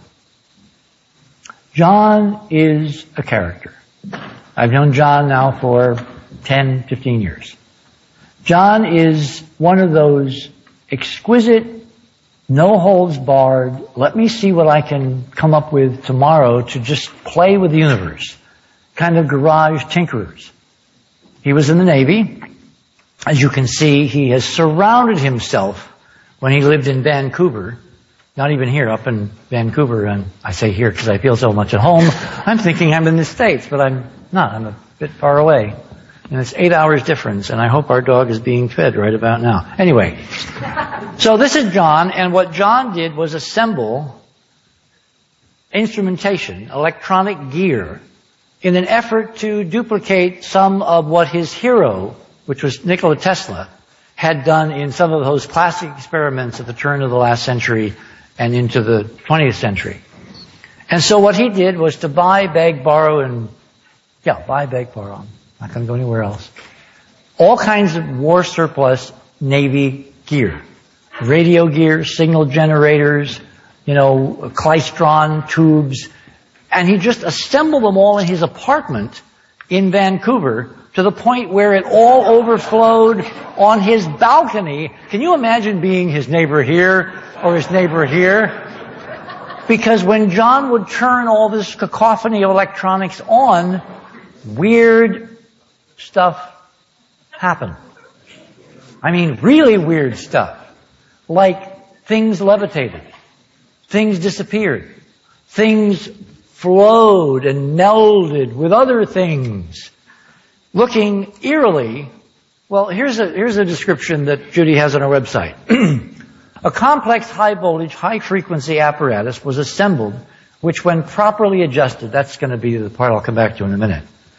John is a character. I've known John now for 10, 15 years. John is one of those exquisite, no-holds-barred, let me see what I can come up with tomorrow to just play with the universe kind of garage tinkerers. He was in the Navy. As you can see, he has surrounded himself when he lived in Vancouver, not even here, up in Vancouver, and I say here because I feel so much at home. I'm thinking I'm in the States, but I'm not. I'm a bit far away. And it's 8 hours difference, and I hope our dog is being fed right about now. Anyway, so this is John, and what John did was assemble instrumentation, electronic gear, in an effort to duplicate some of what his hero, which was Nikola Tesla, had done in some of those classic experiments at the turn of the last century and into the 20th century. And so what he did was to buy, beg, borrow, I'm not going to go anywhere else. All kinds of war surplus Navy gear. Radio gear, signal generators, klystron tubes. And he just assembled them all in his apartment in Vancouver to the point where it all overflowed on his balcony. Can you imagine being his neighbor here or his neighbor here? Because when John would turn all this cacophony of electronics on, weird stuff happened. I mean, really weird stuff. Like things levitated. Things disappeared. Things flowed and melded with other things. Looking eerily, well, here's a description that Judy has on her website. A complex high-voltage, high-frequency apparatus was assembled, which when properly adjusted, that's going to be the part I'll come back to in a minute,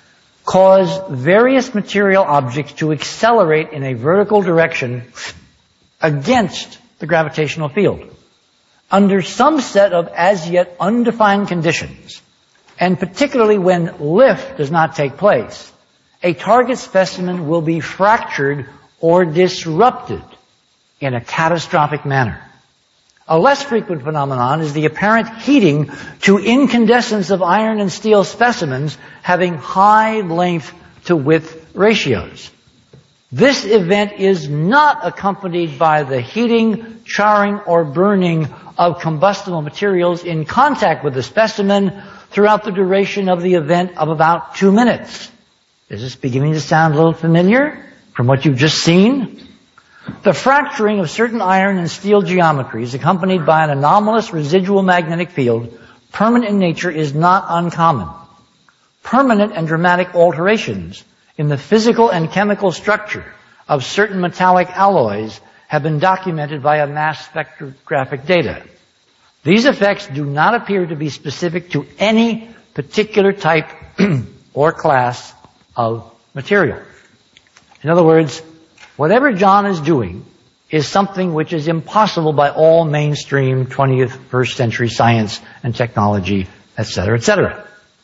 caused various material objects to accelerate in a vertical direction against the gravitational field. Under some set of as yet undefined conditions, and particularly when lift does not take place, a target specimen will be fractured or disrupted in a catastrophic manner. A less frequent phenomenon is the apparent heating to incandescence of iron and steel specimens having high length to width ratios. This event is not accompanied by the heating, charring, or burning of combustible materials in contact with the specimen throughout the duration of the event of about 2 minutes. Is this beginning to sound a little familiar from what you've just seen? The fracturing of certain iron and steel geometries accompanied by an anomalous residual magnetic field, permanent in nature, is not uncommon. Permanent and dramatic alterations in the physical and chemical structure of certain metallic alloys have been documented via mass spectrographic data. These effects do not appear to be specific to any particular type or class of material. In other words, whatever John is doing is something which is impossible by all mainstream 21st century science and technology, etc., etc.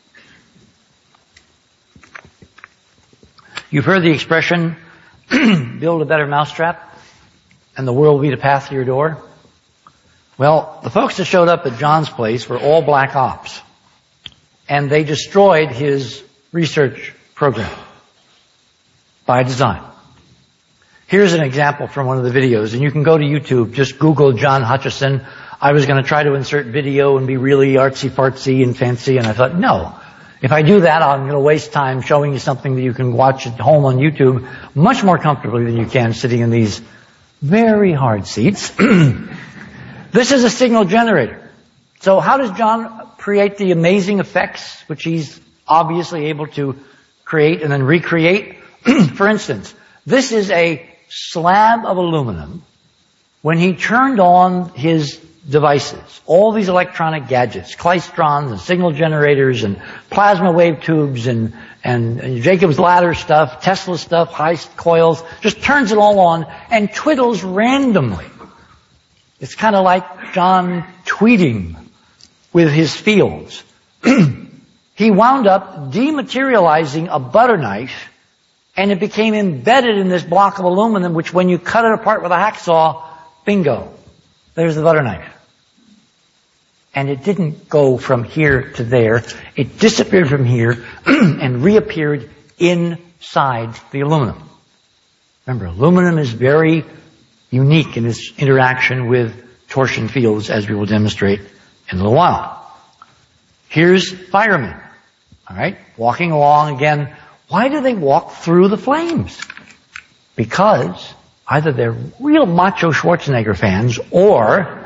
You've heard the expression, build a better mousetrap, and the world will be the path to your door. Well, the folks that showed up at John's place were all black ops, and they destroyed his research program by design. Here's an example from one of the videos, and you can go to YouTube, just Google John Hutchison. I was going to try to insert video and be really artsy-fartsy and fancy, and I thought, no. If I do that, I'm going to waste time showing you something that you can watch at home on YouTube much more comfortably than you can sitting in these very hard seats. This is a signal generator. So how does John create the amazing effects which he's obviously able to create and then recreate? For instance, this is a slab of aluminum. When he turned on his devices, all these electronic gadgets, klystrons and signal generators and plasma wave tubes and Jacob's ladder stuff, Tesla stuff, high coils, just turns it all on and twiddles randomly. It's kind of like John tweeting with his fields. He wound up dematerializing a butter knife, and it became embedded in this block of aluminum, which when you cut it apart with a hacksaw, bingo, there's the butter knife. And it didn't go from here to there. It disappeared from here and reappeared inside the aluminum. Remember, aluminum is very unique in its interaction with torsion fields, as we will demonstrate in a little while. Here's firemen, all right, walking along again. Why do they walk through the flames? Because either they're real macho Schwarzenegger fans, or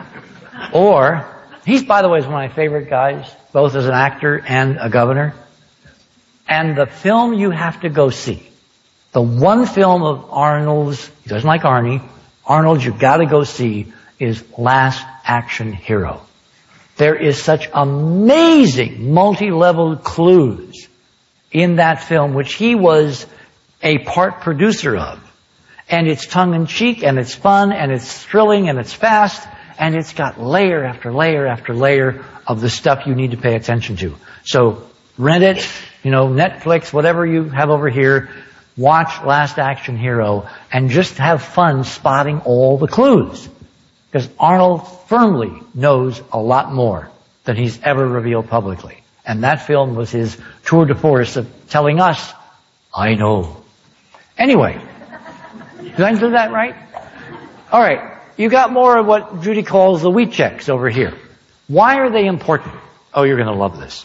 he's, by the way, is one of my favorite guys, both as an actor and a governor. And the film you have to go see, the one film of Arnold's, he doesn't like Arnie, Arnold's you've got to go see, is Last Action Hero. There is such amazing multi-level clues in that film, which he was a part producer of. And it's tongue-in-cheek, and it's fun, and it's thrilling, and it's fast, and it's got layer after layer after layer of the stuff you need to pay attention to. So rent it, Netflix, whatever you have over here, watch Last Action Hero, and just have fun spotting all the clues. Because Arnold firmly knows a lot more than he's ever revealed publicly. And that film was his tour de force of telling us, I know. Anyway, did I do that right? All right. You got more of what Judy calls the wheat checks over here. Why are they important? Oh, you're going to love this.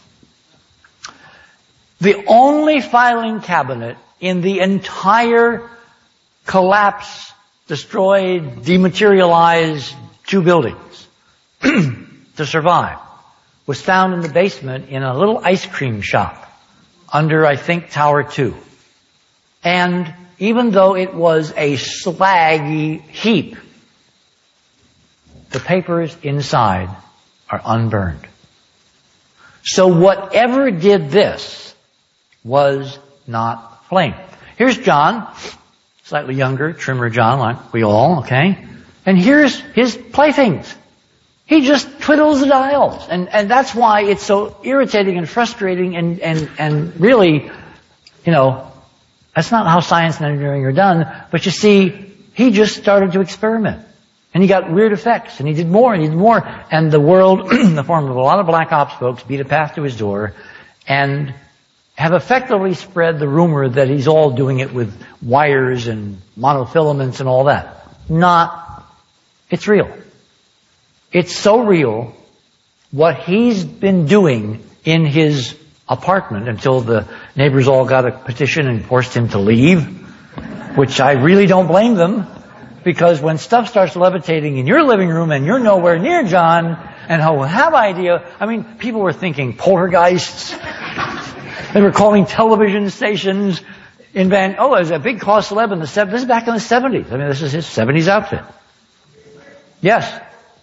The only filing cabinet in the entire collapse, destroyed, dematerialized 2 buildings to survive was found in the basement in a little ice cream shop under, I think, Tower 2. And even though it was a slaggy heap, the papers inside are unburned. So whatever did this was not flame. Here's John, slightly younger, trimmer John, like we all, okay? And here's his playthings. He just twiddles the dials. And that's why it's so irritating and frustrating and really, that's not how science and engineering are done. But you see, he just started to experiment. And he got weird effects, and he did more, and he did more. And the world, in the form of a lot of black ops folks, beat a path to his door and have effectively spread the rumor that he's all doing it with wires and monofilaments and all that. It's real. It's so real, what he's been doing in his apartment until the neighbors all got a petition and forced him to leave, which I really don't blame them. Because when stuff starts levitating in your living room and you're nowhere near John and have idea, people were thinking poltergeists. They were calling television stations in there's a big cause celeb in the 70s. This is back in the 70s. This is his 70s outfit. Yes.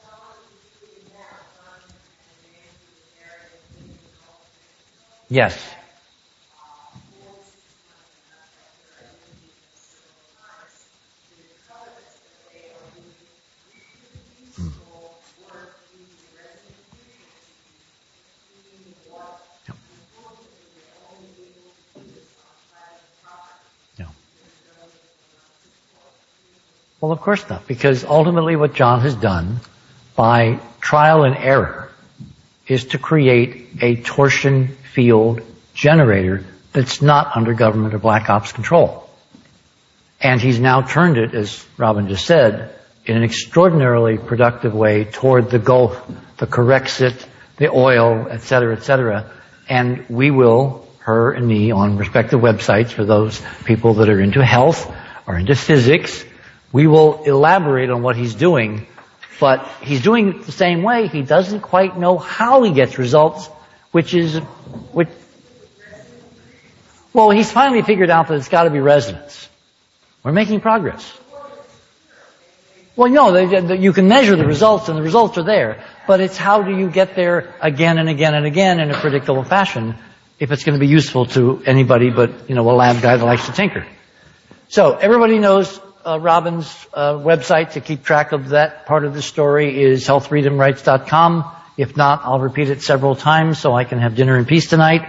Yes. Well, of course not, because ultimately what John has done by trial and error is to create a torsion field generator that's not under government or black ops control. And he's now turned it, as Robin just said, in an extraordinarily productive way toward the Gulf, the Corexit, the oil, et cetera, And we will, her and me, on respective websites for those people that are into health or into physics, we will elaborate on what he's doing, but he's doing it the same way. He doesn't quite know how he gets results, well, he's finally figured out that it's got to be resonance. We're making progress. Well, no, you can measure the results, and the results are there, but it's how do you get there again and again and again in a predictable fashion if it's going to be useful to anybody but, a lab guy that likes to tinker. So everybody knows Robin's website to keep track of that part of the story is healthfreedomrights.com. If not, I'll repeat it several times so I can have dinner in peace tonight.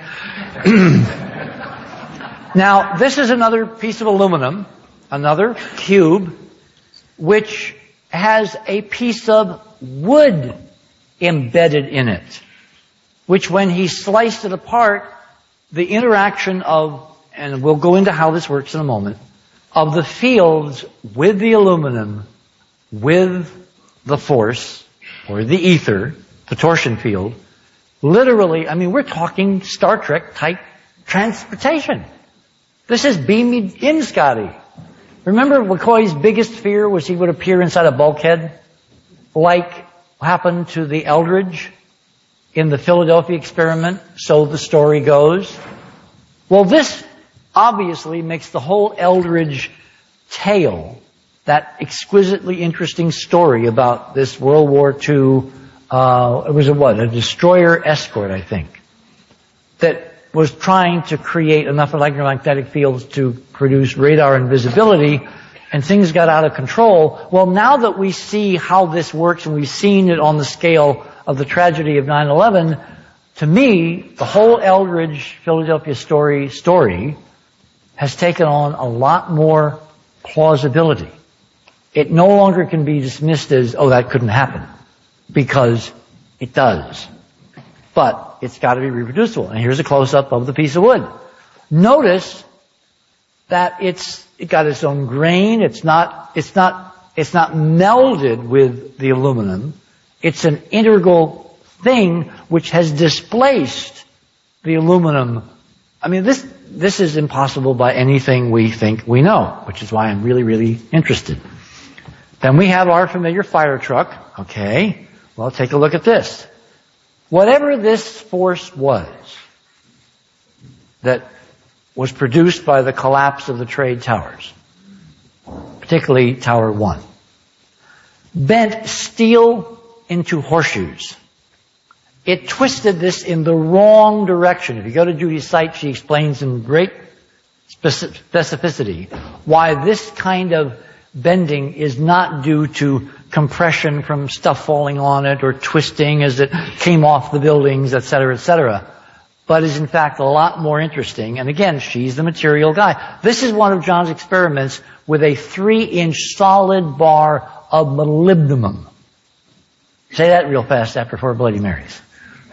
Now, this is another piece of aluminum, another cube, which has a piece of wood embedded in it, which when he sliced it apart, the interaction of, and we'll go into how this works in a moment, of the fields with the aluminum, with the force, or the ether, the torsion field, literally, we're talking Star Trek type transportation. This is beam me in, Scotty. Remember McCoy's biggest fear was he would appear inside a bulkhead, like happened to the Eldridge in the Philadelphia experiment, so the story goes. Well, this obviously makes the whole Eldridge tale, that exquisitely interesting story about this World War II, it was a destroyer escort, I think, that was trying to create enough electromagnetic fields to produce radar invisibility, and things got out of control. Well, now that we see how this works, and we've seen it on the scale of the tragedy of 9/11, to me, the whole Eldridge Philadelphia story has taken on a lot more plausibility. It no longer can be dismissed as, that couldn't happen, because it does. But it's got to be reproducible. And here's a close-up of the piece of wood. Notice that it got its own grain. It's not melded with the aluminum. It's an integral thing which has displaced the aluminum. This is impossible by anything we think we know, which is why I'm really, really interested. Then we have our familiar fire truck. Okay. Well, take a look at this. Whatever this force was that was produced by the collapse of the trade towers, particularly Tower 1, bent steel into horseshoes. It twisted this in the wrong direction. If you go to Judy's site, she explains in great specificity why this kind of bending is not due to compression from stuff falling on it or twisting as it came off the buildings, etc., but is in fact a lot more interesting. And again, she's the material guy. This is one of John's experiments with a 3-inch solid bar of molybdenum. Say that real fast after 4 Bloody Marys.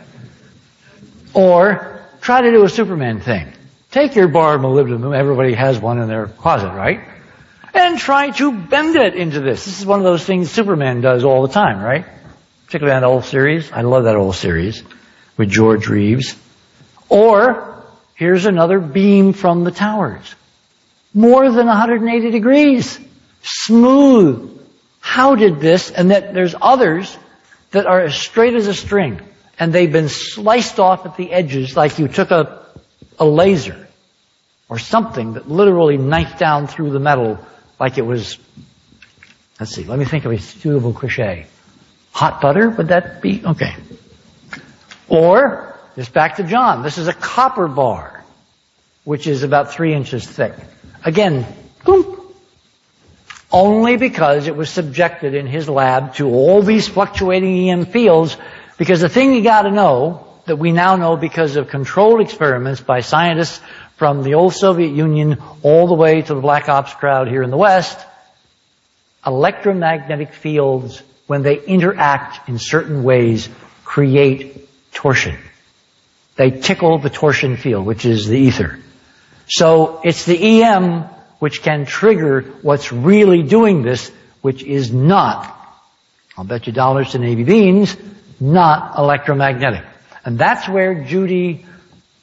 Or try to do a Superman thing. Take your bar of molybdenum, everybody has one in their closet, right? And try to bend it into this. This is one of those things Superman does all the time, right? Particularly that old series. I love that old series with George Reeves. Or, here's another beam from the towers. More than 180 degrees. Smooth. How did this, and that there's others that are as straight as a string, and they've been sliced off at the edges like you took a laser or something that literally knifed down through the metal like it was, let's see, let me think of a suitable cliche. Hot butter, would that be? Okay. Or, just back to John, this is a copper bar, which is about 3 inches thick. Again, boom. Only because it was subjected in his lab to all these fluctuating EM fields, because the thing you gotta know, that we now know because of controlled experiments by scientists from the old Soviet Union all the way to the Black Ops crowd here in the West, electromagnetic fields, when they interact in certain ways, create torsion. They tickle the torsion field, which is the ether. So it's the EM which can trigger what's really doing this, which is not, I'll bet you dollars to Navy beans, not electromagnetic. And that's where Judy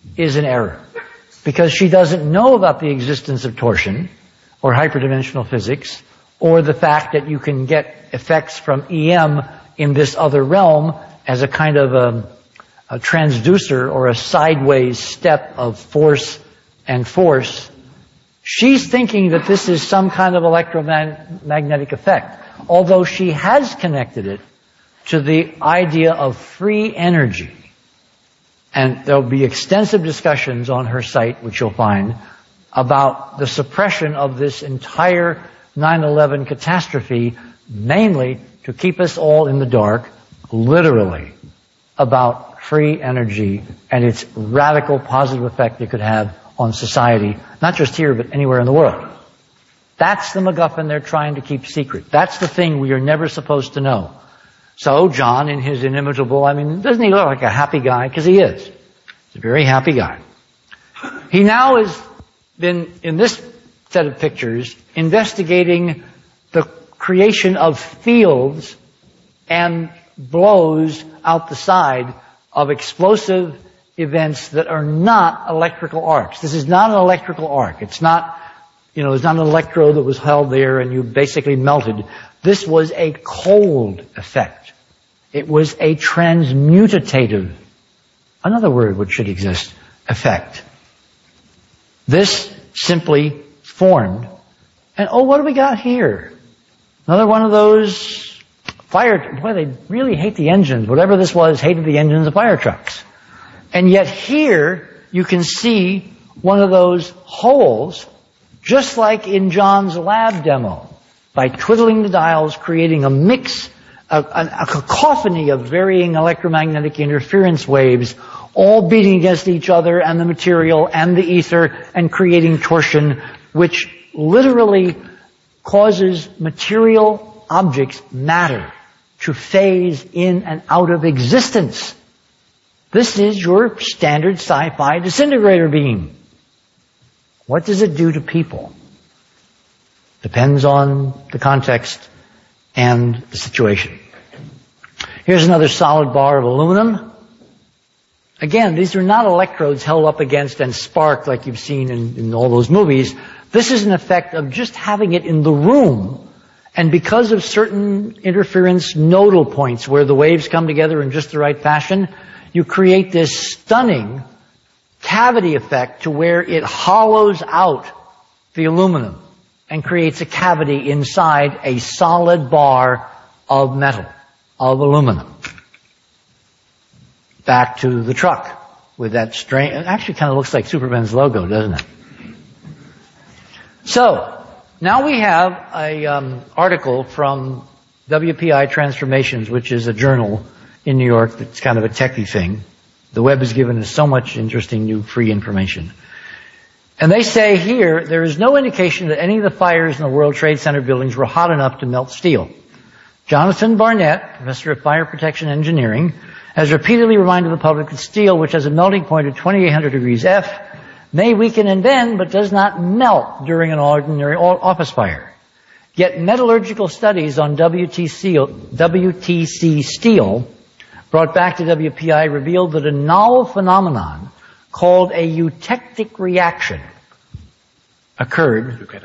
is an error. Because she doesn't know about the existence of torsion or hyperdimensional physics or the fact that you can get effects from EM in this other realm as a kind of a transducer or a sideways step of force and force. She's thinking that this is some kind of electromagnetic effect, although she has connected it to the idea of free energy. And there'll be extensive discussions on her site, which you'll find, about the suppression of this entire 9/11 catastrophe, mainly to keep us all in the dark, literally, about free energy and its radical positive effect it could have on society, not just here, but anywhere in the world. That's the MacGuffin they're trying to keep secret. That's the thing we are never supposed to know. So John, in his inimitable, doesn't he look like a happy guy? Because he is. He's a very happy guy. He now has been, in this set of pictures, investigating the creation of fields and blows out the side of explosive events that are not electrical arcs. This is not an electrical arc. It's not, it's not an electrode that was held there and you basically melted. This was a cold effect. It was a transmutative, another word which should exist, effect. This simply formed. And what do we got here? Another one of those they really hate the engines. Whatever this was, hated the engines of fire trucks. And yet here, you can see one of those holes, just like in John's lab demo, by twiddling the dials, creating a mix, a cacophony of varying electromagnetic interference waves, all beating against each other and the material and the ether and creating torsion, which literally causes material objects, matter, to phase in and out of existence. This is your standard sci-fi disintegrator beam. What does it do to people? Depends on the context and the situation. Here's another solid bar of aluminum. Again, these are not electrodes held up against and sparked like you've seen in all those movies. This is an effect of just having it in the room. And because of certain interference nodal points where the waves come together in just the right fashion, you create this stunning cavity effect to where it hollows out the aluminum and creates a cavity inside a solid bar of metal, of aluminum. Back to the truck with that strange, it actually kind of looks like Superman's logo, doesn't it? So, now we have a article from WPI Transformations, which is a journal in New York that's kind of a techie thing. The web has given us so much interesting new free information. And they say here, there is no indication that any of the fires in the World Trade Center buildings were hot enough to melt steel. Jonathan Barnett, professor of fire protection engineering, has repeatedly reminded the public that steel, which has a melting point of 2800 degrees F, may weaken and bend, but does not melt during an ordinary office fire. Yet metallurgical studies on WTC steel brought back to WPI revealed that a novel phenomenon called a eutectic reaction occurred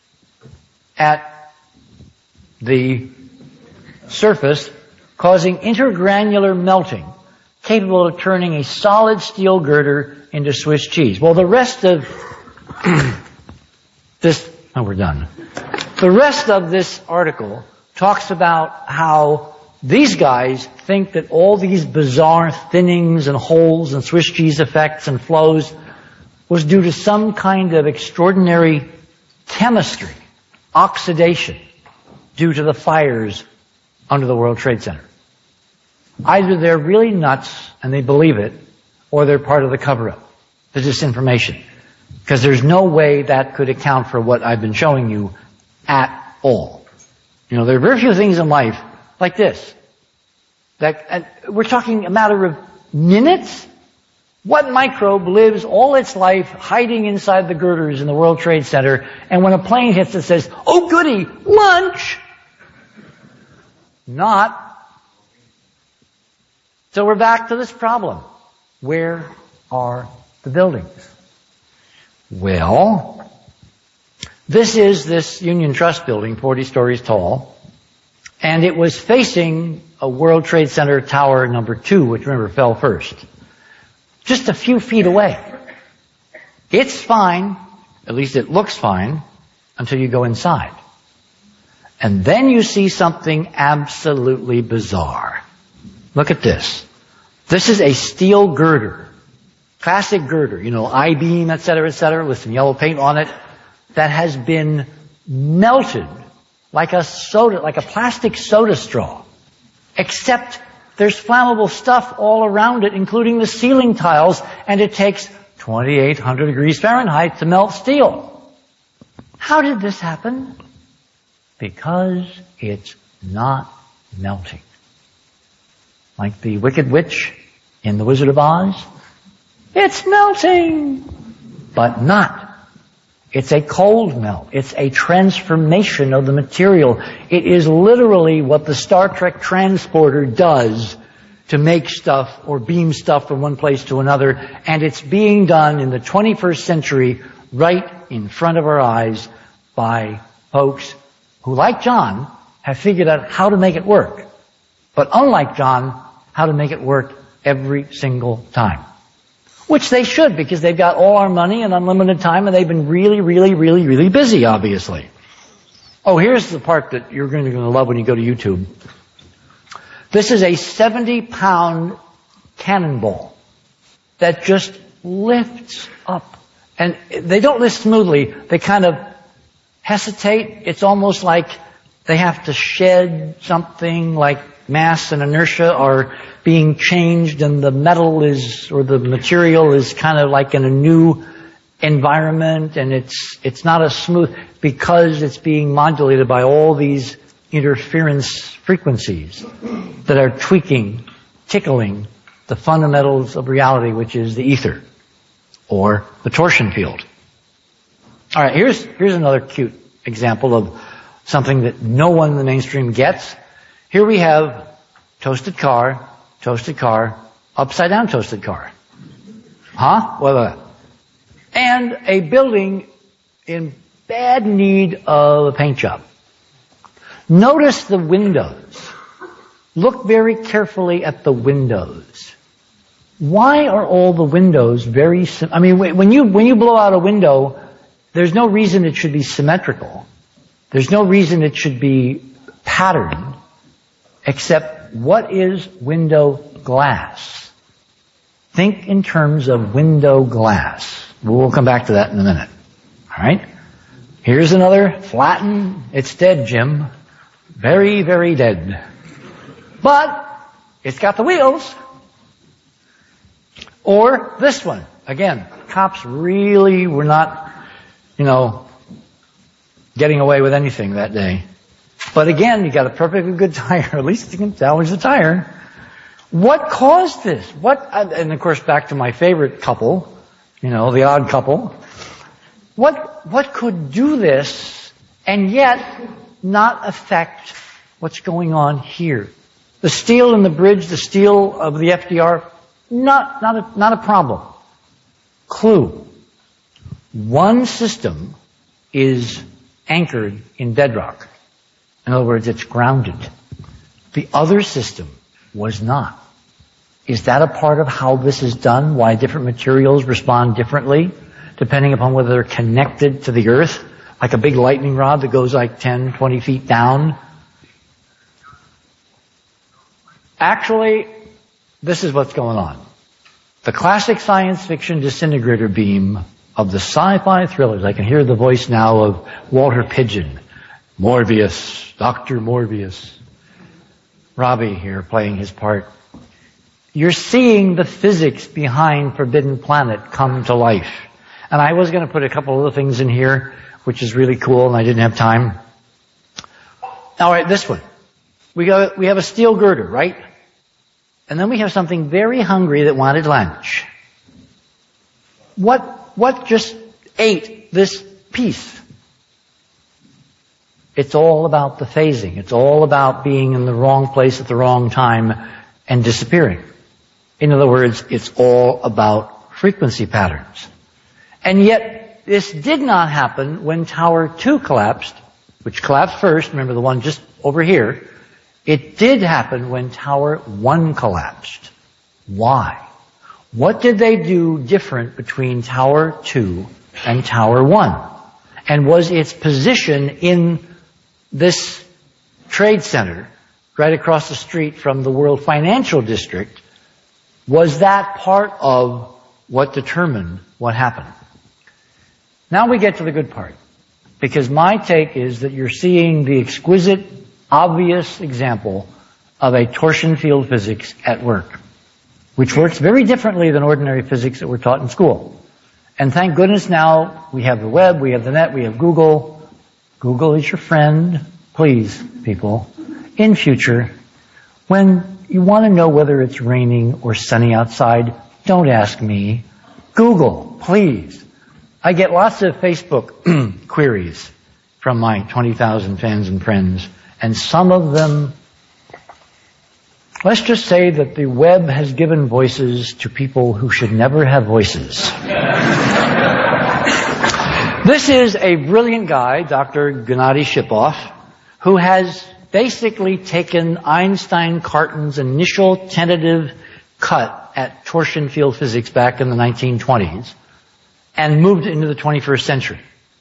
at the surface, causing intergranular melting, capable of turning a solid steel girder into Swiss cheese. Well, the rest of we're done. The rest of this article talks about how these guys think that all these bizarre thinnings and holes and Swiss cheese effects and flows was due to some kind of extraordinary chemistry, oxidation, due to the fires under the World Trade Center. Either they're really nuts and they believe it, or they're part of the cover-up, the disinformation. Because there's no way that could account for what I've been showing you at all. There are very few things in life like this. We're talking a matter of minutes? What microbe lives all its life hiding inside the girders in the World Trade Center, and when a plane hits it says, "Oh goody, lunch"? Not. So we're back to this problem. Where are the buildings? Well, this is this Union Trust building, 40 stories tall, and it was facing a World Trade Center Tower number 2, which remember fell first. Just a few feet away. It's fine, at least it looks fine, until you go inside. And then you see something absolutely bizarre. Look at this. This is a steel girder. Classic girder, I-beam, et cetera, with some yellow paint on it, that has been melted like a plastic soda straw. Except there's flammable stuff all around it, including the ceiling tiles, and it takes 2,800 degrees Fahrenheit to melt steel. How did this happen? Because it's not melting. Like the Wicked Witch in The Wizard of Oz. It's melting, but not. It's a cold melt. It's a transformation of the material. It is literally what the Star Trek transporter does to make stuff or beam stuff from one place to another. And it's being done in the 21st century right in front of our eyes by folks who, like John, have figured out how to make it work. But unlike John, how to make it work every single time. Which they should, because they've got all our money and unlimited time, and they've been really, really, really, really busy, obviously. Oh, here's the part that you're going to love when you go to YouTube. This is a 70-pound cannonball that just lifts up. And they don't lift smoothly. They kind of hesitate. It's almost like they have to shed something, like mass and inertia are being changed, and the metal or the material is kind of like in a new environment, and it's not as smooth because it's being modulated by all these interference frequencies that are tickling the fundamentals of reality, which is the ether or the torsion field. All right, here's another cute example of something that no one in the mainstream gets. Here we have toasted car, upside down toasted car. Huh? What? And a building in bad need of a paint job. Notice the windows. Look very carefully at the windows. Why are all the windows when you blow out a window, there's no reason it should be symmetrical. There's no reason it should be patterned, except what is window glass? Think in terms of window glass. We'll come back to that in a minute. All right? Here's another flattened. It's dead, Jim. Very, very dead. But it's got the wheels. Or this one. Again, cops really were not, getting away with anything that day. But again, you got a perfectly good tire. At least you can salvage the tire. What caused this? And of course, back to my favorite couple, the odd couple. What could do this and yet not affect what's going on here? The steel in the bridge, the steel of the FDR, not a problem. Clue. One system is anchored in bedrock. In other words, it's grounded. The other system was not. Is that a part of how this is done? Why different materials respond differently, depending upon whether they're connected to the earth? Like a big lightning rod that goes like 10, 20 feet down? Actually, this is what's going on. The classic science fiction disintegrator beam of the sci-fi thrillers. I can hear the voice now of Walter Pidgeon. Morbius, Dr. Morbius. Robbie here playing his part. You're seeing the physics behind Forbidden Planet come to life. And I was going to put a couple other things in here, which is really cool, and I didn't have time. All right, this one. We have a steel girder, right? And then we have something very hungry that wanted lunch. What just ate this piece? It's all about the phasing. It's all about being in the wrong place at the wrong time and disappearing. In other words, it's all about frequency patterns. And yet, this did not happen when Tower 2 collapsed, which collapsed first, remember the one just over here. It did happen when Tower 1 collapsed. Why? What did they do different between Tower 2 and Tower 1? And was its position in this trade center, right across the street from the World Financial District, was that part of what determined what happened? Now we get to the good part. Because my take is that you're seeing the exquisite, obvious example of a torsion field physics at work, which works very differently than ordinary physics that we're taught in school. And thank goodness now we have the web, we have the net, we have Google. Google is your friend. Please, people, in future, when you want to know whether it's raining or sunny outside, don't ask me. Google, please. I get lots of Facebook queries from my 20,000 fans and friends, and some of them, let's just say that the web has given voices to people who should never have voices. This is a brilliant guy, Dr. Gennady Shipov, who has basically taken Einstein-Cartan's initial tentative cut at torsion field physics back in the 1920s and moved into the 21st century.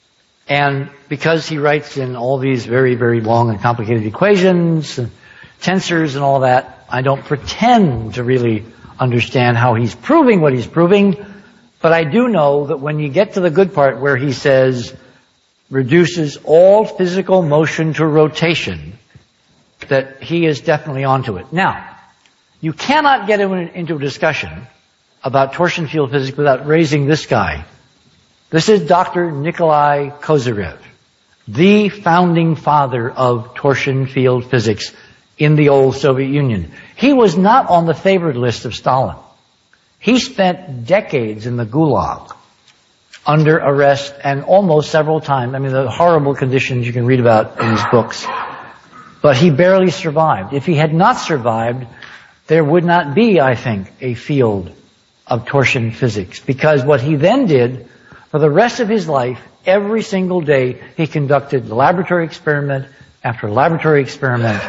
And because he writes in all these very, very long and complicated equations, and tensors and all that, I don't pretend to really understand how he's proving what he's proving, but I do know that when you get to the good part where he says, reduces all physical motion to rotation, that he is definitely onto it. Now, you cannot get into a discussion about torsion field physics without raising this guy. This is Dr. Nikolai Kozyrev, the founding father of torsion field physics in the old Soviet Union. He was not on the favored list of Stalin. He spent decades in the Gulag, under arrest, and almost several times. I mean, the horrible conditions you can read about in his books. But he barely survived. If he had not survived, there would not be, I think, a field of torsion physics. Because what he then did, for the rest of his life, every single day, he conducted laboratory experiment after laboratory experiment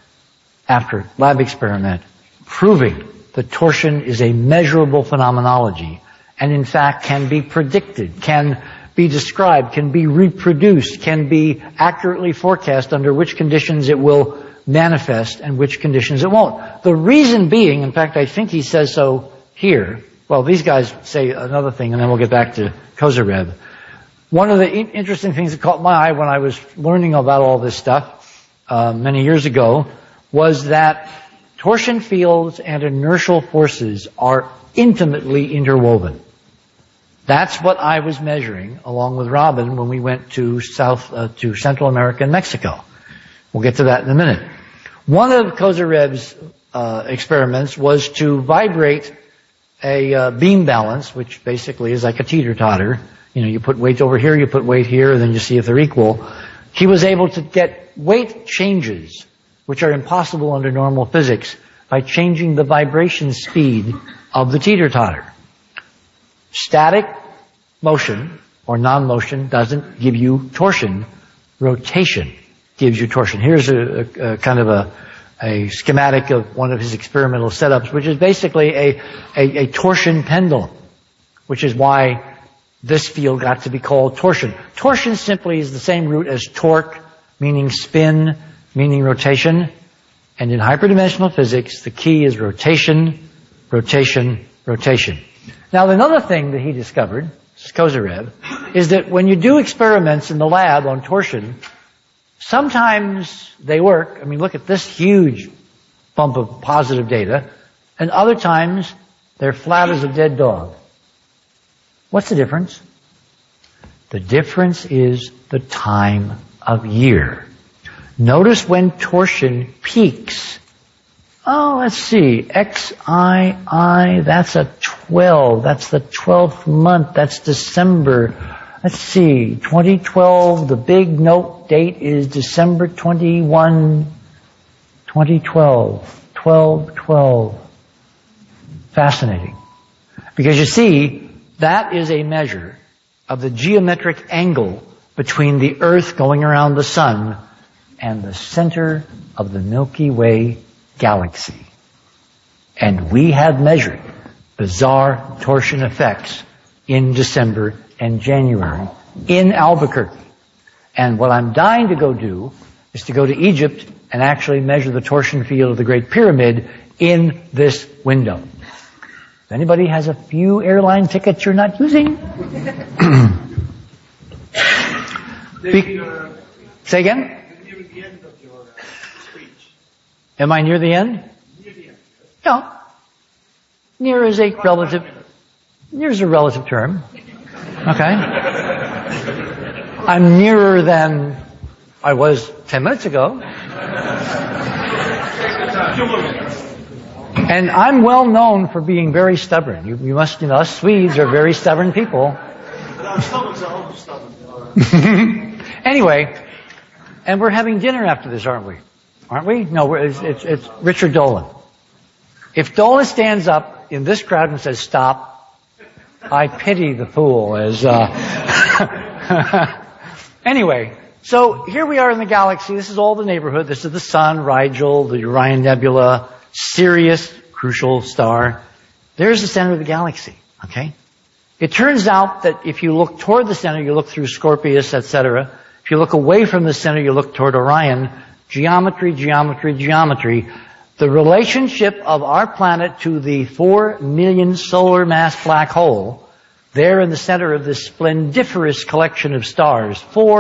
after lab experiment, proving that torsion is a measurable phenomenology and in fact can be predicted, can be described, can be reproduced, can be accurately forecast under which conditions it will manifest and which conditions it won't. The reason being, in fact, I think he says so here. Well, these guys say another thing, and then we'll get back to Kozyrev. One of the interesting things that caught my eye when I was learning about all this stuff many years ago was that torsion fields and inertial forces are intimately interwoven. That's what I was measuring along with Robin when we went to Central America and Mexico. We'll get to that in a minute. One of Kozyrev's experiments was to vibrate a beam balance, which basically is like a teeter-totter. You know, you put weight over here, you put weight here, and then you see if they're equal. He was able to get weight changes, which are impossible under normal physics, by changing the vibration speed of the teeter-totter. Static motion or non-motion doesn't give you torsion. Rotation gives you torsion. Here's a kind of a schematic of one of his experimental setups, which is basically a torsion pendulum, which is why this field got to be called torsion. Torsion simply is the same root as torque, meaning spin, meaning rotation. And in hyperdimensional physics, the key is rotation, rotation, rotation. Now, another thing that he discovered, this is Kozyrev, is that when you do experiments in the lab on torsion, sometimes they work. I mean, look at this huge bump of positive data. And other times, they're flat as a dead dog. What's the difference? The difference is the time of year. Notice when torsion peaks. Oh, let's see. XII, that's a 12. That's the 12th month. That's December. Let's see. 2012, the big note date is December 21, 2012. 12/12. Fascinating. Because you see, That is a measure of the geometric angle between the Earth going around the sun and the center of the Milky Way galaxy. And we have measured bizarre torsion effects in December and January in Albuquerque. And what I'm dying to go do is to go to Egypt and actually measure the torsion field of the Great Pyramid in this window. If anybody has a few airline tickets you're not using? Say again? Near the end of your speech. Am I near the end? Near the end. No. Near is a relative term. Okay. I'm nearer than I was 10 minutes ago. And I'm well known for being very stubborn. You must, us Swedes are very stubborn people. Anyway, and we're having dinner after this, aren't we? Aren't we? No, it's Richard Dolan. If Dolan stands up in this crowd and says, stop, I pity the fool as, Anyway, so here we are in the galaxy. This is all the neighborhood. This is the Sun, Rigel, the Orion Nebula, Sirius, crucial star. There's the center of the galaxy, okay? It turns out that if you look toward the center, you look through Scorpius, etc. If you look away from the center, you look toward Orion. Geometry. The relationship of our planet to the 4 million solar mass black hole, there in the center of this splendiferous collection of stars,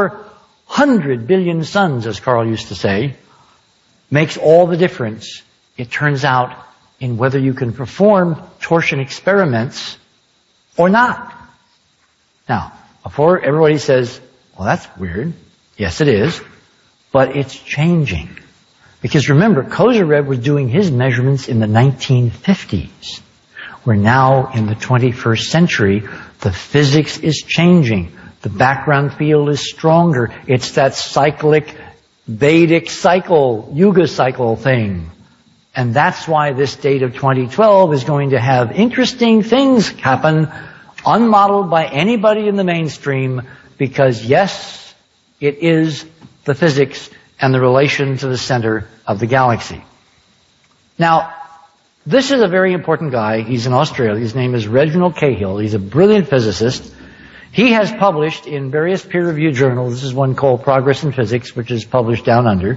400 billion suns, as Carl used to say, makes all the difference, it turns out, in whether you can perform torsion experiments or not. Now, before everybody says, well, that's weird. Yes, it is. But it's changing. Because remember, Kozyrev was doing his measurements in the 1950s. We're now in the 21st century. The physics is changing. The background field is stronger. It's that cyclic, Vedic cycle, Yuga cycle thing. And that's why this date of 2012 is going to have interesting things happen, unmodeled by anybody in the mainstream, because yes, it is the physics and the relation to the center of the galaxy. Now, this is a very important guy. He's in Australia. His name is Reginald Cahill. He's a brilliant physicist. He has published in various peer-reviewed journals, this is one called Progress in Physics, which is published down under,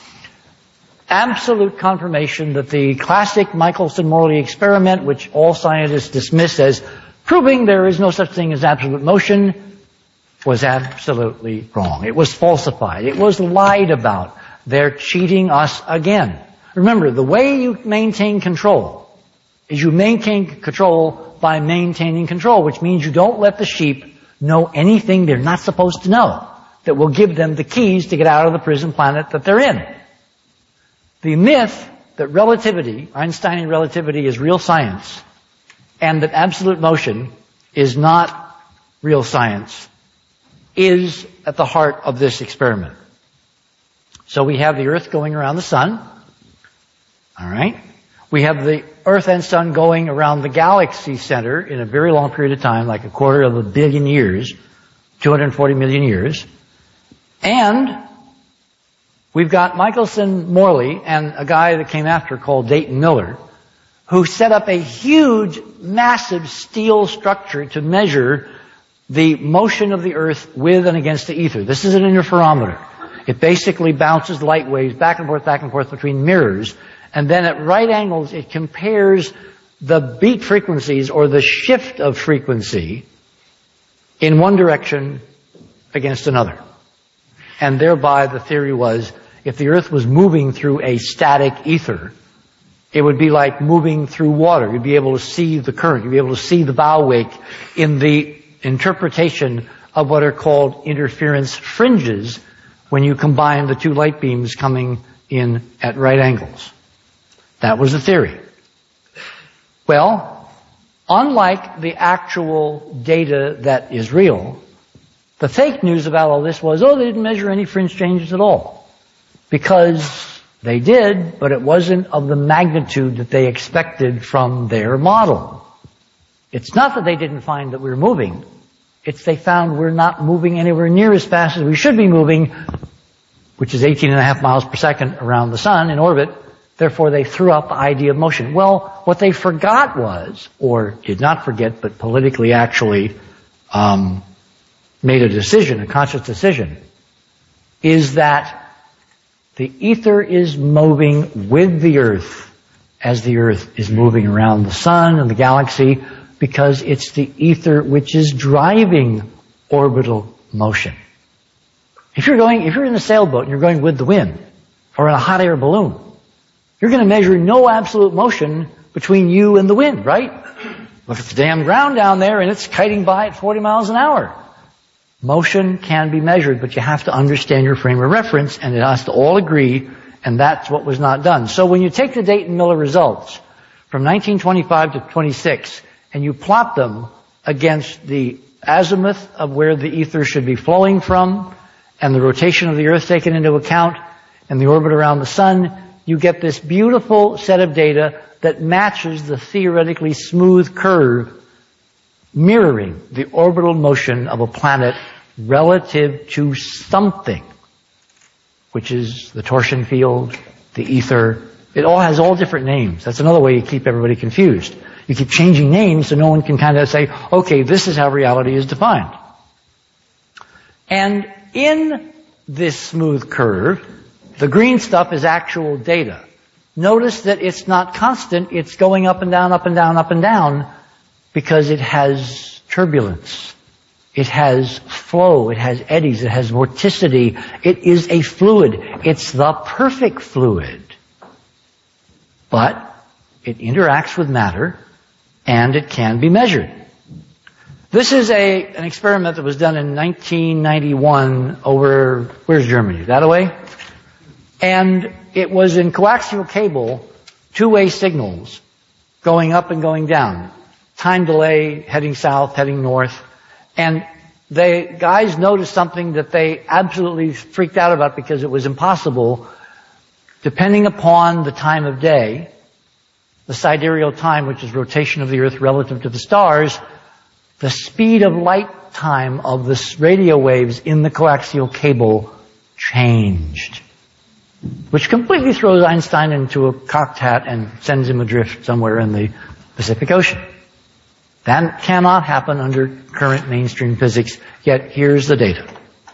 absolute confirmation that the classic Michelson-Morley experiment, which all scientists dismiss as proving there is no such thing as absolute motion, was absolutely wrong. It was falsified. It was lied about. They're cheating us again. Remember, the way you maintain control is you maintain control by maintaining control, which means you don't let the sheep know anything they're not supposed to know that will give them the keys to get out of the prison planet that they're in. The myth that relativity, Einsteinian relativity, is real science, and that absolute motion is not real science, is at the heart of this experiment. So we have the Earth going around the Sun. All right? We have the Earth and Sun going around the galaxy center in a very long period of time, like 250 million years, 240 million years. And we've got Michelson-Morley and a guy that came after called Dayton Miller, who set up a huge, massive steel structure to measure the motion of the Earth with and against the ether. This is an interferometer. It basically bounces light waves back and forth between mirrors, and then at right angles it compares the beat frequencies or the shift of frequency in one direction against another. And thereby the theory was, if the Earth was moving through a static ether, it would be like moving through water. You'd be able to see the current. You'd be able to see the bow wake in the interpretation of what are called interference fringes when you combine the two light beams coming in at right angles. That was the theory. Well, unlike the actual data that is real, the fake news about all this was, they didn't measure any fringe changes at all. Because they did, but it wasn't of the magnitude that they expected from their model. It's not that they didn't find that we were moving. It's they found we're not moving anywhere near as fast as we should be moving, which is 18.5 miles per second around the sun in orbit. Therefore, they threw out the idea of motion. Well, what they forgot was, or did not forget, but politically actually made a decision, a conscious decision, is that the ether is moving with the Earth as the Earth is moving around the sun and the galaxy, because it's the ether which is driving orbital motion. If you're in a sailboat and you're going with the wind, or in a hot air balloon, you're going to measure no absolute motion between you and the wind, right? Look at the damn ground down there and it's kiting by at 40 miles an hour. Motion can be measured, but you have to understand your frame of reference, and it has to all agree, and that's what was not done. So when you take the Dayton-Miller results from 1925 to 26, and you plot them against the azimuth of where the ether should be flowing from, and the rotation of the Earth taken into account, and the orbit around the sun, you get this beautiful set of data that matches the theoretically smooth curve mirroring the orbital motion of a planet relative to something, which is the torsion field, the ether. It all has all different names. That's another way you keep everybody confused. You keep changing names so no one can kind of say, okay, this is how reality is defined. And in this smooth curve, the green stuff is actual data. Notice that it's not constant, it's going up and down, up and down, up and down, because it has turbulence. It has flow, it has eddies, it has vorticity. It is a fluid. It's the perfect fluid. But it interacts with matter, and it can be measured. This is an experiment that was done in 1991 over, where's Germany? That away? And it was in coaxial cable, two-way signals going up and going down. Time delay, heading south, heading north. And the guys noticed something that they absolutely freaked out about because it was impossible. Depending upon the time of day, the sidereal time, which is rotation of the Earth relative to the stars, the speed of light time of the radio waves in the coaxial cable changed, which completely throws Einstein into a cocked hat and sends him adrift somewhere in the Pacific Ocean. That cannot happen under current mainstream physics, yet here's the data.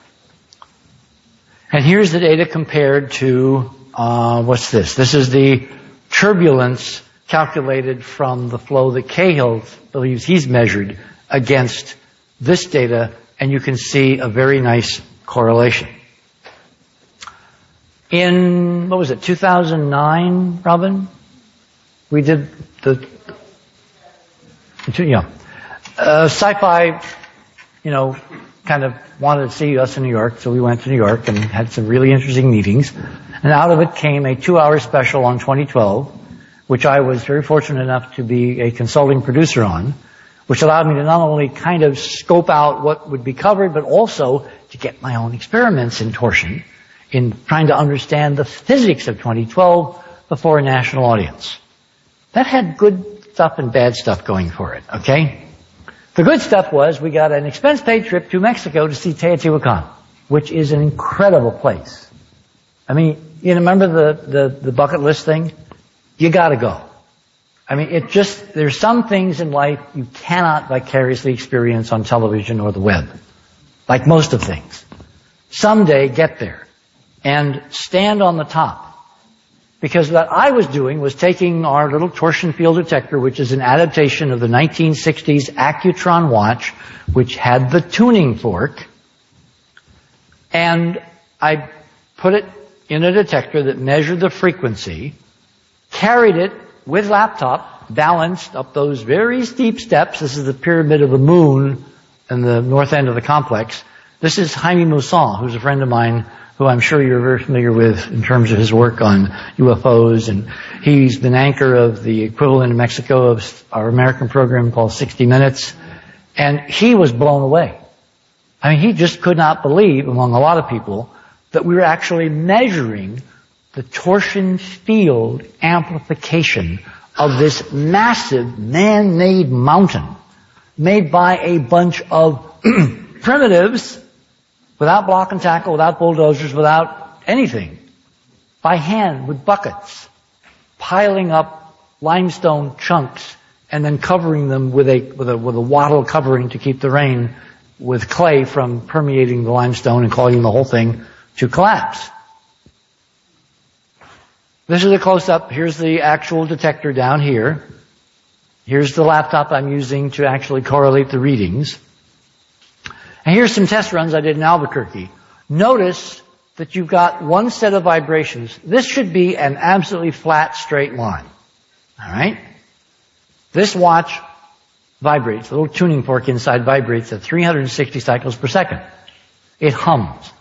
And here's the data compared to, what's this? This is the turbulence calculated from the flow that Cahill believes he's measured against this data, and you can see a very nice correlation. In, 2009, Robin? We did the, Sci-Fi, kind of wanted to see us in New York, so we went to New York and had some really interesting meetings. And out of it came a 2-hour special on 2012, which I was very fortunate enough to be a consulting producer on, which allowed me to not only kind of scope out what would be covered, but also to get my own experiments in torsion, in trying to understand the physics of 2012 before a national audience. That had good stuff and bad stuff going for it, okay? The good stuff was we got an expense-paid trip to Mexico to see Teotihuacan, which is an incredible place. I mean, you remember the bucket list thing? You gotta go. I mean, there's some things in life you cannot vicariously experience on television or the web. Like most of things. Someday, get there. And stand on the top. Because what I was doing was taking our little torsion field detector, which is an adaptation of the 1960s Accutron watch, which had the tuning fork, and I put it in a detector that measured the frequency, carried it with laptop, balanced up those very steep steps. This is the Pyramid of the Moon in the north end of the complex. This is Jaime Maussan, who's a friend of mine, who I'm sure you're very familiar with in terms of his work on UFOs, and he's been anchor of the equivalent in Mexico of our American program called 60 Minutes, and he was blown away. I mean, he just could not believe, among a lot of people, that we were actually measuring the torsion field amplification of this massive man-made mountain made by a bunch of primitives, without block and tackle, without bulldozers, without anything, by hand with buckets, piling up limestone chunks and then covering them with a wattle covering to keep the rain with clay from permeating the limestone and causing the whole thing to collapse. This is a close-up. Here's the actual detector down here. Here's the laptop I'm using to actually correlate the readings. And here's some test runs I did in Albuquerque. Notice that you've got one set of vibrations. This should be an absolutely flat, straight line. All right? This watch vibrates. The little tuning fork inside vibrates at 360 cycles per second. It hums.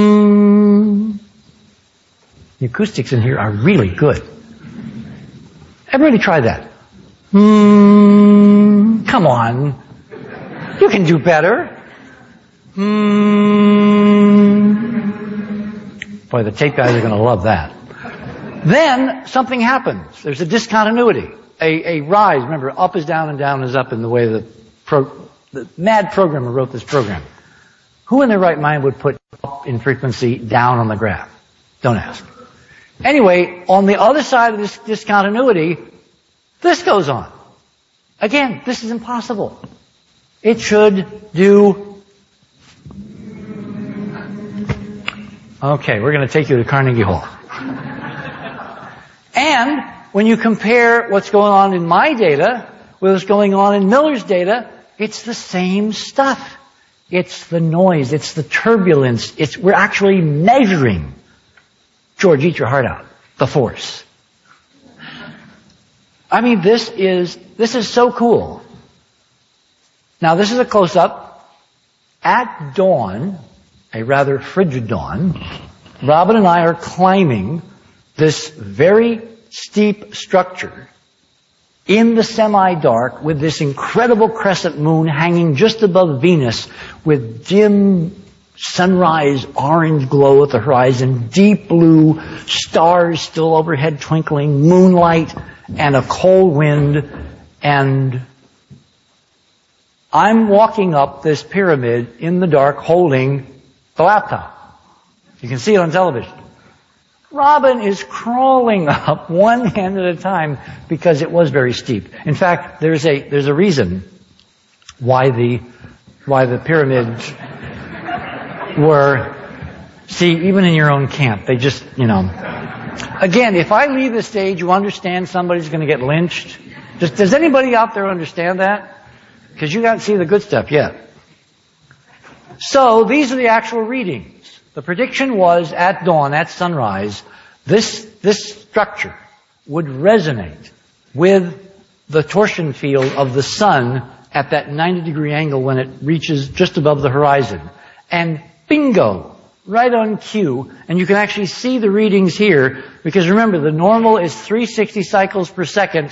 The acoustics in here are really good. Everybody try that. Come on. You can do better. Boy, the tape guys are going to love that. Then something happens. There's a discontinuity. A rise. Remember, up is down and down is up in the way the mad programmer wrote this program. Who in their right mind would put up in frequency down on the graph? Don't ask. Anyway, on the other side of this discontinuity, this goes on. Again, this is impossible. It should do... Okay, we're going to take you to Carnegie Hall. And when you compare what's going on in my data with what's going on in Miller's data, it's the same stuff. It's the noise. It's the turbulence. We're actually measuring, George, eat your heart out, the force. I mean, this is so cool. Now, this is a close-up. At dawn, a rather frigid dawn, Robin and I are climbing this very steep structure in the semi-dark with this incredible crescent moon hanging just above Venus with dim sunrise orange glow at the horizon, deep blue stars still overhead twinkling, moonlight, and a cold wind. And I'm walking up this pyramid in the dark holding the laptop. You can see it on television. Robin is crawling up one hand at a time because it was very steep. In fact, there's a reason why the pyramids were, see, even in your own camp, they just, Again, if I leave the stage, you understand somebody's going to get lynched. Does anybody out there understand that? Because you haven't seen the good stuff yet. So these are the actual readings. The prediction was at dawn, at sunrise, this structure would resonate with the torsion field of the sun at that 90-degree angle when it reaches just above the horizon. And bingo! Right on cue. And you can actually see the readings here, because remember, the normal is 360 cycles per second.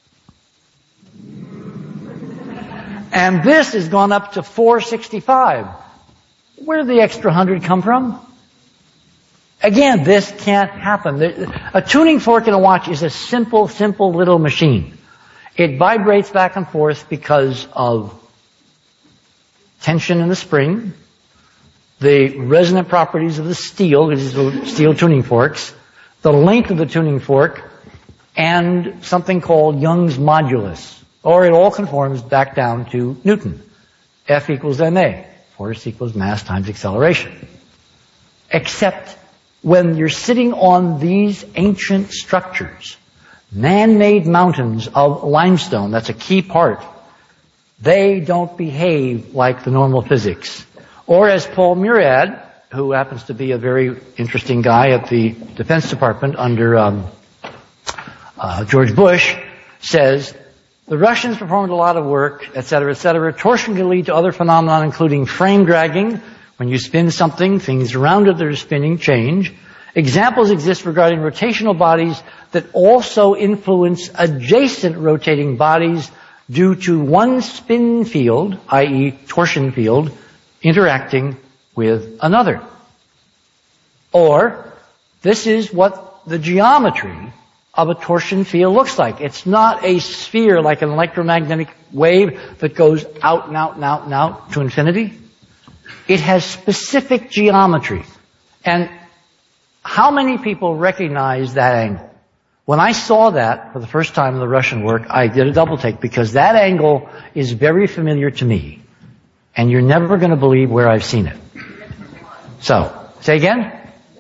And this has gone up to 465. Where did the extra 100 come from? Again, this can't happen. A tuning fork in a watch is a simple little machine. It vibrates back and forth because of tension in the spring, the resonant properties of the steel, these are steel tuning forks, the length of the tuning fork, and something called Young's modulus. Or it all conforms back down to Newton. F equals ma. Force equals mass times acceleration. Except when you're sitting on these ancient structures, man-made mountains of limestone, that's a key part, they don't behave like the normal physics. Or as Paul Murad, who happens to be a very interesting guy at the Defense Department under George Bush, says, the Russians performed a lot of work, etc., etc. Torsion can lead to other phenomena, including frame dragging. When you spin something, things around it that are spinning change. Examples exist regarding rotational bodies that also influence adjacent rotating bodies due to one spin field, i.e. torsion field, interacting with another. Or, this is what the geometry of a torsion field looks like. It's not a sphere like an electromagnetic wave that goes out and out and out and out to infinity. It has specific geometry. And how many people recognize that angle? When I saw that for the first time in the Russian work, I did a double take because that angle is very familiar to me. And you're never going to believe where I've seen it. So, say again?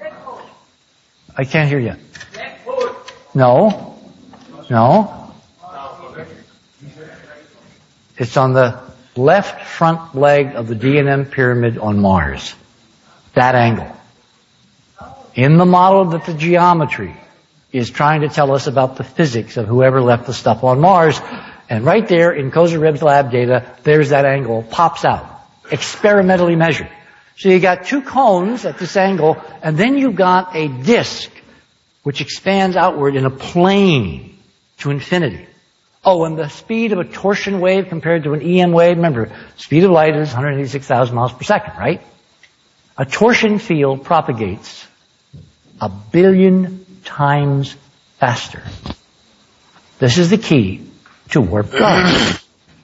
I can't hear you. No. No. It's on the left front leg of the D&M pyramid on Mars. That angle. In the model that the geometry is trying to tell us about the physics of whoever left the stuff on Mars. And right there in Kozyreb's lab data, there's that angle, pops out, experimentally measured. So you got two cones at this angle, and then you've got a disk which expands outward in a plane to infinity. Oh, and the speed of a torsion wave compared to an EM wave, remember, speed of light is 186,000 miles per second, right? A torsion field propagates 1 billion times faster. This is the key to warp drive.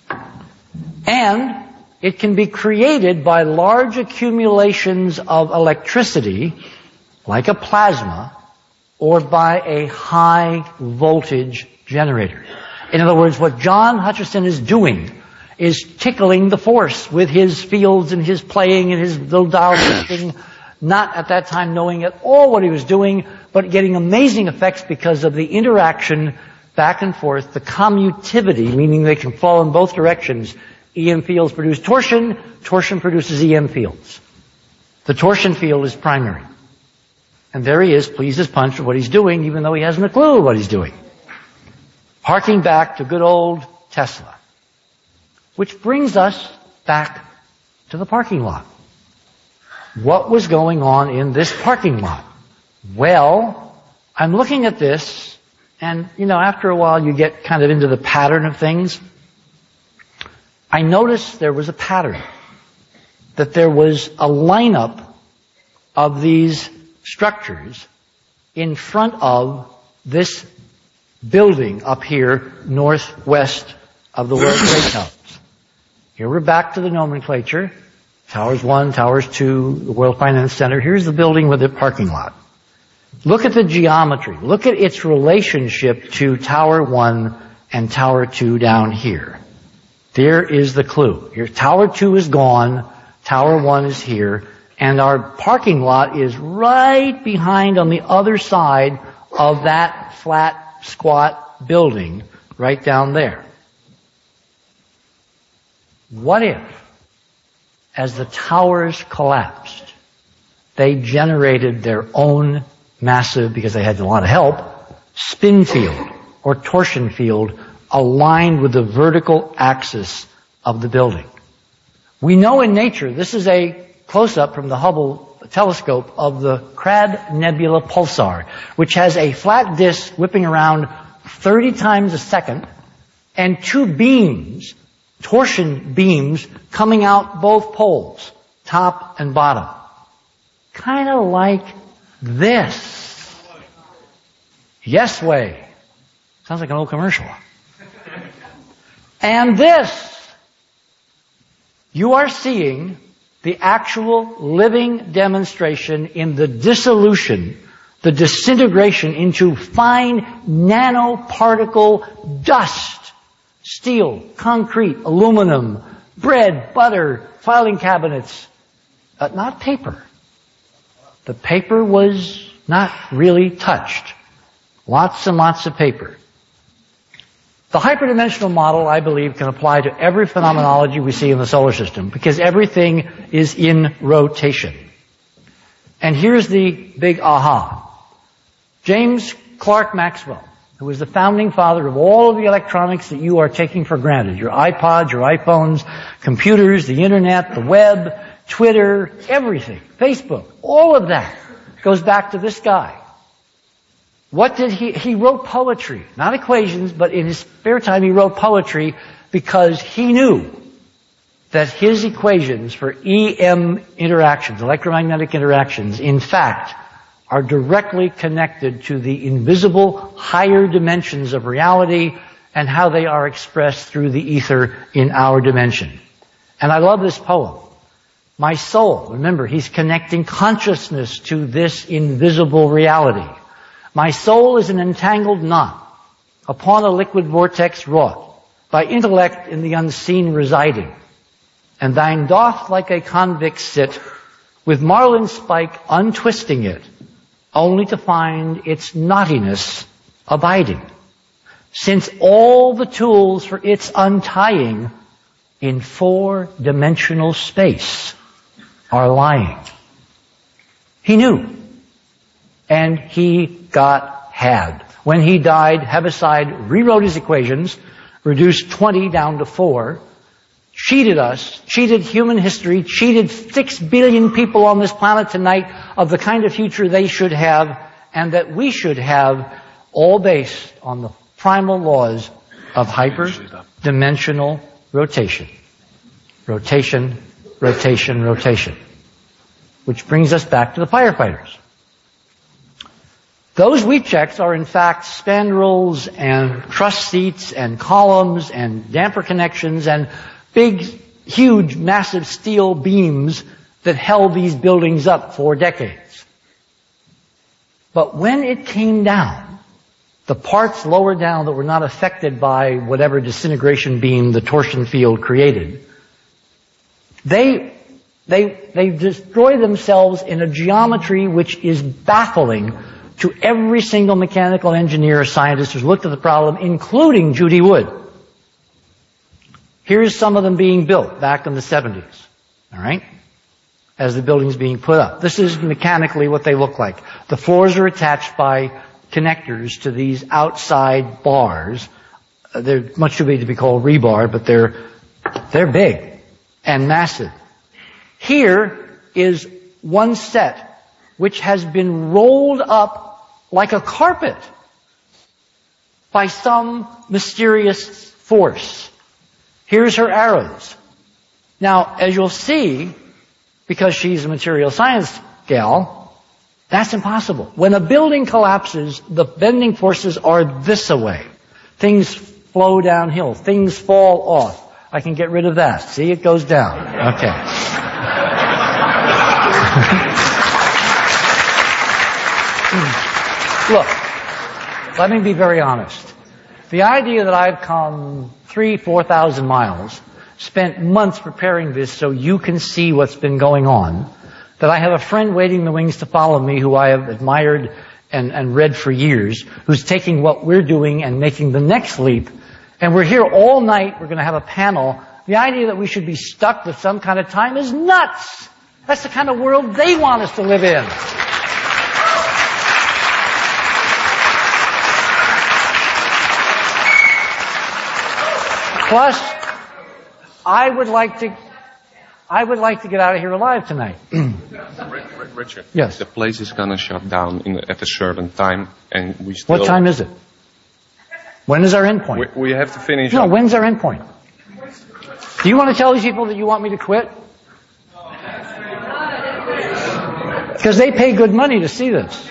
And it can be created by large accumulations of electricity, like a plasma, or by a high voltage generator. In other words, what John Hutchison is doing is tickling the force with his fields and his playing and his little dial shifting, not at that time knowing at all what he was doing, but getting amazing effects because of the interaction back and forth, the commutivity, meaning they can fall in both directions. EM fields produce torsion, torsion produces EM fields. The torsion field is primary. And there he is, pleased as punch with what he's doing, even though he hasn't a clue what he's doing. Harking back to good old Tesla. Which brings us back to the parking lot. What was going on in this parking lot? Well, I'm looking at this, and, after a while you get kind of into the pattern of things. I noticed there was a pattern. That there was a lineup of these structures in front of this building up here northwest of the World Trade Towers. Here we're back to the nomenclature. Towers 1, Towers 2, the World Finance Center. Here's the building with the parking lot. Look at the geometry. Look at its relationship to Tower 1 and Tower 2 down here. There is the clue. Here, Tower 2 is gone, Tower 1 is here, and our parking lot is right behind on the other side of that flat, squat building right down there. What if, as the towers collapsed, they generated their own massive, because they had a lot of help, spin field or torsion field aligned with the vertical axis of the building? We know in nature, this is a close-up from the Hubble telescope of the Crab Nebula pulsar, which has a flat disk whipping around 30 times a second and two beams, torsion beams, coming out both poles, top and bottom. Kind of like this. Yes way. Sounds like an old commercial. And this. You are seeing the actual living demonstration in the dissolution, the disintegration into fine nanoparticle dust, steel, concrete, aluminum, bread, butter, filing cabinets, not paper. The paper was not really touched. Lots and lots of paper. The hyperdimensional model, I believe, can apply to every phenomenology we see in the solar system because everything is in rotation. And here's the big aha. James Clerk Maxwell, who was the founding father of all of the electronics that you are taking for granted, your iPods, your iPhones, computers, the internet, the web, Twitter, everything, Facebook, all of that goes back to this guy. What did he wrote poetry, not equations, but in his spare time he wrote poetry because he knew that his equations for EM interactions, electromagnetic interactions, in fact, are directly connected to the invisible higher dimensions of reality and how they are expressed through the ether in our dimension. And I love this poem. My soul, remember, he's connecting consciousness to this invisible reality. My soul is an entangled knot upon a liquid vortex wrought by intellect in the unseen residing. And thine doth like a convict sit with marlin spike untwisting it, only to find its knottiness abiding. Since all the tools for its untying in 4-dimensional space are lying. He knew. And he got had. When he died, Heaviside rewrote his equations, reduced 20 down to 4, cheated us, cheated human history, cheated 6 billion people on this planet tonight of the kind of future they should have and that we should have, all based on the primal laws of hyper-dimensional rotation. Rotation, rotation, rotation. Which brings us back to the firefighters. Those wheat checks are in fact spandrels and truss seats and columns and damper connections and big, huge, massive steel beams that held these buildings up for decades. But when it came down, the parts lower down that were not affected by whatever disintegration beam the torsion field created, they destroy themselves in a geometry which is baffling to every single mechanical engineer or scientist who's looked at the problem, including Judy Wood. Here's some of them being built back in the 70s, all right, as the building's being put up. This is mechanically what they look like. The floors are attached by connectors to these outside bars. They're much too big to be called rebar, but they're big and massive. Here is one set which has been rolled up like a carpet by some mysterious force. Here's her arrows. Now, as you'll see, because she's a material science gal, that's impossible. When a building collapses, the bending forces are this way. Things flow downhill. Things fall off. I can get rid of that. See, it goes down. Okay. Look, let me be very honest. The idea that I've come 4,000 miles, spent months preparing this so you can see what's been going on, that I have a friend waiting in the wings to follow me who I have admired and read for years, who's taking what we're doing and making the next leap, and we're here all night, we're going to have a panel. The idea that we should be stuck with some kind of time is nuts! That's the kind of world they want us to live in. Plus, I would like to get out of here alive tonight. Richard. Yes. The place is gonna shut down at a certain time, and we still. What time is it? When is our end point? We have to finish. No, when's our end point? Do you want to tell these people that you want me to quit? Because they pay good money to see this.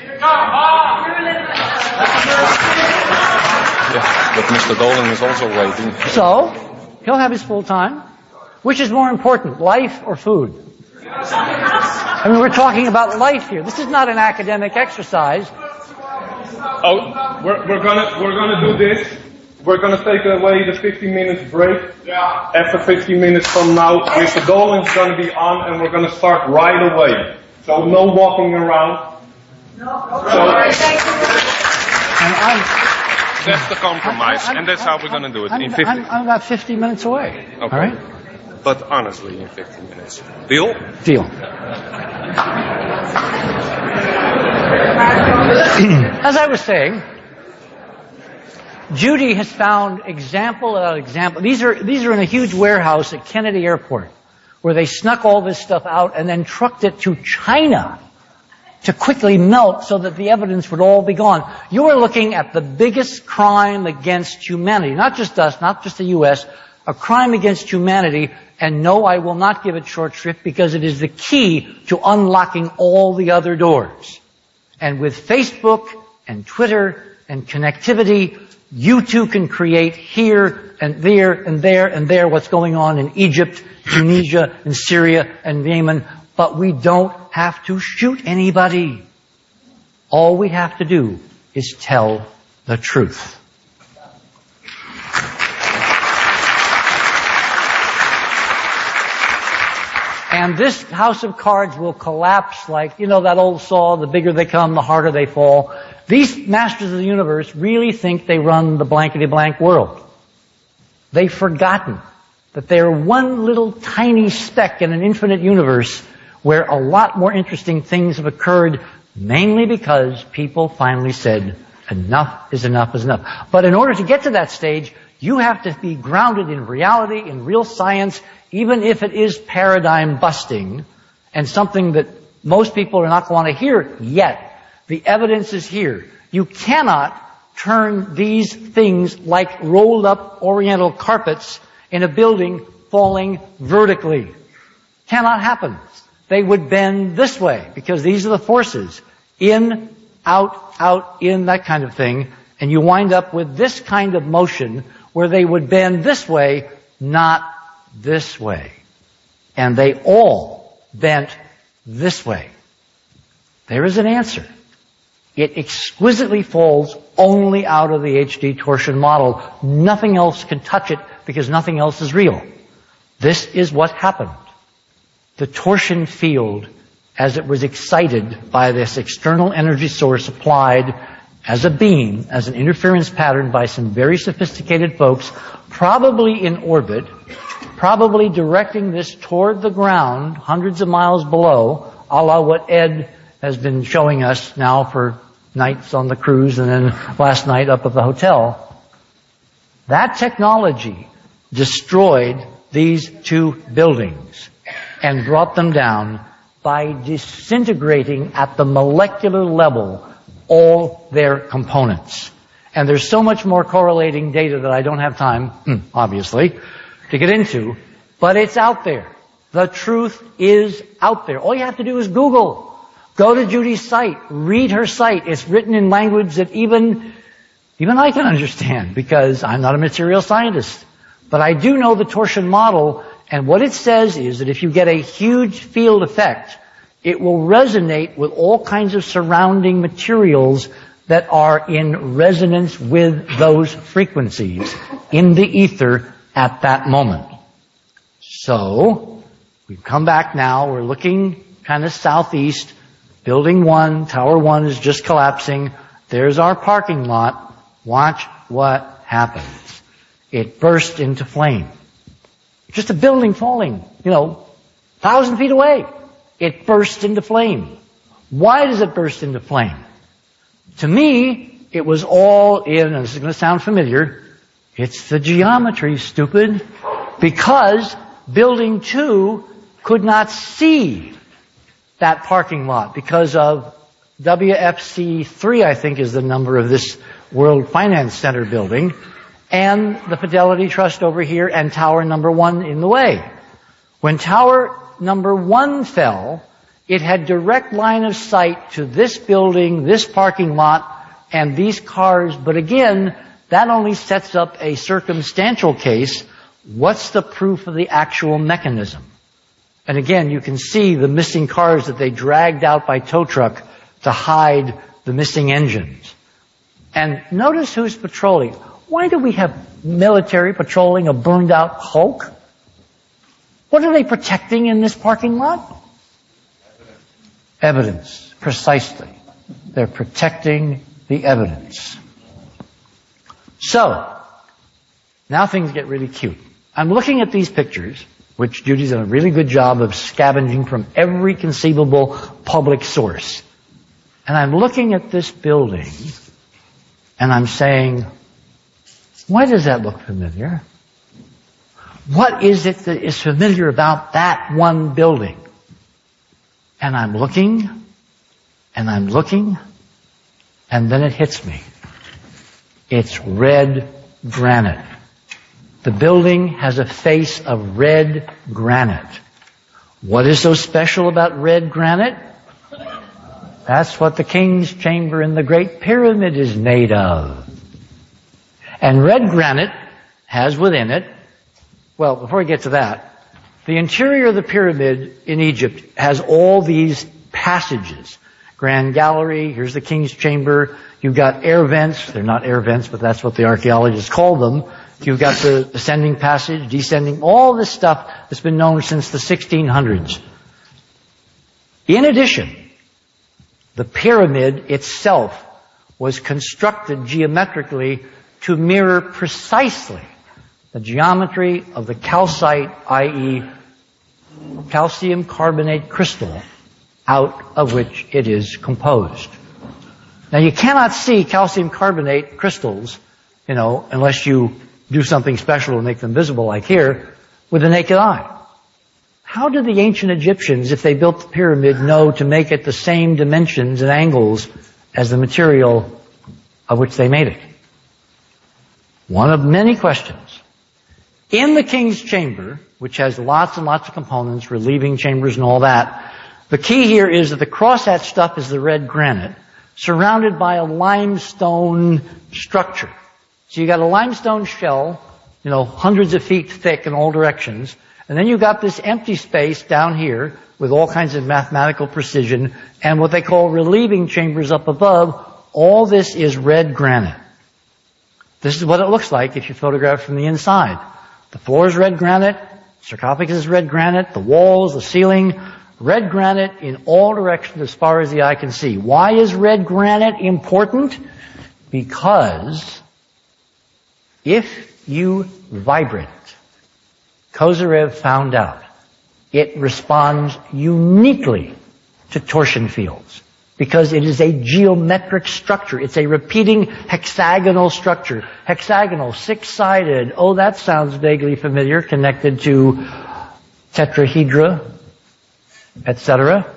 Yeah, but Mr. Dolan is also waiting. So, he'll have his full time. Which is more important, life or food? I mean, we're talking about life here. This is not an academic exercise. Oh, we're gonna do this. We're gonna take away the 15 minutes break. Yeah. After 15 minutes from now, Mr. Dolan's gonna be on, and we're gonna start right away. So no walking around. That's the compromise, and that's how we're going to do it. I'm about 50 minutes away. Okay. All right? But honestly, in 15 minutes. Deal? Deal. As I was saying, Judy has found example after example. These are in a huge warehouse at Kennedy Airport, where they snuck all this stuff out and then trucked it to China to quickly melt so that the evidence would all be gone. You are looking at the biggest crime against humanity, not just us, not just the U.S., a crime against humanity, and no, I will not give it short shrift because it is the key to unlocking all the other doors. And with Facebook and Twitter and connectivity, you too can create here and there and there and there what's going on in Egypt, Tunisia, and Syria and Yemen, but we don't have to shoot anybody. All we have to do is tell the truth. And this house of cards will collapse like, that old saw, the bigger they come, the harder they fall. These masters of the universe really think they run the blankety-blank world. They've forgotten that they're one little tiny speck in an infinite universe where a lot more interesting things have occurred, mainly because people finally said, enough is enough is enough. But in order to get to that stage, you have to be grounded in reality, in real science, even if it is paradigm busting and something that most people are not going to hear yet. The evidence is here. You cannot turn these things like rolled up oriental carpets in a building falling vertically. Cannot happen. They would bend this way because these are the forces. In, out, in, that kind of thing. And you wind up with this kind of motion where they would bend this way, not this way. And they all bent this way. There is an answer. It exquisitely falls only out of the HD torsion model. Nothing else can touch it because nothing else is real. This is what happened. The torsion field, as it was excited by this external energy source applied as a beam, as an interference pattern by some very sophisticated folks, probably in orbit, probably directing this toward the ground, hundreds of miles below, a la what Ed has been showing us now for nights on the cruise and then last night up at the hotel. That technology destroyed these two buildings and brought them down by disintegrating at the molecular level all their components. And there's so much more correlating data that I don't have time, obviously, to get into, but it's out there. The truth is out there. All you have to do is Google. Go to Judy's site. Read her site. It's written in language that even I can understand because I'm not a material scientist. But I do know the torsion model, and what it says is that if you get a huge field effect, it will resonate with all kinds of surrounding materials that are in resonance with those frequencies in the ether at that moment. So, we've come back now. We're looking kind of southeast. Building 1, Tower 1 is just collapsing. There's our parking lot. Watch what happens. It burst into flame. Just a building falling, 1,000 feet away. It burst into flame. Why does it burst into flame? To me, it was all in, and this is going to sound familiar, it's the geometry, stupid, because Building 2 could not see that parking lot because of WFC3, I think is the number of this World Finance Center building, and the Fidelity Trust over here and Tower number 1 in the way. When Tower number 1 fell, it had direct line of sight to this building, this parking lot, and these cars, but again, that only sets up a circumstantial case. What's the proof of the actual mechanism? And again, you can see the missing cars that they dragged out by tow truck to hide the missing engines. And notice who's patrolling. Why do we have military patrolling a burned out Hulk? What are they protecting in this parking lot? Evidence. Precisely. They're protecting the evidence. So, now things get really cute. I'm looking at these pictures, which Judy's done a really good job of scavenging from every conceivable public source. And I'm looking at this building, and I'm saying, why does that look familiar? What is it that is familiar about that one building? And I'm looking, and I'm looking, and then it hits me. It's red granite. The building has a face of red granite. What is so special about red granite? That's what the king's chamber in the Great Pyramid is made of. And red granite has within it, well, before we get to that, the interior of the pyramid in Egypt has all these passages. Grand Gallery, here's the king's chamber. You've got air vents. They're not air vents, but that's what the archaeologists call them. You've got the ascending passage, descending, all this stuff that's been known since the 1600s. In addition, the pyramid itself was constructed geometrically to mirror precisely the geometry of the calcite, i.e. calcium carbonate crystal, out of which it is composed. Now you cannot see calcium carbonate crystals, unless you do something special to make them visible like here, with the naked eye. How did the ancient Egyptians, if they built the pyramid, know to make it the same dimensions and angles as the material of which they made it? One of many questions. In the king's chamber, which has lots and lots of components, relieving chambers and all that, the key here is that the crosshatch stuff is the red granite, surrounded by a limestone structure. So you got a limestone shell, hundreds of feet thick in all directions, and then you've got this empty space down here with all kinds of mathematical precision, and what they call relieving chambers up above. All this is red granite. This is what it looks like if you photograph from the inside. The floor is red granite, sarcophagus is red granite, the walls, the ceiling, red granite in all directions as far as the eye can see. Why is red granite important? Because if you vibrate it, Kozyrev found out, it responds uniquely to torsion fields because it is a geometric structure. It's a repeating hexagonal structure. Hexagonal, six-sided. Oh, that sounds vaguely familiar, connected to tetrahedra, etc.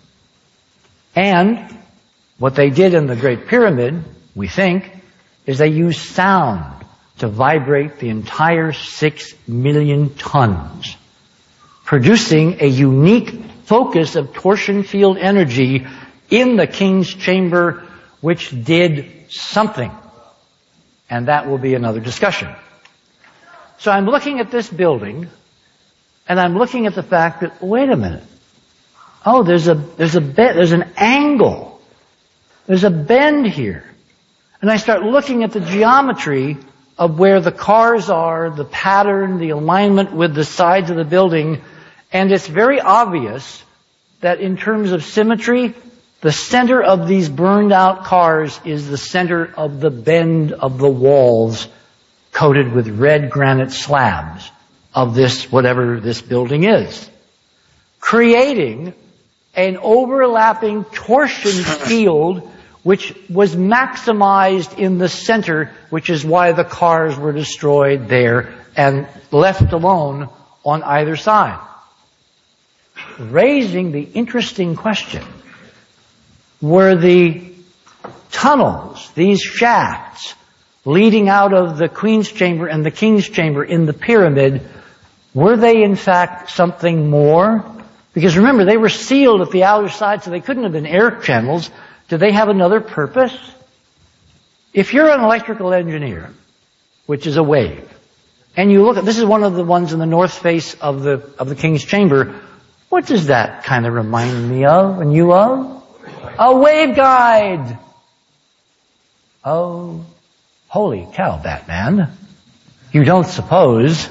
And what they did in the Great Pyramid, we think, is they used sound to vibrate the entire 6 million tons, producing a unique focus of torsion field energy in the king's chamber, which did something. And that will be another discussion. So I'm looking at this building, and I'm looking at the fact that, wait a minute. Oh, there's an angle. There's a bend here. And I start looking at the geometry of where the cars are, the pattern, the alignment with the sides of the building, and it's very obvious that in terms of symmetry, the center of these burned out cars is the center of the bend of the walls coated with red granite slabs of this, whatever this building is, creating an overlapping torsion field which was maximized in the center, which is why the cars were destroyed there and left alone on either side. Raising the interesting question, were the tunnels, these shafts, leading out of the Queen's Chamber and the King's Chamber in the pyramid, were they in fact something more? Because remember, they were sealed at the outer side, so they couldn't have been air channels. Did they have another purpose? If you're an electrical engineer, which is a wave, and you look at, this is one of the ones in the north face of the King's Chamber, what does that kind of remind me of and you of? A waveguide! Oh, holy cow, Batman. You don't suppose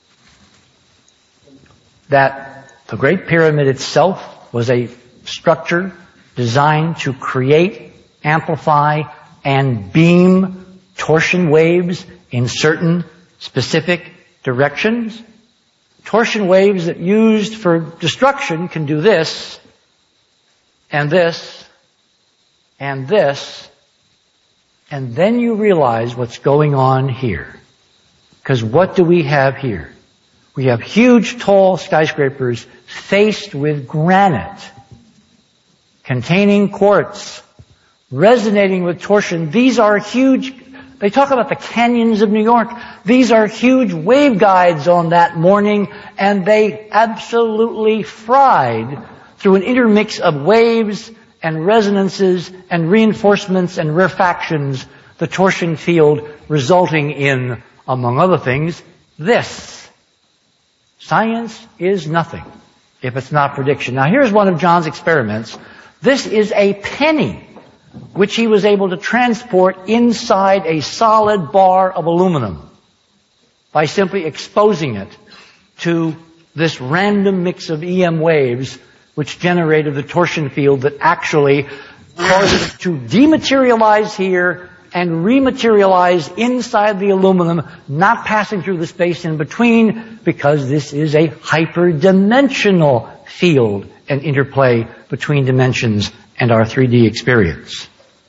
that the Great Pyramid itself was a structure designed to create, amplify, and beam torsion waves in certain specific directions? Torsion waves that used for destruction can do this, and this, and this, and then you realize what's going on here. Because what do we have here? We have huge, tall skyscrapers faced with granite, containing quartz, resonating with torsion. These are huge, they talk about the canyons of New York. These are huge waveguides on that morning, and they absolutely fried through an intermix of waves and resonances and reinforcements and rarefactions, the torsion field resulting in, among other things, this. Science is nothing if it's not prediction. Now here's one of John's experiments. This is a penny which he was able to transport inside a solid bar of aluminum by simply exposing it to this random mix of EM waves which generated the torsion field that actually caused it to dematerialize here and rematerialize inside the aluminum, not passing through the space in between, because this is a hyperdimensional field and interplay between dimensions and our 3D experience.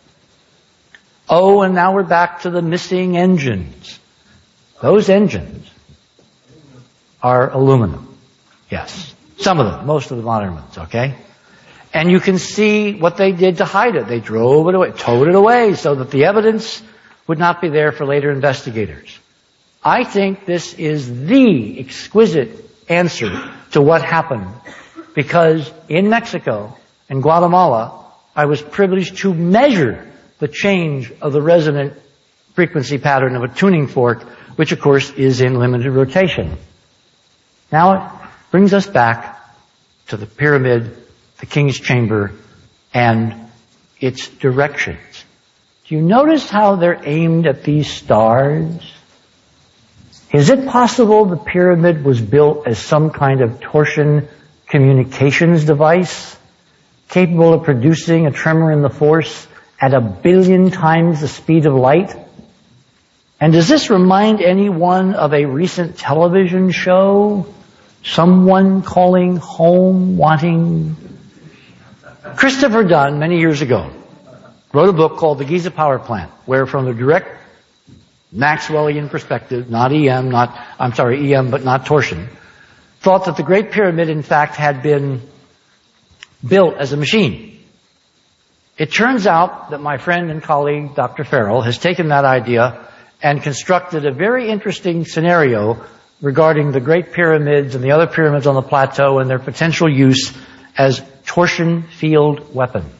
Oh, and now we're back to the missing engines. Those engines are aluminum. Yes. Some of them. Most of the modern ones, okay? And you can see what they did to hide it. They drove it away, towed it away so that the evidence would not be there for later investigators. I think this is the exquisite answer to what happened, because in Mexico and Guatemala, I was privileged to measure the change of the resonant frequency pattern of a tuning fork, which of course is in limited rotation. Now it brings us back to the pyramid, the King's Chamber, and its directions. Do you notice how they're aimed at these stars? Is it possible the pyramid was built as some kind of torsion communications device, capable of producing a tremor in the force at 1 billion times the speed of light? And does this remind anyone of a recent television show? Someone calling home wanting... Christopher Dunn, many years ago, wrote a book called The Giza Power Plant, where from the direct Maxwellian perspective, not EM, but not torsion, thought that the Great Pyramid, in fact, had been built as a machine. It turns out that my friend and colleague, Dr. Farrell, has taken that idea and constructed a very interesting scenario regarding the Great Pyramids and the other pyramids on the plateau and their potential use as torsion field weapons.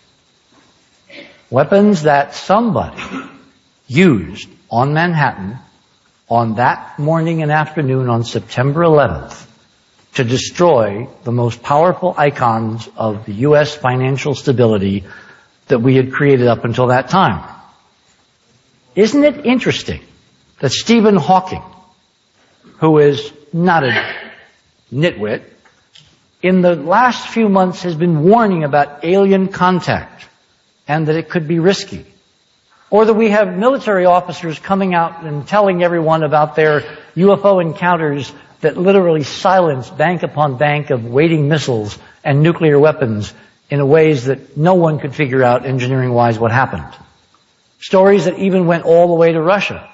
Weapons that somebody used on Manhattan on that morning and afternoon on September 11th to destroy the most powerful icons of the U.S. financial stability that we had created up until that time. Isn't it interesting that Stephen Hawking, who is not a nitwit, in the last few months has been warning about alien contact and that it could be risky? Or that we have military officers coming out and telling everyone about their UFO encounters that literally silence bank upon bank of waiting missiles and nuclear weapons in ways that no one could figure out engineering-wise what happened. Stories that even went all the way to Russia.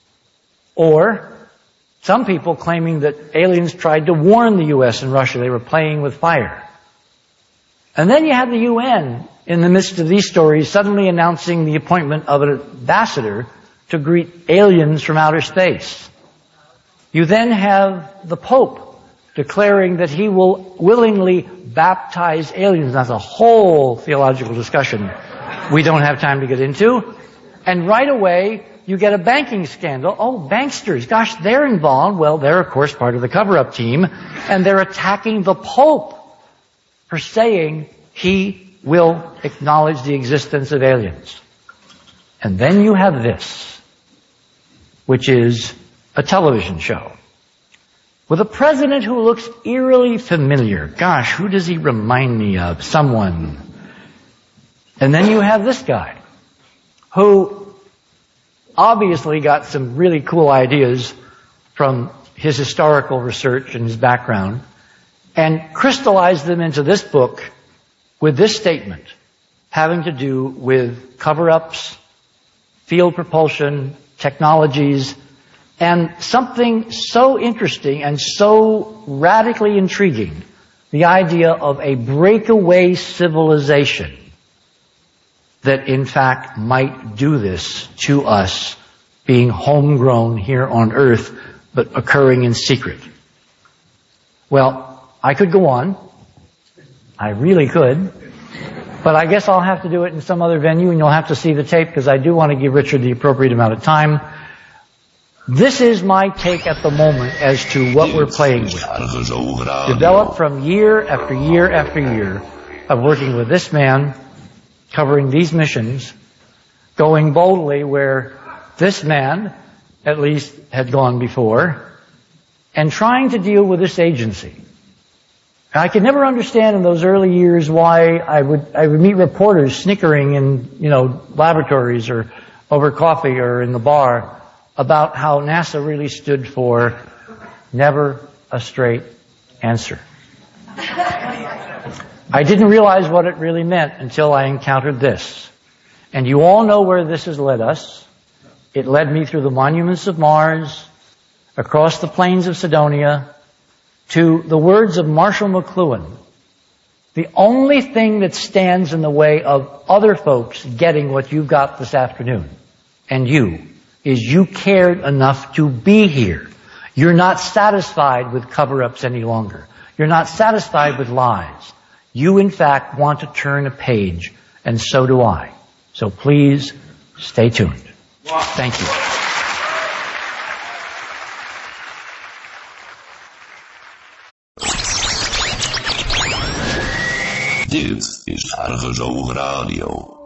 Or some people claiming that aliens tried to warn the U.S. and Russia they were playing with fire. And then you have the UN in the midst of these stories suddenly announcing the appointment of an ambassador to greet aliens from outer space. You then have the Pope declaring that he will willingly baptize aliens. That's a whole theological discussion we don't have time to get into. And right away, you get a banking scandal. Oh, banksters, gosh, they're involved. Well, they're, of course, part of the cover-up team. And they're attacking the Pope for saying he will acknowledge the existence of aliens. And then you have this, which is a television show with a president who looks eerily familiar. Gosh, who does he remind me of? Someone. And then you have this guy who obviously got some really cool ideas from his historical research and his background and crystallized them into this book with this statement having to do with cover-ups, field propulsion, technologies, and something so interesting and so radically intriguing, the idea of a breakaway civilization that in fact might do this to us, being homegrown here on Earth, but occurring in secret. Well, I could go on. I really could. But I guess I'll have to do it in some other venue, and you'll have to see the tape, because I do want to give Richard the appropriate amount of time. This is my take at the moment as to what we're playing with. Developed from year after year after year of working with this man, covering these missions, going boldly where this man, at least, had gone before, and trying to deal with this agency. I could never understand in those early years why I would meet reporters snickering in, laboratories or over coffee or in the bar about how NASA really stood for never a straight answer. I didn't realize what it really meant until I encountered this. And you all know where this has led us. It led me through the monuments of Mars, across the plains of Cydonia, to the words of Marshall McLuhan. The only thing that stands in the way of other folks getting what you've got this afternoon, and you, is you cared enough to be here. You're not satisfied with cover-ups any longer. You're not satisfied with lies. You, in fact, want to turn a page, and so do I. So please, stay tuned. Thank you. Dit is Argusoog Radio.